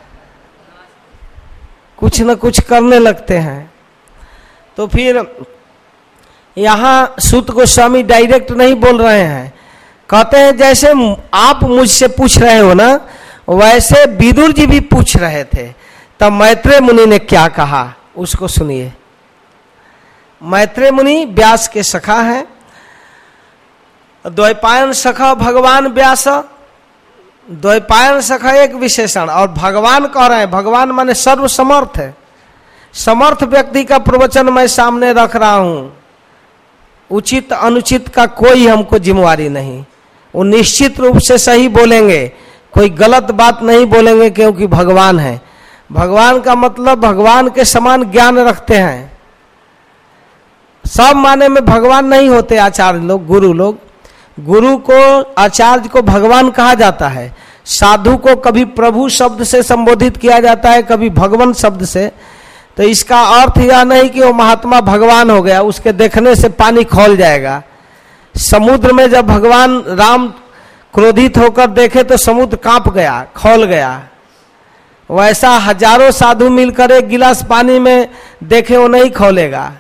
कुछ न कुछ करने लगते हैं। तो फिर यहाँ सूत गोस्वामी डायरेक्ट नहीं बोल रहे हैं, कहते हैं जैसे आप मुझसे पूछ रहे हो ना, वैसे विदुर जी भी पूछ रहे थे। तब मैत्रेय मुनि ने क्या कहा उसको सुनिए। मैत्रेय मुनि व्यास के सखा हैं, द्वैपायन सखा भगवान व्यास, द्वैपायन सखा एक विशेषण, और भगवान कह रहे हैं, भगवान माने सर्व समर्थ है, समर्थ व्यक्ति का प्रवचन मैं सामने रख रहा हूं, उचित अनुचित का कोई हमको जिम्मेवारी नहीं, वो निश्चित रूप से सही बोलेंगे, कोई गलत बात नहीं बोलेंगे, क्योंकि भगवान है। भगवान का मतलब भगवान के समान ज्ञान रखते हैं। सब माने में भगवान नहीं होते आचार्य लोग, गुरु लोग। गुरु को, आचार्य को भगवान कहा जाता है। साधु को कभी प्रभु शब्द से संबोधित किया जाता है, कभी भगवान शब्द से। तो इसका अर्थ यह नहीं कि वो महात्मा भगवान हो गया, उसके देखने से पानी खौल जाएगा। समुद्र में जब भगवान राम क्रोधित होकर देखे तो समुद्र कांप गया, खौल गया। वैसा हजारों साधु मिलकर एक गिलास पानी में देखे वो नहीं खौलेगा।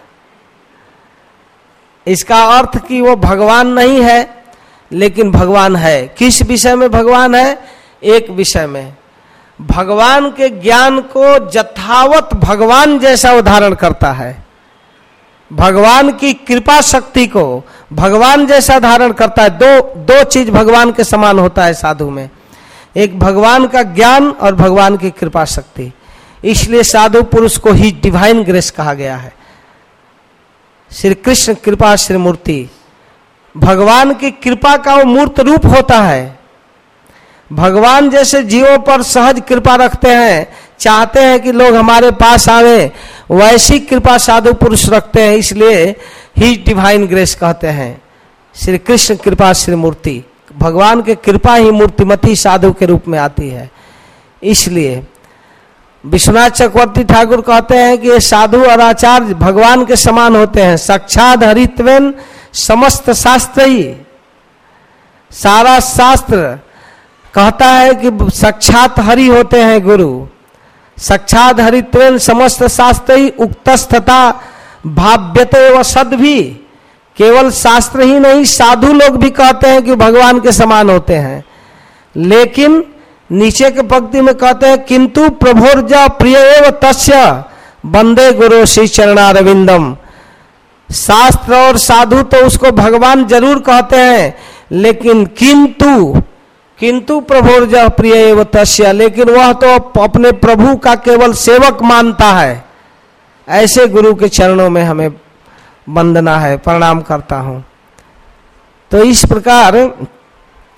इसका अर्थ कि वो भगवान नहीं है, लेकिन भगवान है। किस विषय में भगवान है? एक विषय में भगवान के ज्ञान को यथावत भगवान जैसा उदाहरण करता है, भगवान की कृपा शक्ति को भगवान जैसा धारण करता है। दो दो चीज भगवान के समान होता है साधु में, एक भगवान का ज्ञान और भगवान की कृपा शक्ति। इसलिए साधु पुरुष को ही डिवाइन ग्रेस कहा गया है। श्री कृष्ण कृपा श्री मूर्ति, भगवान की कृपा का वो मूर्त रूप होता है। भगवान जैसे जीवों पर सहज कृपा रखते हैं, चाहते हैं कि लोग हमारे पास आवे, वैसी कृपा साधु पुरुष रखते हैं। इसलिए ही डिवाइन ग्रेस कहते हैं। श्री कृष्ण कृपा श्री मूर्ति, भगवान के कृपा ही मूर्तिमती साधु के रूप में आती है। इसलिए विश्वनाथ चक्रवर्ती ठाकुर कहते हैं कि ये साधु और आचार्य भगवान के समान होते हैं। साक्षात हरित्वेन समस्त शास्त्र ही, सारा शास्त्र कहता है कि साक्षात हरि होते हैं गुरु। साक्षात हरित्वेन समस्त शास्त्र ही उक्तस्तथा भाव्यते व सद भी, केवल शास्त्र ही नहीं साधु लोग भी कहते हैं कि भगवान के समान होते हैं। लेकिन नीचे के पंक्ति में कहते हैं किंतु प्रभोर्जा प्रिय एव तस्य वंदे गुरु श्री चरणारविंदम। शास्त्र और साधु तो उसको भगवान जरूर कहते हैं, लेकिन किंतु किंतु प्रभोर्जा प्रिय एव तस्य, लेकिन वह तो अपने प्रभु का केवल सेवक मानता है। ऐसे गुरु के चरणों में हमें वंदना है, प्रणाम करता हूं। तो इस प्रकार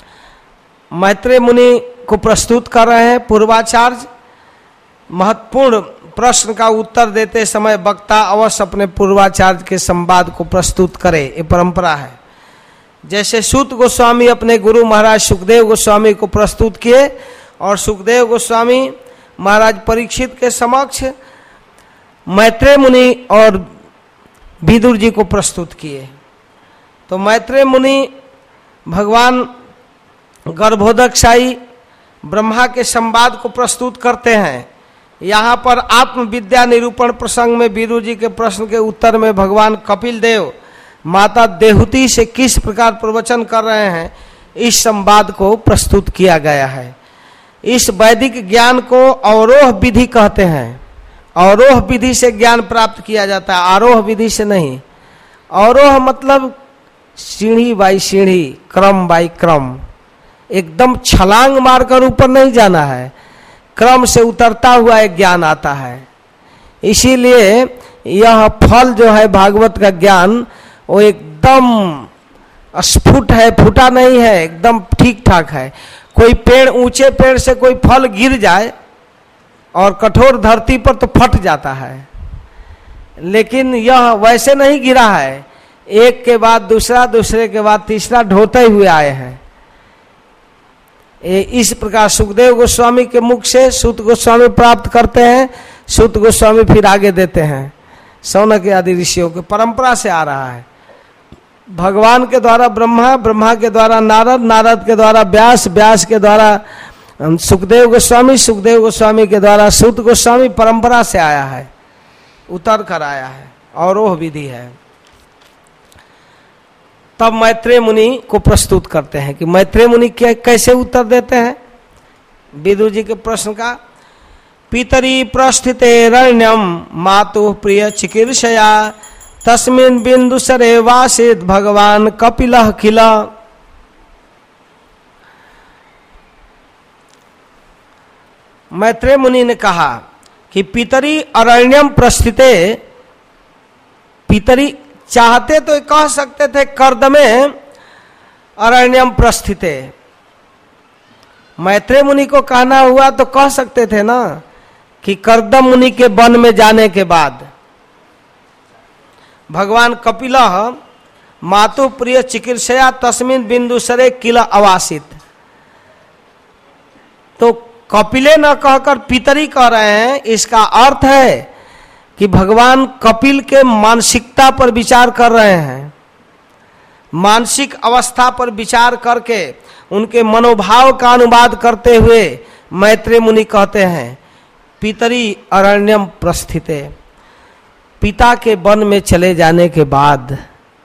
मैत्रेय मुनि को प्रस्तुत कर रहे हैं पूर्वाचार्य। महत्वपूर्ण प्रश्न का उत्तर देते समय वक्ता अवश्य अपने पूर्वाचार्य के संवाद को प्रस्तुत करे, ये परंपरा है। जैसे सूत गोस्वामी अपने गुरु महाराज सुखदेव गोस्वामी को प्रस्तुत किए और सुखदेव गोस्वामी महाराज परीक्षित के समक्ष मैत्रेय मुनि और विदुर जी को प्रस्तुत किए। तो मैत्रेय मुनि भगवान गर्भोदकशाही ब्रह्मा के संवाद को प्रस्तुत करते हैं। यहाँ पर आत्मविद्या निरूपण प्रसंग में विदुर जी के प्रश्न के उत्तर में भगवान कपिल देव माता देहुति से किस प्रकार प्रवचन कर रहे हैं, इस संवाद को प्रस्तुत किया गया है। इस वैदिक ज्ञान को अवरोह विधि कहते हैं। अवरोह विधि से ज्ञान प्राप्त किया जाता है, आरोह विधि से नहीं। अवरोह मतलब सीढ़ी बाई सीढ़ी, क्रम बाई क्रम, एकदम छलांग मारकर ऊपर नहीं जाना है, क्रम से उतरता हुआ एक ज्ञान आता है। इसीलिए यह फल जो है भागवत का ज्ञान वो एकदम स्फुट है, फूटा नहीं है, एकदम ठीक ठाक है। कोई पेड़, ऊंचे पेड़ से कोई फल गिर जाए और कठोर धरती पर तो फट जाता है, लेकिन यह वैसे नहीं गिरा है, एक के बाद दूसरा, दूसरे के बाद तीसरा ढोते हुए आए हैं। इस प्रकार सुखदेव गोस्वामी के मुख से सूत गोस्वामी प्राप्त करते हैं, सूत गोस्वामी फिर आगे देते हैं। शौनक आदि ऋषियों के परंपरा से आ रहा है। भगवान के द्वारा ब्रह्मा, ब्रह्मा के द्वारा नारद, नारद के द्वारा व्यास, व्यास के द्वारा सुखदेव गोस्वामी, सुखदेव गोस्वामी के द्वारा सूत गोस्वामी, परंपरा से आया है, उतर कर आया है, और वह विधि है। तब मैत्रेय मुनि को प्रस्तुत करते हैं कि मैत्रेय मुनि क्या कैसे उत्तर देते हैं विदुर जी के प्रश्न का। पितरी प्रस्थिते रण्यम मातु प्रिय चिकीर्षया तस्मिन् बिंदुसरे वासित भगवान कपिलः किल। मैत्रेय मुनि ने कहा कि पितरी अरण्यम प्रस्थिते, पितरी चाहते तो कह सकते थे कर्दमे अरण्यम प्रस्थिते, मैत्रेय मुनि को कहना हुआ तो कह सकते थे ना कि कर्दम मुनि के वन में जाने के बाद भगवान कपिलः मातु प्रिय चिकीर्षया तस्मिन् बिंदुसरे किल अवासित। तो कपिले न कहकर पितरी कह रहे हैं, इसका अर्थ है कि भगवान कपिल के मानसिकता पर विचार कर रहे हैं। मानसिक अवस्था पर विचार करके उनके मनोभाव का अनुवाद करते हुए मैत्रेय मुनि कहते हैं पितरी अरण्यम प्रस्थिते, पिता के वन में चले जाने के बाद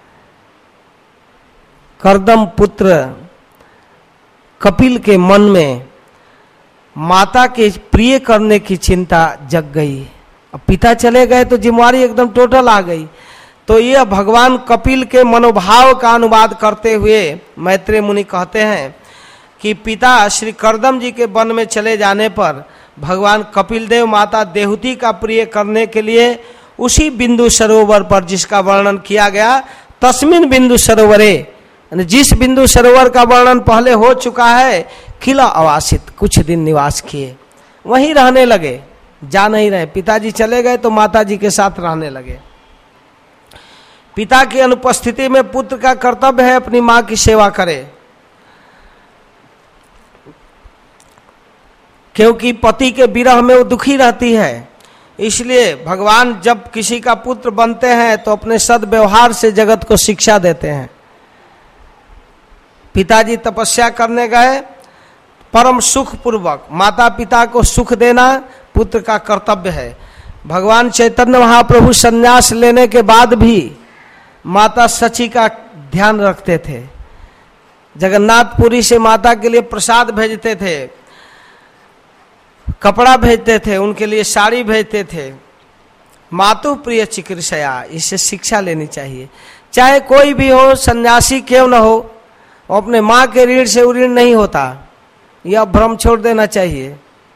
कर्दम पुत्र कपिल के मन में माता के प्रिय करने की चिंता जग गई। अब पिता चले गए तो जिम्मेवारी एकदम टोटल आ गई। तो यह भगवान कपिल के मनोभाव का अनुवाद करते हुए मैत्रेय मुनि कहते हैं कि पिता श्री कर्दम जी के वन में चले जाने पर भगवान कपिल देव माता देहुति का प्रिय करने के लिए उसी बिंदु सरोवर पर जिसका वर्णन किया गया, तस्मिन बिंदु सरोवरे, जिस बिंदु सरोवर का वर्णन पहले हो चुका है, किला अवासित, कुछ दिन निवास किए, वहीं रहने लगे, जा नहीं रहे। पिताजी चले गए तो माताजी के साथ रहने लगे। पिता की अनुपस्थिति में पुत्र का कर्तव्य है अपनी मां की सेवा करे, क्योंकि पति के विरह में वो दुखी रहती है। इसलिए भगवान जब किसी का पुत्र बनते हैं तो अपने सद्व्यवहार से जगत को शिक्षा देते हैं। पिताजी तपस्या करने गए, परम सुख पूर्वक माता पिता को सुख देना पुत्र का कर्तव्य है। भगवान चैतन्य महाप्रभु संन्यास लेने के बाद भी माता सची का ध्यान रखते थे। जगन्नाथपुरी से माता के लिए प्रसाद भेजते थे, कपड़ा भेजते थे, उनके लिए साड़ी भेजते थे। मातु प्रिय चिकीर्षया, इससे शिक्षा लेनी चाहिए। चाहे कोई भी हो, सन्यासी क्यों न हो, अपने माँ के ऋण से ऋण नहीं होता, यह भ्रम छोड़ देना चाहिए।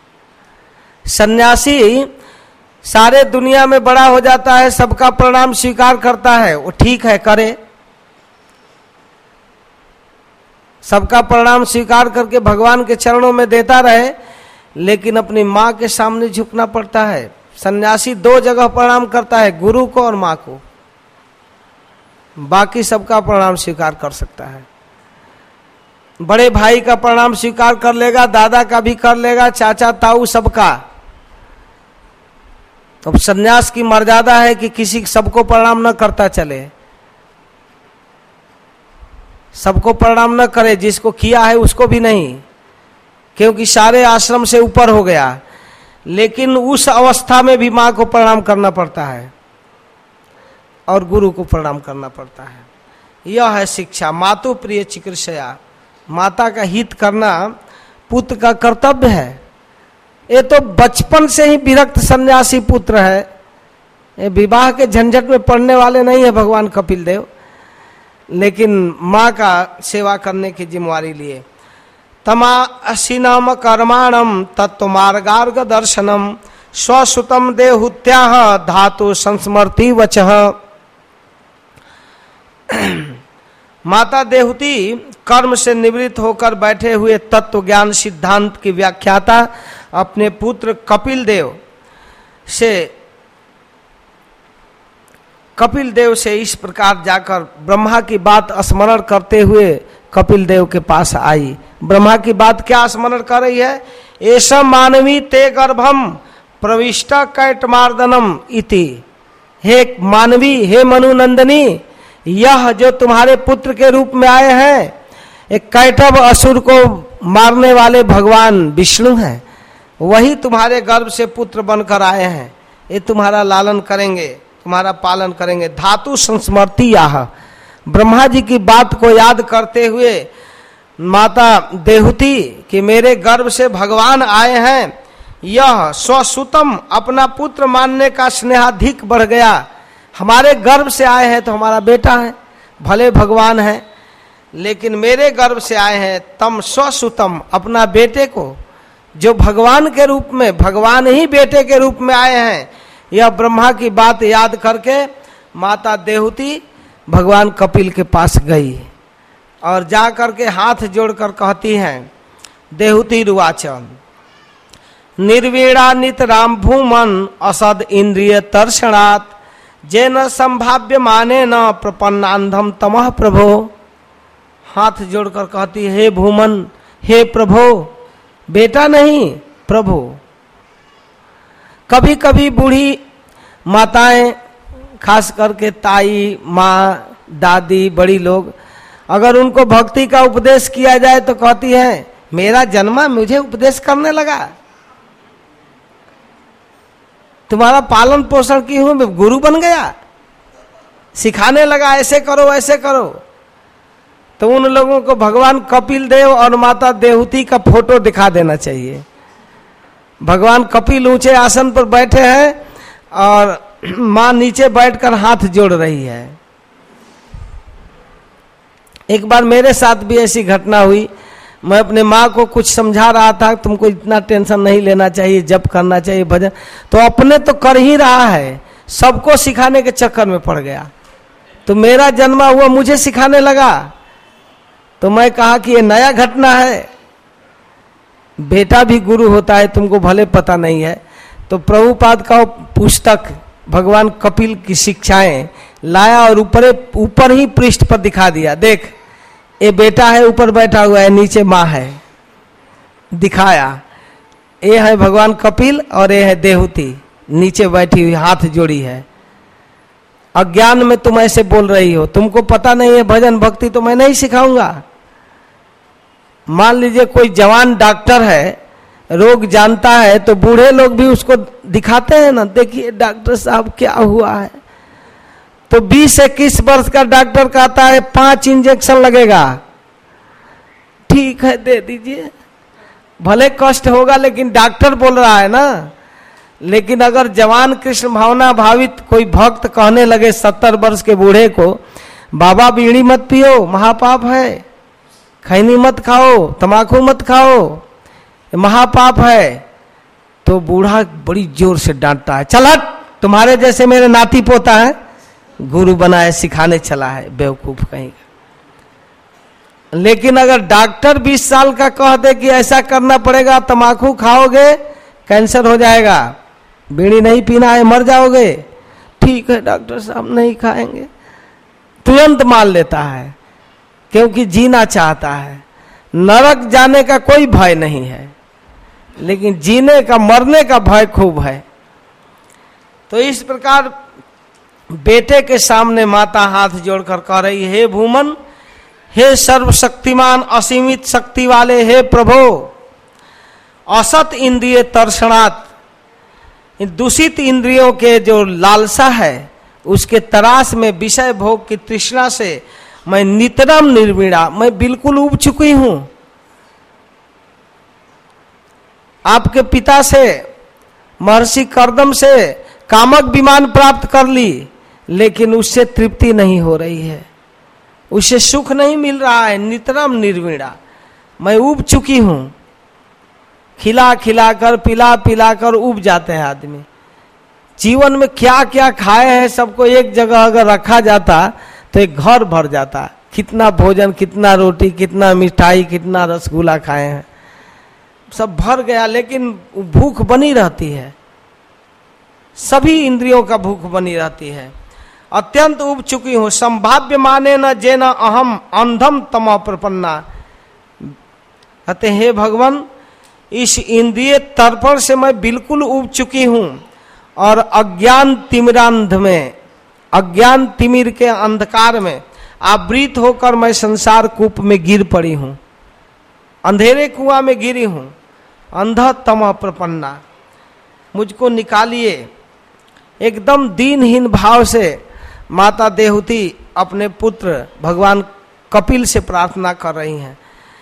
सन्यासी सारे दुनिया में बड़ा हो जाता है, सबका प्रणाम स्वीकार करता है, वो ठीक है करे। सबका प्रणाम स्वीकार करके भगवान के चरणों में देता रहे, लेकिन अपनी माँ के सामने झुकना पड़ता है। सन्यासी दो जगह प्रणाम करता है, गुरु को और माँ को, बाकी सबका प्रणाम स्वीकार कर सकता है। बड़े भाई का प्रणाम स्वीकार कर लेगा, दादा का भी कर लेगा, चाचा ताऊ सबका। तो सन्यास की मर्यादा है कि किसी सबको प्रणाम न करता चले, सबको प्रणाम न करे, जिसको किया है उसको भी नहीं, क्योंकि सारे आश्रम से ऊपर हो गया। लेकिन उस अवस्था में भी माँ को प्रणाम करना पड़ता है और गुरु को प्रणाम करना पड़ता है। यह है शिक्षा। मातु प्रिय चिकित्सया, माता का हित करना पुत्र का कर्तव्य है। ये तो बचपन से ही विरक्त सन्यासी पुत्र है, ये विवाह के झंझट में पड़ने वाले नहीं है भगवान कपिल देव, लेकिन माँ का सेवा करने की जिम्मेवारी लिए। तमासीनम कर्माणम तत्व मार्गार्ग दर्शनम स्वसुतम देहुत्याह धातु संस्मृति वचः। माता देहुति कर्म से निवृत्त होकर बैठे हुए तत्व ज्ञान सिद्धांत की व्याख्याता अपने पुत्र कपिल देव से कपिल देव से इस प्रकार जाकर ब्रह्मा की बात स्मरण करते हुए कपिल देव के पास आई। ब्रह्मा की बात क्या स्मरण कर रही है? ऐसा मानवी ते गर्भम प्रविष्ट कैटमार्दनम इति। हे मानवी, हे मनुनंदनी, यह जो तुम्हारे पुत्र के रूप में आए हैं, एक कैटव असुर को मारने वाले भगवान विष्णु हैं, वही तुम्हारे गर्भ से पुत्र बनकर आए हैं। ये तुम्हारा लालन करेंगे, तुम्हारा पालन करेंगे। धातु संस्मृति याह, ब्रह्मा जी की बात को याद करते हुए माता देहुति कि मेरे गर्भ से भगवान आए हैं, यह स्वसुतम अपना पुत्र मानने का स्नेहाधिक बढ़ गया। हमारे गर्भ से आए हैं तो हमारा बेटा है, भले भगवान है, लेकिन मेरे गर्भ से आए हैं, तम स्वसुतम अपना बेटे को, जो भगवान के रूप में, भगवान ही बेटे के रूप में आए हैं। यह ब्रह्मा की बात याद करके माता देहुति भगवान कपिल के पास गई और जा करके हाथ जोड़कर कहती हैं, देहुति रुवाच निर्वीणा नित राम भूमन असद इंद्रिय तर्षणात् जेन संभाव्य माने न प्रपन्नांधम तमः प्रभो। हाथ जोड़कर कहती, हे भूमन, हे प्रभो, बेटा नहीं प्रभु। कभी कभी बूढ़ी माताएं, खास करके ताई, माँ, दादी, बड़ी लोग, अगर उनको भक्ति का उपदेश किया जाए तो कहती है, मेरा जन्मा मुझे उपदेश करने लगा, तुम्हारा पालन पोषण की हूं, मैं गुरु बन गया, सिखाने लगा, ऐसे करो ऐसे करो। तो उन लोगों को भगवान कपिल देव और माता देहुति का फोटो दिखा देना चाहिए। भगवान कपिल ऊंचे आसन पर बैठे हैं और माँ नीचे बैठकर हाथ जोड़ रही है। एक बार मेरे साथ भी ऐसी घटना हुई। मैं अपने माँ को कुछ समझा रहा था, तुमको इतना टेंशन नहीं लेना चाहिए, जप करना चाहिए, भजन, तो अपने तो कर ही रहा है, सबको सिखाने के चक्कर में पड़ गया। तो मेरा जन्मा हुआ, मुझे सिखाने लगा। तो मैं कहा कि ये नया घटना है, बेटा भी गुरु होता है, तुमको भले पता नहीं है। तो प्रभुपाद का पुस्तक भगवान कपिल की शिक्षाएं लाया और ऊपर ऊपर ही पृष्ठ पर दिखा दिया, देख ये बेटा है, ऊपर बैठा हुआ है, नीचे माँ है, दिखाया। ये है भगवान कपिल और ये है देहुति, नीचे बैठी हुई हाथ जोड़ी है। अज्ञान में तुम ऐसे बोल रही हो, तुमको पता नहीं है भजन भक्ति, तो मैं नहीं सिखाऊंगा। मान लीजिए कोई जवान डॉक्टर है, रोग जानता है, तो बूढ़े लोग भी उसको दिखाते हैं ना, देखिए डॉक्टर साहब क्या हुआ है। तो बीस इक्कीस वर्ष का डॉक्टर कहता है पांच इंजेक्शन लगेगा, ठीक है दे दीजिए, भले कष्ट होगा लेकिन डॉक्टर बोल रहा है ना। लेकिन अगर जवान कृष्ण भावना भावित कोई भक्त कहने लगे सत्तर वर्ष के बूढ़े को, बाबा बीड़ी मत पियो, महापाप है, खैनी मत खाओ, तमाकू मत खाओ, महापाप है, तो बूढ़ा बड़ी जोर से डांटता है, चल हट, तुम्हारे जैसे मेरे नाती पोता है, गुरु बनाए सिखाने चला है, बेवकूफ कहीं। लेकिन अगर डॉक्टर बीस साल का कह दे कि ऐसा करना पड़ेगा, तम्बाकू खाओगे कैंसर हो जाएगा, बीड़ी नहीं पीना है मर जाओगे, ठीक है डॉक्टर साहब नहीं खाएंगे, तुरंत मान लेता है क्योंकि जीना चाहता है। नरक जाने का कोई भय नहीं है, लेकिन जीने का, मरने का भय खूब है। तो इस प्रकार बेटे के सामने माता हाथ जोड़कर कह रही, हे भूमन, हे सर्वशक्तिमान असीमित शक्ति वाले हे प्रभु, असत इंद्रिय तर्षणात्, दूषित इंद्रियों के जो लालसा है उसके तरास में, विषय भोग की तृष्णा से मैं नितरम निर्वीणा, मैं बिल्कुल उब चुकी हूं। आपके पिता से, महर्षि कर्दम से कामक विमान प्राप्त कर ली, लेकिन उससे तृप्ति नहीं हो रही है, उससे सुख नहीं मिल रहा है, नितरम निर्वीणा, मैं उब चुकी हूं। खिला खिला कर, पिला पिला कर उब जाते हैं आदमी। जीवन में क्या क्या खाए हैं सबको एक जगह अगर रखा जाता तो एक घर भर जाता। कितना भोजन, कितना रोटी, कितना मिठाई, कितना रसगुल्ला खाए हैं, सब भर गया, लेकिन भूख बनी रहती है, सभी इंद्रियों का भूख बनी रहती है। अत्यंत उब चुकी हूं, संभाव्य माने न जे न अहम अंधम तम प्रपन्ना। कहते हे भगवान, इस इंद्रिय तर्पण से मैं बिल्कुल उब चुकी हूं और अज्ञान तिमिरांध में, अज्ञान तिमिर के अंधकार में आवृत होकर मैं संसार कूप में गिर पड़ी हूं, अंधेरे कुआं में गिरी हूं। अंध तम प्रपन्ना, मुझको निकालिए। एकदम दीनहीन भाव से माता देहूती अपने पुत्र भगवान कपिल से प्रार्थना कर रही हैं।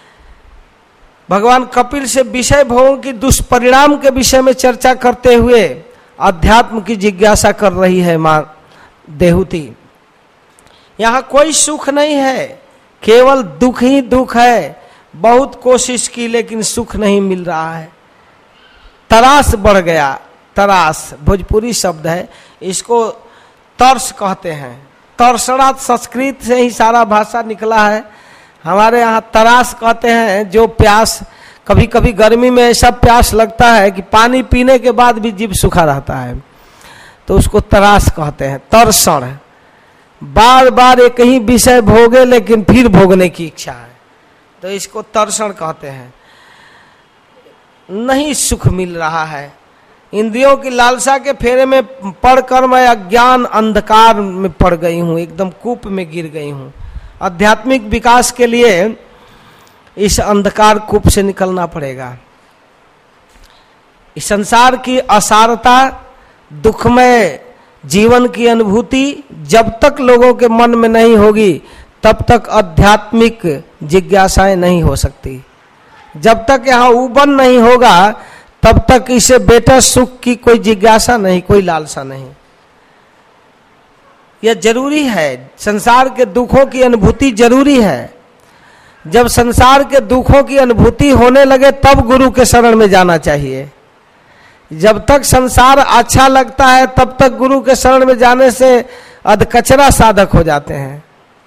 भगवान कपिल से विषय भोगों की दुष्परिणाम के विषय में चर्चा करते हुए अध्यात्म की जिज्ञासा कर रही है मां देहूती। यहां कोई सुख नहीं है, केवल दुख ही दुख है। बहुत कोशिश की लेकिन सुख नहीं मिल रहा है। तरास बढ़ गया, तरास भोजपुरी शब्द है, इसको तरस कहते हैं। तरसड़ा संस्कृत से ही सारा भाषा निकला है। हमारे यहाँ तरास कहते हैं जो प्यास, कभी कभी गर्मी में ऐसा प्यास लगता है कि पानी पीने के बाद भी जीभ सूखा रहता है, तो उसको तरास कहते हैं। तरसण, बार बार एक ही विषय भोगे लेकिन फिर भोगने की इच्छा है, तो इसको तरसण कहते हैं। नहीं सुख मिल रहा है, इंद्रियों की लालसा के फेरे में पड़कर मैं अज्ञान अंधकार में पड़ गई हूं, एकदम कूप में गिर गई हूं। आध्यात्मिक विकास के लिए इस अंधकार कूप से निकलना पड़ेगा। इस संसार की असारता, दुखमय जीवन की अनुभूति जब तक लोगों के मन में नहीं होगी तब तक आध्यात्मिक जिज्ञासाएं नहीं हो सकती। जब तक यहाँ उबन नहीं होगा तब तक इसे बेटा सुख की कोई जिज्ञासा नहीं, कोई लालसा नहीं। यह जरूरी है, संसार के दुखों की अनुभूति जरूरी है। जब संसार के दुखों की अनुभूति होने लगे तब गुरु के शरण में जाना चाहिए। जब तक संसार अच्छा लगता है तब तक गुरु के शरण में जाने से अधकचरा साधक हो जाते हैं।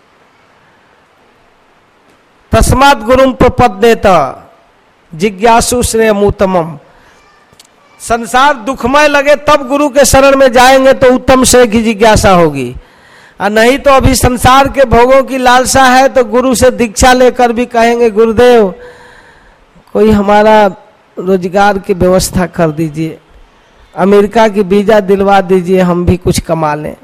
तस्मात् गुरुम प्रपद्येत जिज्ञासु श्रेयमुत्तमम्। संसार दुखमय लगे तब गुरु के शरण में जाएंगे तो उत्तम श्रेय की जिज्ञासा होगी, और नहीं तो अभी संसार के भोगों की लालसा है तो गुरु से दीक्षा लेकर भी कहेंगे गुरुदेव कोई हमारा रोजगार की व्यवस्था कर दीजिए, अमेरिका की वीजा दिलवा दीजिए, हम भी कुछ कमा लें।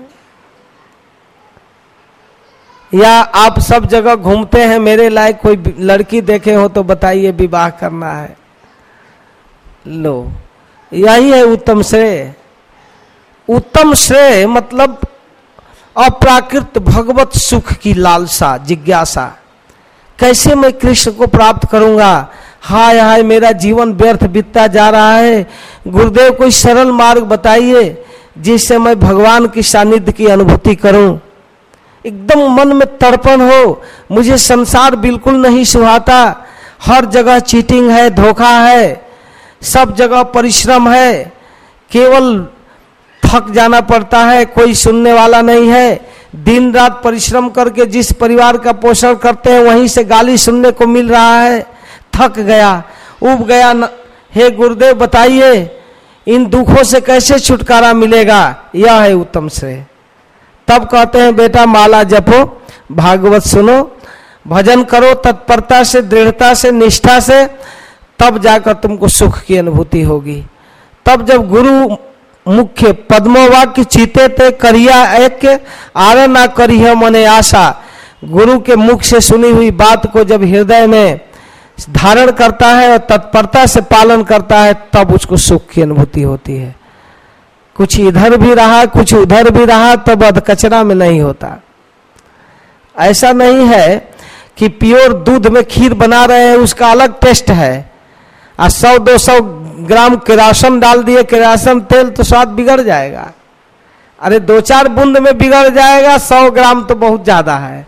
या आप सब जगह घूमते हैं, मेरे लायक कोई लड़की देखे हो तो बताइए, विवाह करना है। लो, यही है उत्तम श्रेय। उत्तम श्रेय मतलब अप्राकृत भगवत सुख की लालसा, जिज्ञासा। कैसे मैं कृष्ण को प्राप्त करूंगा? हाय हाय मेरा जीवन व्यर्थ बीतता जा रहा है, गुरुदेव कोई सरल मार्ग बताइए जिससे मैं भगवान की सानिध्य की अनुभूति करूं। एकदम मन में तड़पण हो, मुझे संसार बिल्कुल नहीं सुहाता, हर जगह चीटिंग है, धोखा है, सब जगह परिश्रम है, केवल थक जाना पड़ता है, कोई सुनने वाला नहीं है, दिन रात परिश्रम करके जिस परिवार का पोषण करते हैं वहीं से गाली सुनने को मिल रहा है, थक गया, उब गया न, हे गुरुदेव बताइए इन दुखों से कैसे छुटकारा मिलेगा, यह है उत्तम श्रेय। तब कहते हैं बेटा माला जपो, भागवत सुनो, भजन करो तत्परता से, दृढ़ता से, निष्ठा से, तब जाकर तुमको सुख की अनुभूति होगी। तब जब गुरु मुख्य पद्मो वाक्य चीते ते करिया एक आर ना करिया मने आशा, गुरु के मुख से सुनी हुई बात को जब हृदय में धारण करता है और तत्परता से पालन करता है तब उसको सुख की अनुभूति होती है। कुछ इधर भी रहा कुछ उधर भी रहा तब अधकचरा में नहीं होता। ऐसा नहीं है कि प्योर दूध में खीर बना रहे हैं उसका अलग टेस्ट है, और सौ दो सौ ग्राम किरासन डाल दिए, किरासन तेल तो स्वाद बिगड़ जाएगा। अरे दो चार बूंद में बिगड़ जाएगा, सौ ग्राम तो बहुत ज्यादा है।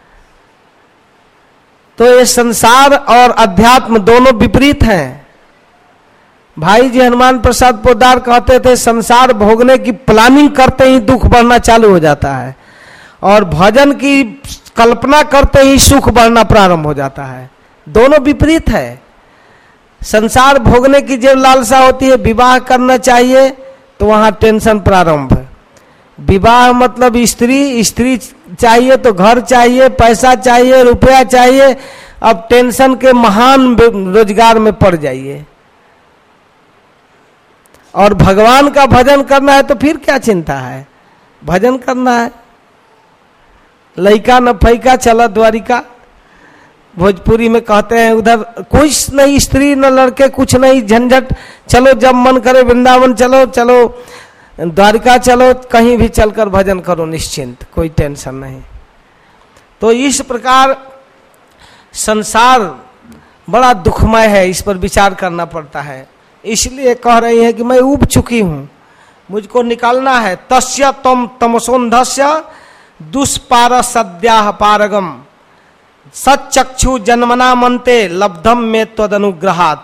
तो ये संसार और अध्यात्म दोनों विपरीत हैं। भाई जी हनुमान प्रसाद पोद्दार कहते थे संसार भोगने की प्लानिंग करते ही दुख बढ़ना चालू हो जाता है, और भजन की कल्पना करते ही सुख बढ़ना प्रारंभ हो जाता है। दोनों विपरीत है। संसार भोगने की जब लालसा होती है, विवाह करना चाहिए तो वहां टेंशन प्रारंभ है। विवाह मतलब स्त्री, स्त्री चाहिए तो घर चाहिए, पैसा चाहिए, रुपया चाहिए, अब टेंशन के महान रोजगार में पड़ जाइए। और भगवान का भजन करना है तो फिर क्या चिंता है, भजन करना है। लइका न फैका चला द्वारिका, भोजपुरी में कहते हैं, उधर कोई नहीं स्त्री न लड़के, कुछ नहीं झंझट, चलो जब मन करे वृंदावन चलो, चलो द्वारिका चलो, कहीं भी चलकर भजन करो निश्चिंत, कोई टेंशन नहीं। तो इस प्रकार संसार बड़ा दुखमय है, इस पर विचार करना पड़ता है। इसलिए कह रही है कि मैं उब चुकी हूं, मुझको निकालना है। तस्य तम तमसोन्धस्य दुष्पार सद्याह पारगम सच्चक्षु जन्मना मनते लब्धम में त्वदनुग्रहात्।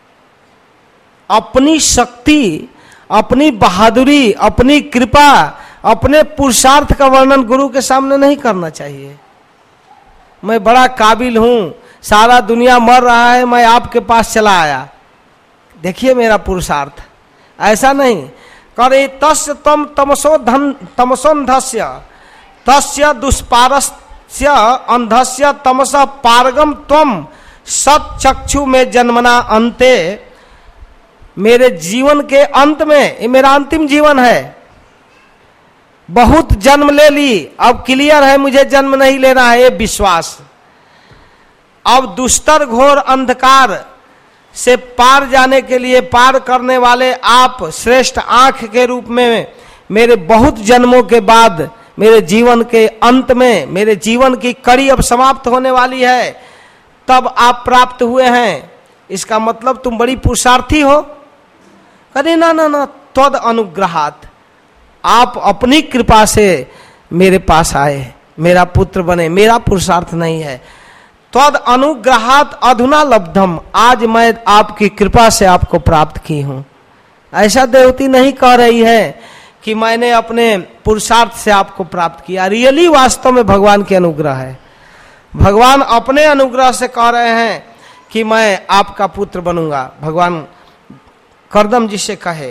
अपनी शक्ति, अपनी बहादुरी, अपनी कृपा, अपने पुरुषार्थ का वर्णन गुरु के सामने नहीं करना चाहिए। मैं बड़ा काबिल हूं, सारा दुनिया मर रहा है, मैं आपके पास चला आया, देखिए मेरा पुरुषार्थ, ऐसा नहीं करे। तस्य तम तमसो धन तमसोन्धस्य तस्य दुष्पारस्य अंधस्य तमस पारगम त्वम सच्चक्षु में जन्मना अंते। मेरे जीवन के अंत में, ये मेरा अंतिम जीवन है, बहुत जन्म ले ली, अब क्लियर है मुझे जन्म नहीं लेना है, ये विश्वास। अब दुस्तर घोर अंधकार से पार जाने के लिए, पार करने वाले आप श्रेष्ठ आंख के रूप में मेरे बहुत जन्मों के बाद, मेरे जीवन के अंत में, मेरे जीवन की कड़ी अब समाप्त होने वाली है, तब आप प्राप्त हुए हैं, इसका मतलब तुम बड़ी पुरुषार्थी हो। कहे ना ना ना, त्वद अनुग्रहात्, आप अपनी कृपा से मेरे पास आए, मेरा पुत्र बने, मेरा पुरुषार्थ नहीं है। त्वद अनुग्रहात् अधुना लब्धम, आज मैं आपकी कृपा से आपको प्राप्त की हूं। ऐसा देवती नहीं कह रही है कि मैंने अपने पुरुषार्थ से आपको प्राप्त किया, रियली वास्तव में भगवान के अनुग्रह है। भगवान अपने अनुग्रह से कह रहे हैं कि मैं आपका पुत्र बनूंगा। भगवान कर्दम जी से कहे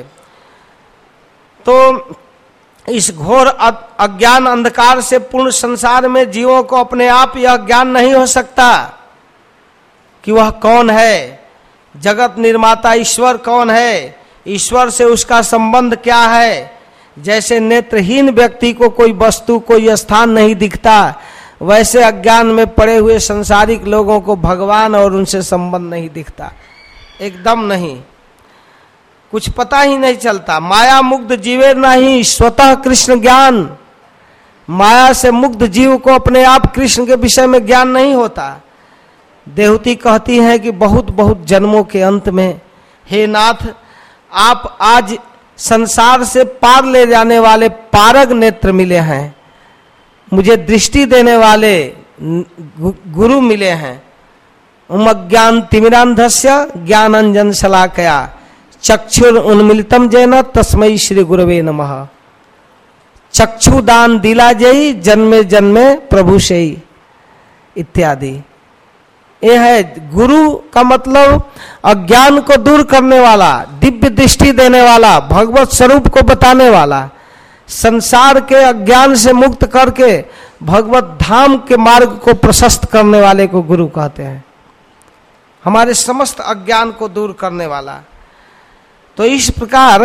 तो इस घोर अज्ञान अंधकार से पूर्ण संसार में जीवों को अपने आप यह ज्ञान नहीं हो सकता कि वह कौन है, जगत निर्माता ईश्वर कौन है, ईश्वर से उसका संबंध क्या है। जैसे नेत्रहीन व्यक्ति को कोई वस्तु, कोई स्थान नहीं दिखता, वैसे अज्ञान में पड़े हुए संसारिक लोगों को भगवान और उनसे संबंध नहीं दिखता, एकदम नहीं, कुछ पता ही नहीं चलता। माया मुग्ध जीवे नहीं स्वतः कृष्ण ज्ञान, माया से मुग्ध जीव को अपने आप कृष्ण के विषय में ज्ञान नहीं होता। देवती कहती है कि बहुत बहुत जन्मों के अंत में, हे नाथ, आप आज संसार से पार ले जाने वाले पारग नेत्र मिले हैं, मुझे दृष्टि देने वाले गुरु मिले हैं। उमज्ञान तिमिरांधस्य ज्ञानांजन शलाकया चक्षुर उन्मिलितम जैन तस्मै श्री गुरवे नमः। चक्षुदान दिला जई, जन्मे जन्मे प्रभु से ही इत्यादि। ये है गुरु का मतलब अज्ञान को दूर करने वाला, दिव्य दृष्टि देने वाला, भगवत स्वरूप को बताने वाला, संसार के अज्ञान से मुक्त करके भगवत धाम के मार्ग को प्रशस्त करने वाले को गुरु कहते हैं। हमारे समस्त अज्ञान को दूर करने वाला। तो इस प्रकार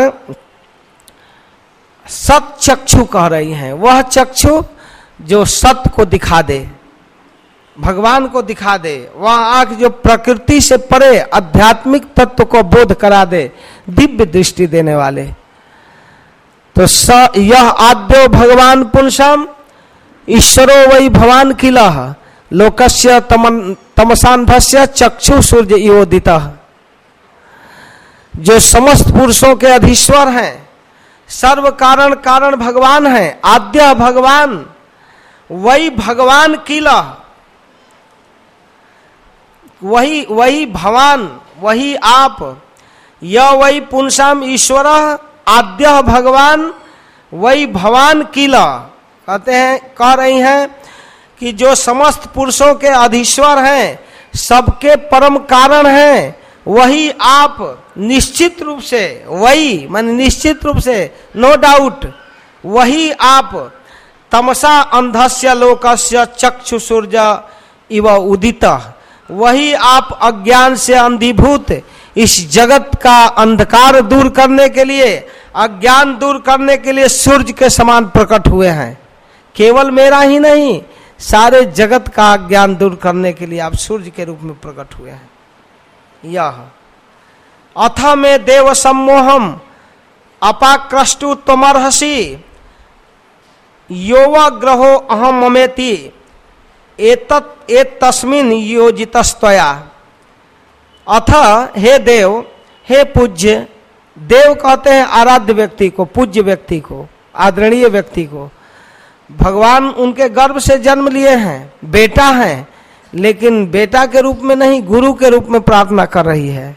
सत चक्षु कह रही हैं, वह चक्षु जो सत्य को दिखा दे, भगवान को दिखा दे, वह आंख जो प्रकृति से परे आध्यात्मिक तत्व को बोध करा दे, दिव्य दृष्टि देने वाले। तो स यह आद्यो भगवान पुंसम ईश्वरो वै भवान किलः लोकस्य तमन तमसान्धस्य चक्षु सूर्य इवोदितः। जो समस्त पुरुषों के अधीश्वर हैं, सर्व कारण कारण भगवान हैं, आद्य भगवान वही भगवान किलः, वही वही भवान, वही आप, यह वही पुंसाम ईश्वर आद्य भगवान वही भवान किला। कहते हैं, कह रही हैं कि जो समस्त पुरुषों के अधीश्वर हैं, सबके परम कारण हैं, वही आप निश्चित रूप से, वही मान निश्चित रूप से, नो डाउट वही आप तमसा अंधस्य लोकस्य चक्षु सूर्य इव उदितः, वही आप अज्ञान से अंधीभूत इस जगत का अंधकार दूर करने के लिए, अज्ञान दूर करने के लिए सूर्य के समान प्रकट हुए हैं। केवल मेरा ही नहीं, सारे जगत का अज्ञान दूर करने के लिए आप सूर्य के रूप में प्रकट हुए हैं। यह अथ में देव सम्मोहम अपाकृष्टु त्वमर्हसि योवा ग्रहो अहम ममेति एतत् एतस्मिन् योजितस्त्वया। अथ हे देव, हे पूज्य, देव कहते हैं आराध्य व्यक्ति को, पूज्य व्यक्ति को, आदरणीय व्यक्ति को। भगवान उनके गर्भ से जन्म लिए हैं, बेटा हैं, लेकिन बेटा के रूप में नहीं, गुरु के रूप में प्रार्थना कर रही है।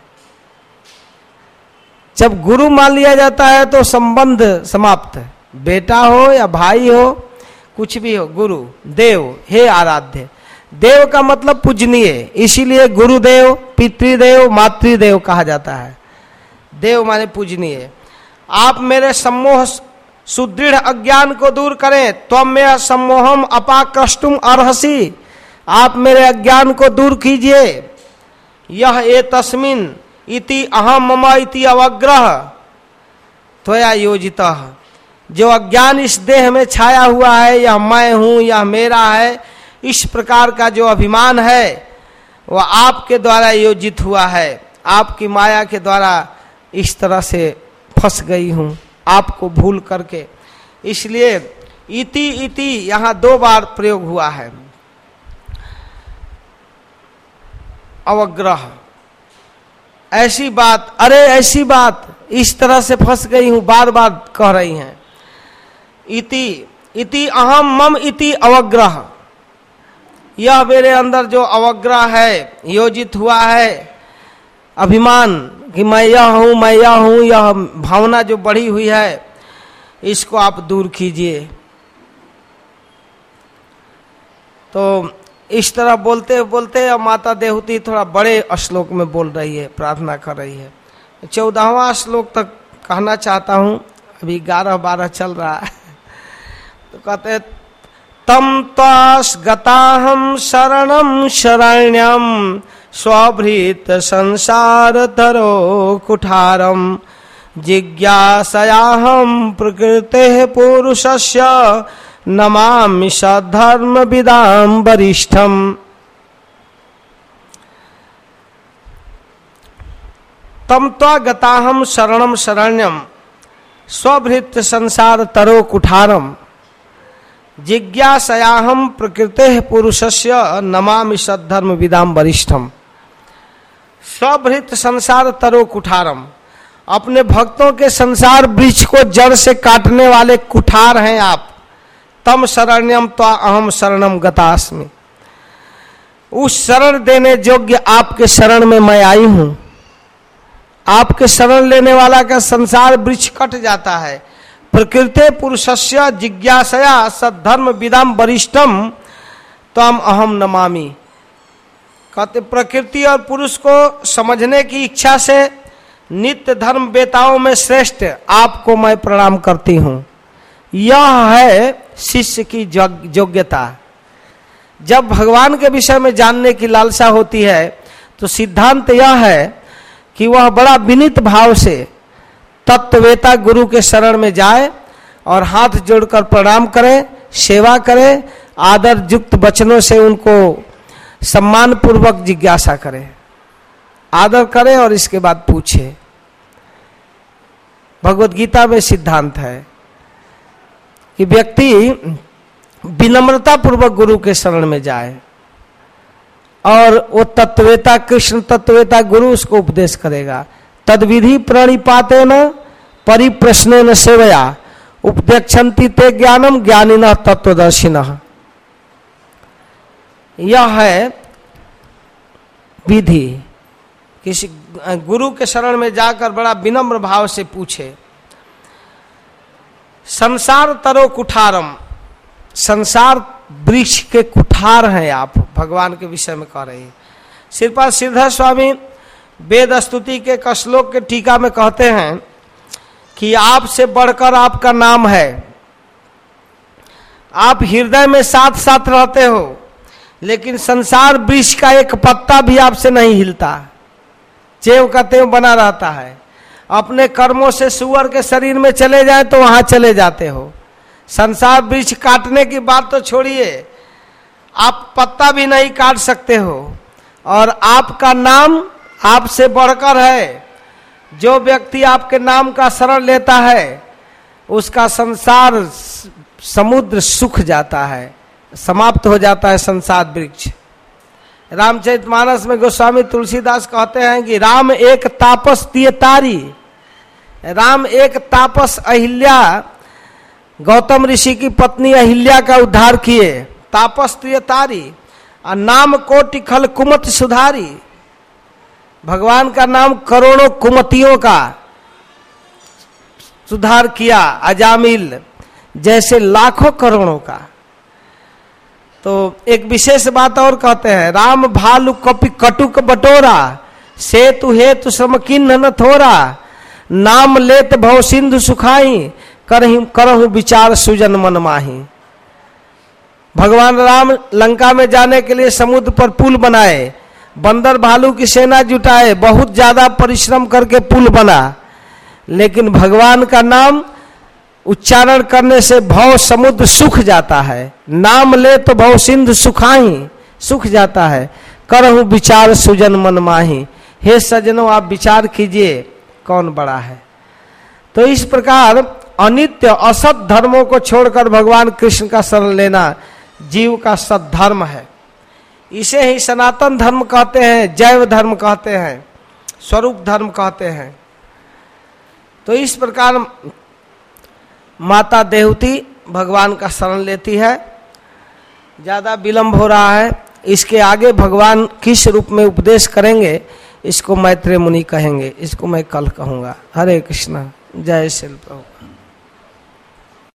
जब गुरु मान लिया जाता है तो संबंध समाप्त। बेटा हो या भाई हो, कुछ भी हो, गुरु देव, हे आराध्य। देव का मतलब पूजनीय, इसीलिए गुरुदेव, पितृदेव, मातृदेव कहा जाता है। देव माने पूजनीय। आप मेरे सम्मोह सुदृढ़ अज्ञान को दूर करें, त्वं में सम्मोहम अपाकृष्टुम अर्हसि, आप मेरे अज्ञान को दूर कीजिए। यह ए तस्मिन इति अहम मम इति अवग्रह त्वया योजितः, जो अज्ञान इस देह में छाया हुआ है, यह मैं हूं, यह मेरा है, इस प्रकार का जो अभिमान है वह आपके द्वारा योजित हुआ है। आपकी माया के द्वारा इस तरह से फंस गई हूं, आपको भूल करके। इसलिए इति इति यहां दो बार प्रयोग हुआ है। अवग्रह, ऐसी बात, अरे ऐसी बात, इस तरह से फंस गई हूं, बार बार कह रही हैं। इति इति अहम मम इति अवग्रह, यह मेरे अंदर जो अवग्रह है, योजित हुआ है अभिमान कि मैं यह हूं, मैं यह हूं, यह भावना जो बढ़ी हुई है, इसको आप दूर कीजिए। तो इस तरह बोलते बोलते माता देहूती थोड़ा बड़े श्लोक में बोल रही है, प्रार्थना कर रही है। चौदहवां श्लोक तक कहना चाहता हूं, अभी ग्यारह बारह चल रहा है। तो कहते हैं, तम त्वास गताहम शरणम शरण्यम स्वभृत संसार तरो कुठारम जिज्ञासयाहम प्रकृते पुरुषस्य नमामि सद्धर्म विदाम वरिष्ठम। तम त्वा गताहम शरणम शरण्यम स्वभृत संसार तरो कुठारम जिज्ञासयाहम प्रकृते पुरुषस्य नमामि सद्धर्म विदाम वरिष्ठम। स्वभृत संसार तरो कुठारम, अपने भक्तों के संसार वृक्ष को जड़ से काटने वाले कुठार हैं आप। तम शरण्यम त्वा अहम शरणम गतास्मि, उस शरण देने योग्य आपके शरण में मैं आई हूं। आपके शरण लेने वाला का संसार वृक्ष कट जाता है, प्रकृते पुरुषस्य जिज्ञासया सद्धर्म विदाम वरिष्ठम तम अहम नमामि। कहते प्रकृति और पुरुष को समझने की इच्छा से नित्य धर्म वेताओं में श्रेष्ठ आपको मैं प्रणाम करती हूं। यह है शिष्य की योग्यता। जब भगवान के विषय में जानने की लालसा होती है तो सिद्धांत यह है कि वह बड़ा विनीत भाव से तत्ववेता गुरु के शरण में जाए और हाथ जोड़कर प्रणाम करे, सेवा करे, आदर युक्त वचनों से उनको सम्मान पूर्वक जिज्ञासा करे, आदर करे और इसके बाद पूछे। भगवत गीता में सिद्धांत है कि व्यक्ति विनम्रता पूर्वक गुरु के शरण में जाए और वो तत्ववेता कृष्ण तत्ववेता गुरु उसको उपदेश करेगा। तद्विधि प्रणिपातेन परिप्रश्नेन सेवया उपदेक्षन्ति ते ज्ञानम ज्ञानिनः तत्वदर्शिनः। यह है विधि। किसी गुरु के शरण में जाकर बड़ा विनम्र भाव से पूछे। संसार तरो कुठारम, संसार वृक्ष के कुठार हैं आप, भगवान के विषय में कह रहे हैं। श्रीपाद श्रीधर स्वामी वेद स्तुति के श्लोक के टीका में कहते हैं कि आपसे बढ़कर आपका नाम है। आप हृदय में साथ साथ रहते हो, लेकिन संसार वृक्ष का एक पत्ता भी आपसे नहीं हिलता, ज्यों का त्यों बना रहता है। अपने कर्मों से सुअर के शरीर में चले जाए तो वहां चले जाते हो। संसार वृक्ष काटने की बात तो छोड़िए, आप पत्ता भी नहीं काट सकते हो। और आपका नाम आपसे बढ़कर है। जो व्यक्ति आपके नाम का शरण लेता है उसका संसार समुद्र सूख जाता है, समाप्त हो जाता है संसार वृक्ष। रामचरितमानस में गोस्वामी तुलसीदास कहते हैं कि राम एक तापस दिए तारी, राम एक तापस अहिल्या, गौतम ऋषि की पत्नी अहिल्या का उद्धार किए, तापस दिए तारी, और नाम कोटि खल कुमत सुधारी। भगवान का नाम करोड़ों कुमतियों का सुधार किया, अजामिल जैसे लाखों करोड़ों का। तो एक विशेष बात और कहते हैं, राम भालु कपि कटुक बटोरा, सेतु हेतु समकिन्न न थोरा, नाम लेत भव सिंधु सुखाई, करहु करहु विचार सुजन मन माही। भगवान राम लंका में जाने के लिए समुद्र पर पुल बनाए, बंदर भालू की सेना जुटाए, बहुत ज्यादा परिश्रम करके पुल बना, लेकिन भगवान का नाम उच्चारण करने से भव समुद्र सूख जाता है। नाम ले तो भव सिंधु सुखाही, सूख जाता है। करहु विचार सुजन मन माही, हे सज्जनों आप विचार कीजिए कौन बड़ा है। तो इस प्रकार अनित्य असत धर्मों को छोड़कर भगवान कृष्ण का शरण लेना जीव का सद्धर्म है। इसे ही सनातन धर्म कहते हैं, जैव धर्म कहते हैं, स्वरूप धर्म कहते हैं। तो इस प्रकार माता देवती भगवान का शरण लेती है। ज्यादा विलंब हो रहा है, इसके आगे भगवान किस रूप में उपदेश करेंगे इसको मैत्रेय मुनि कहेंगे, इसको मैं कल कहूंगा। हरे कृष्णा, जय श्री प्रभु।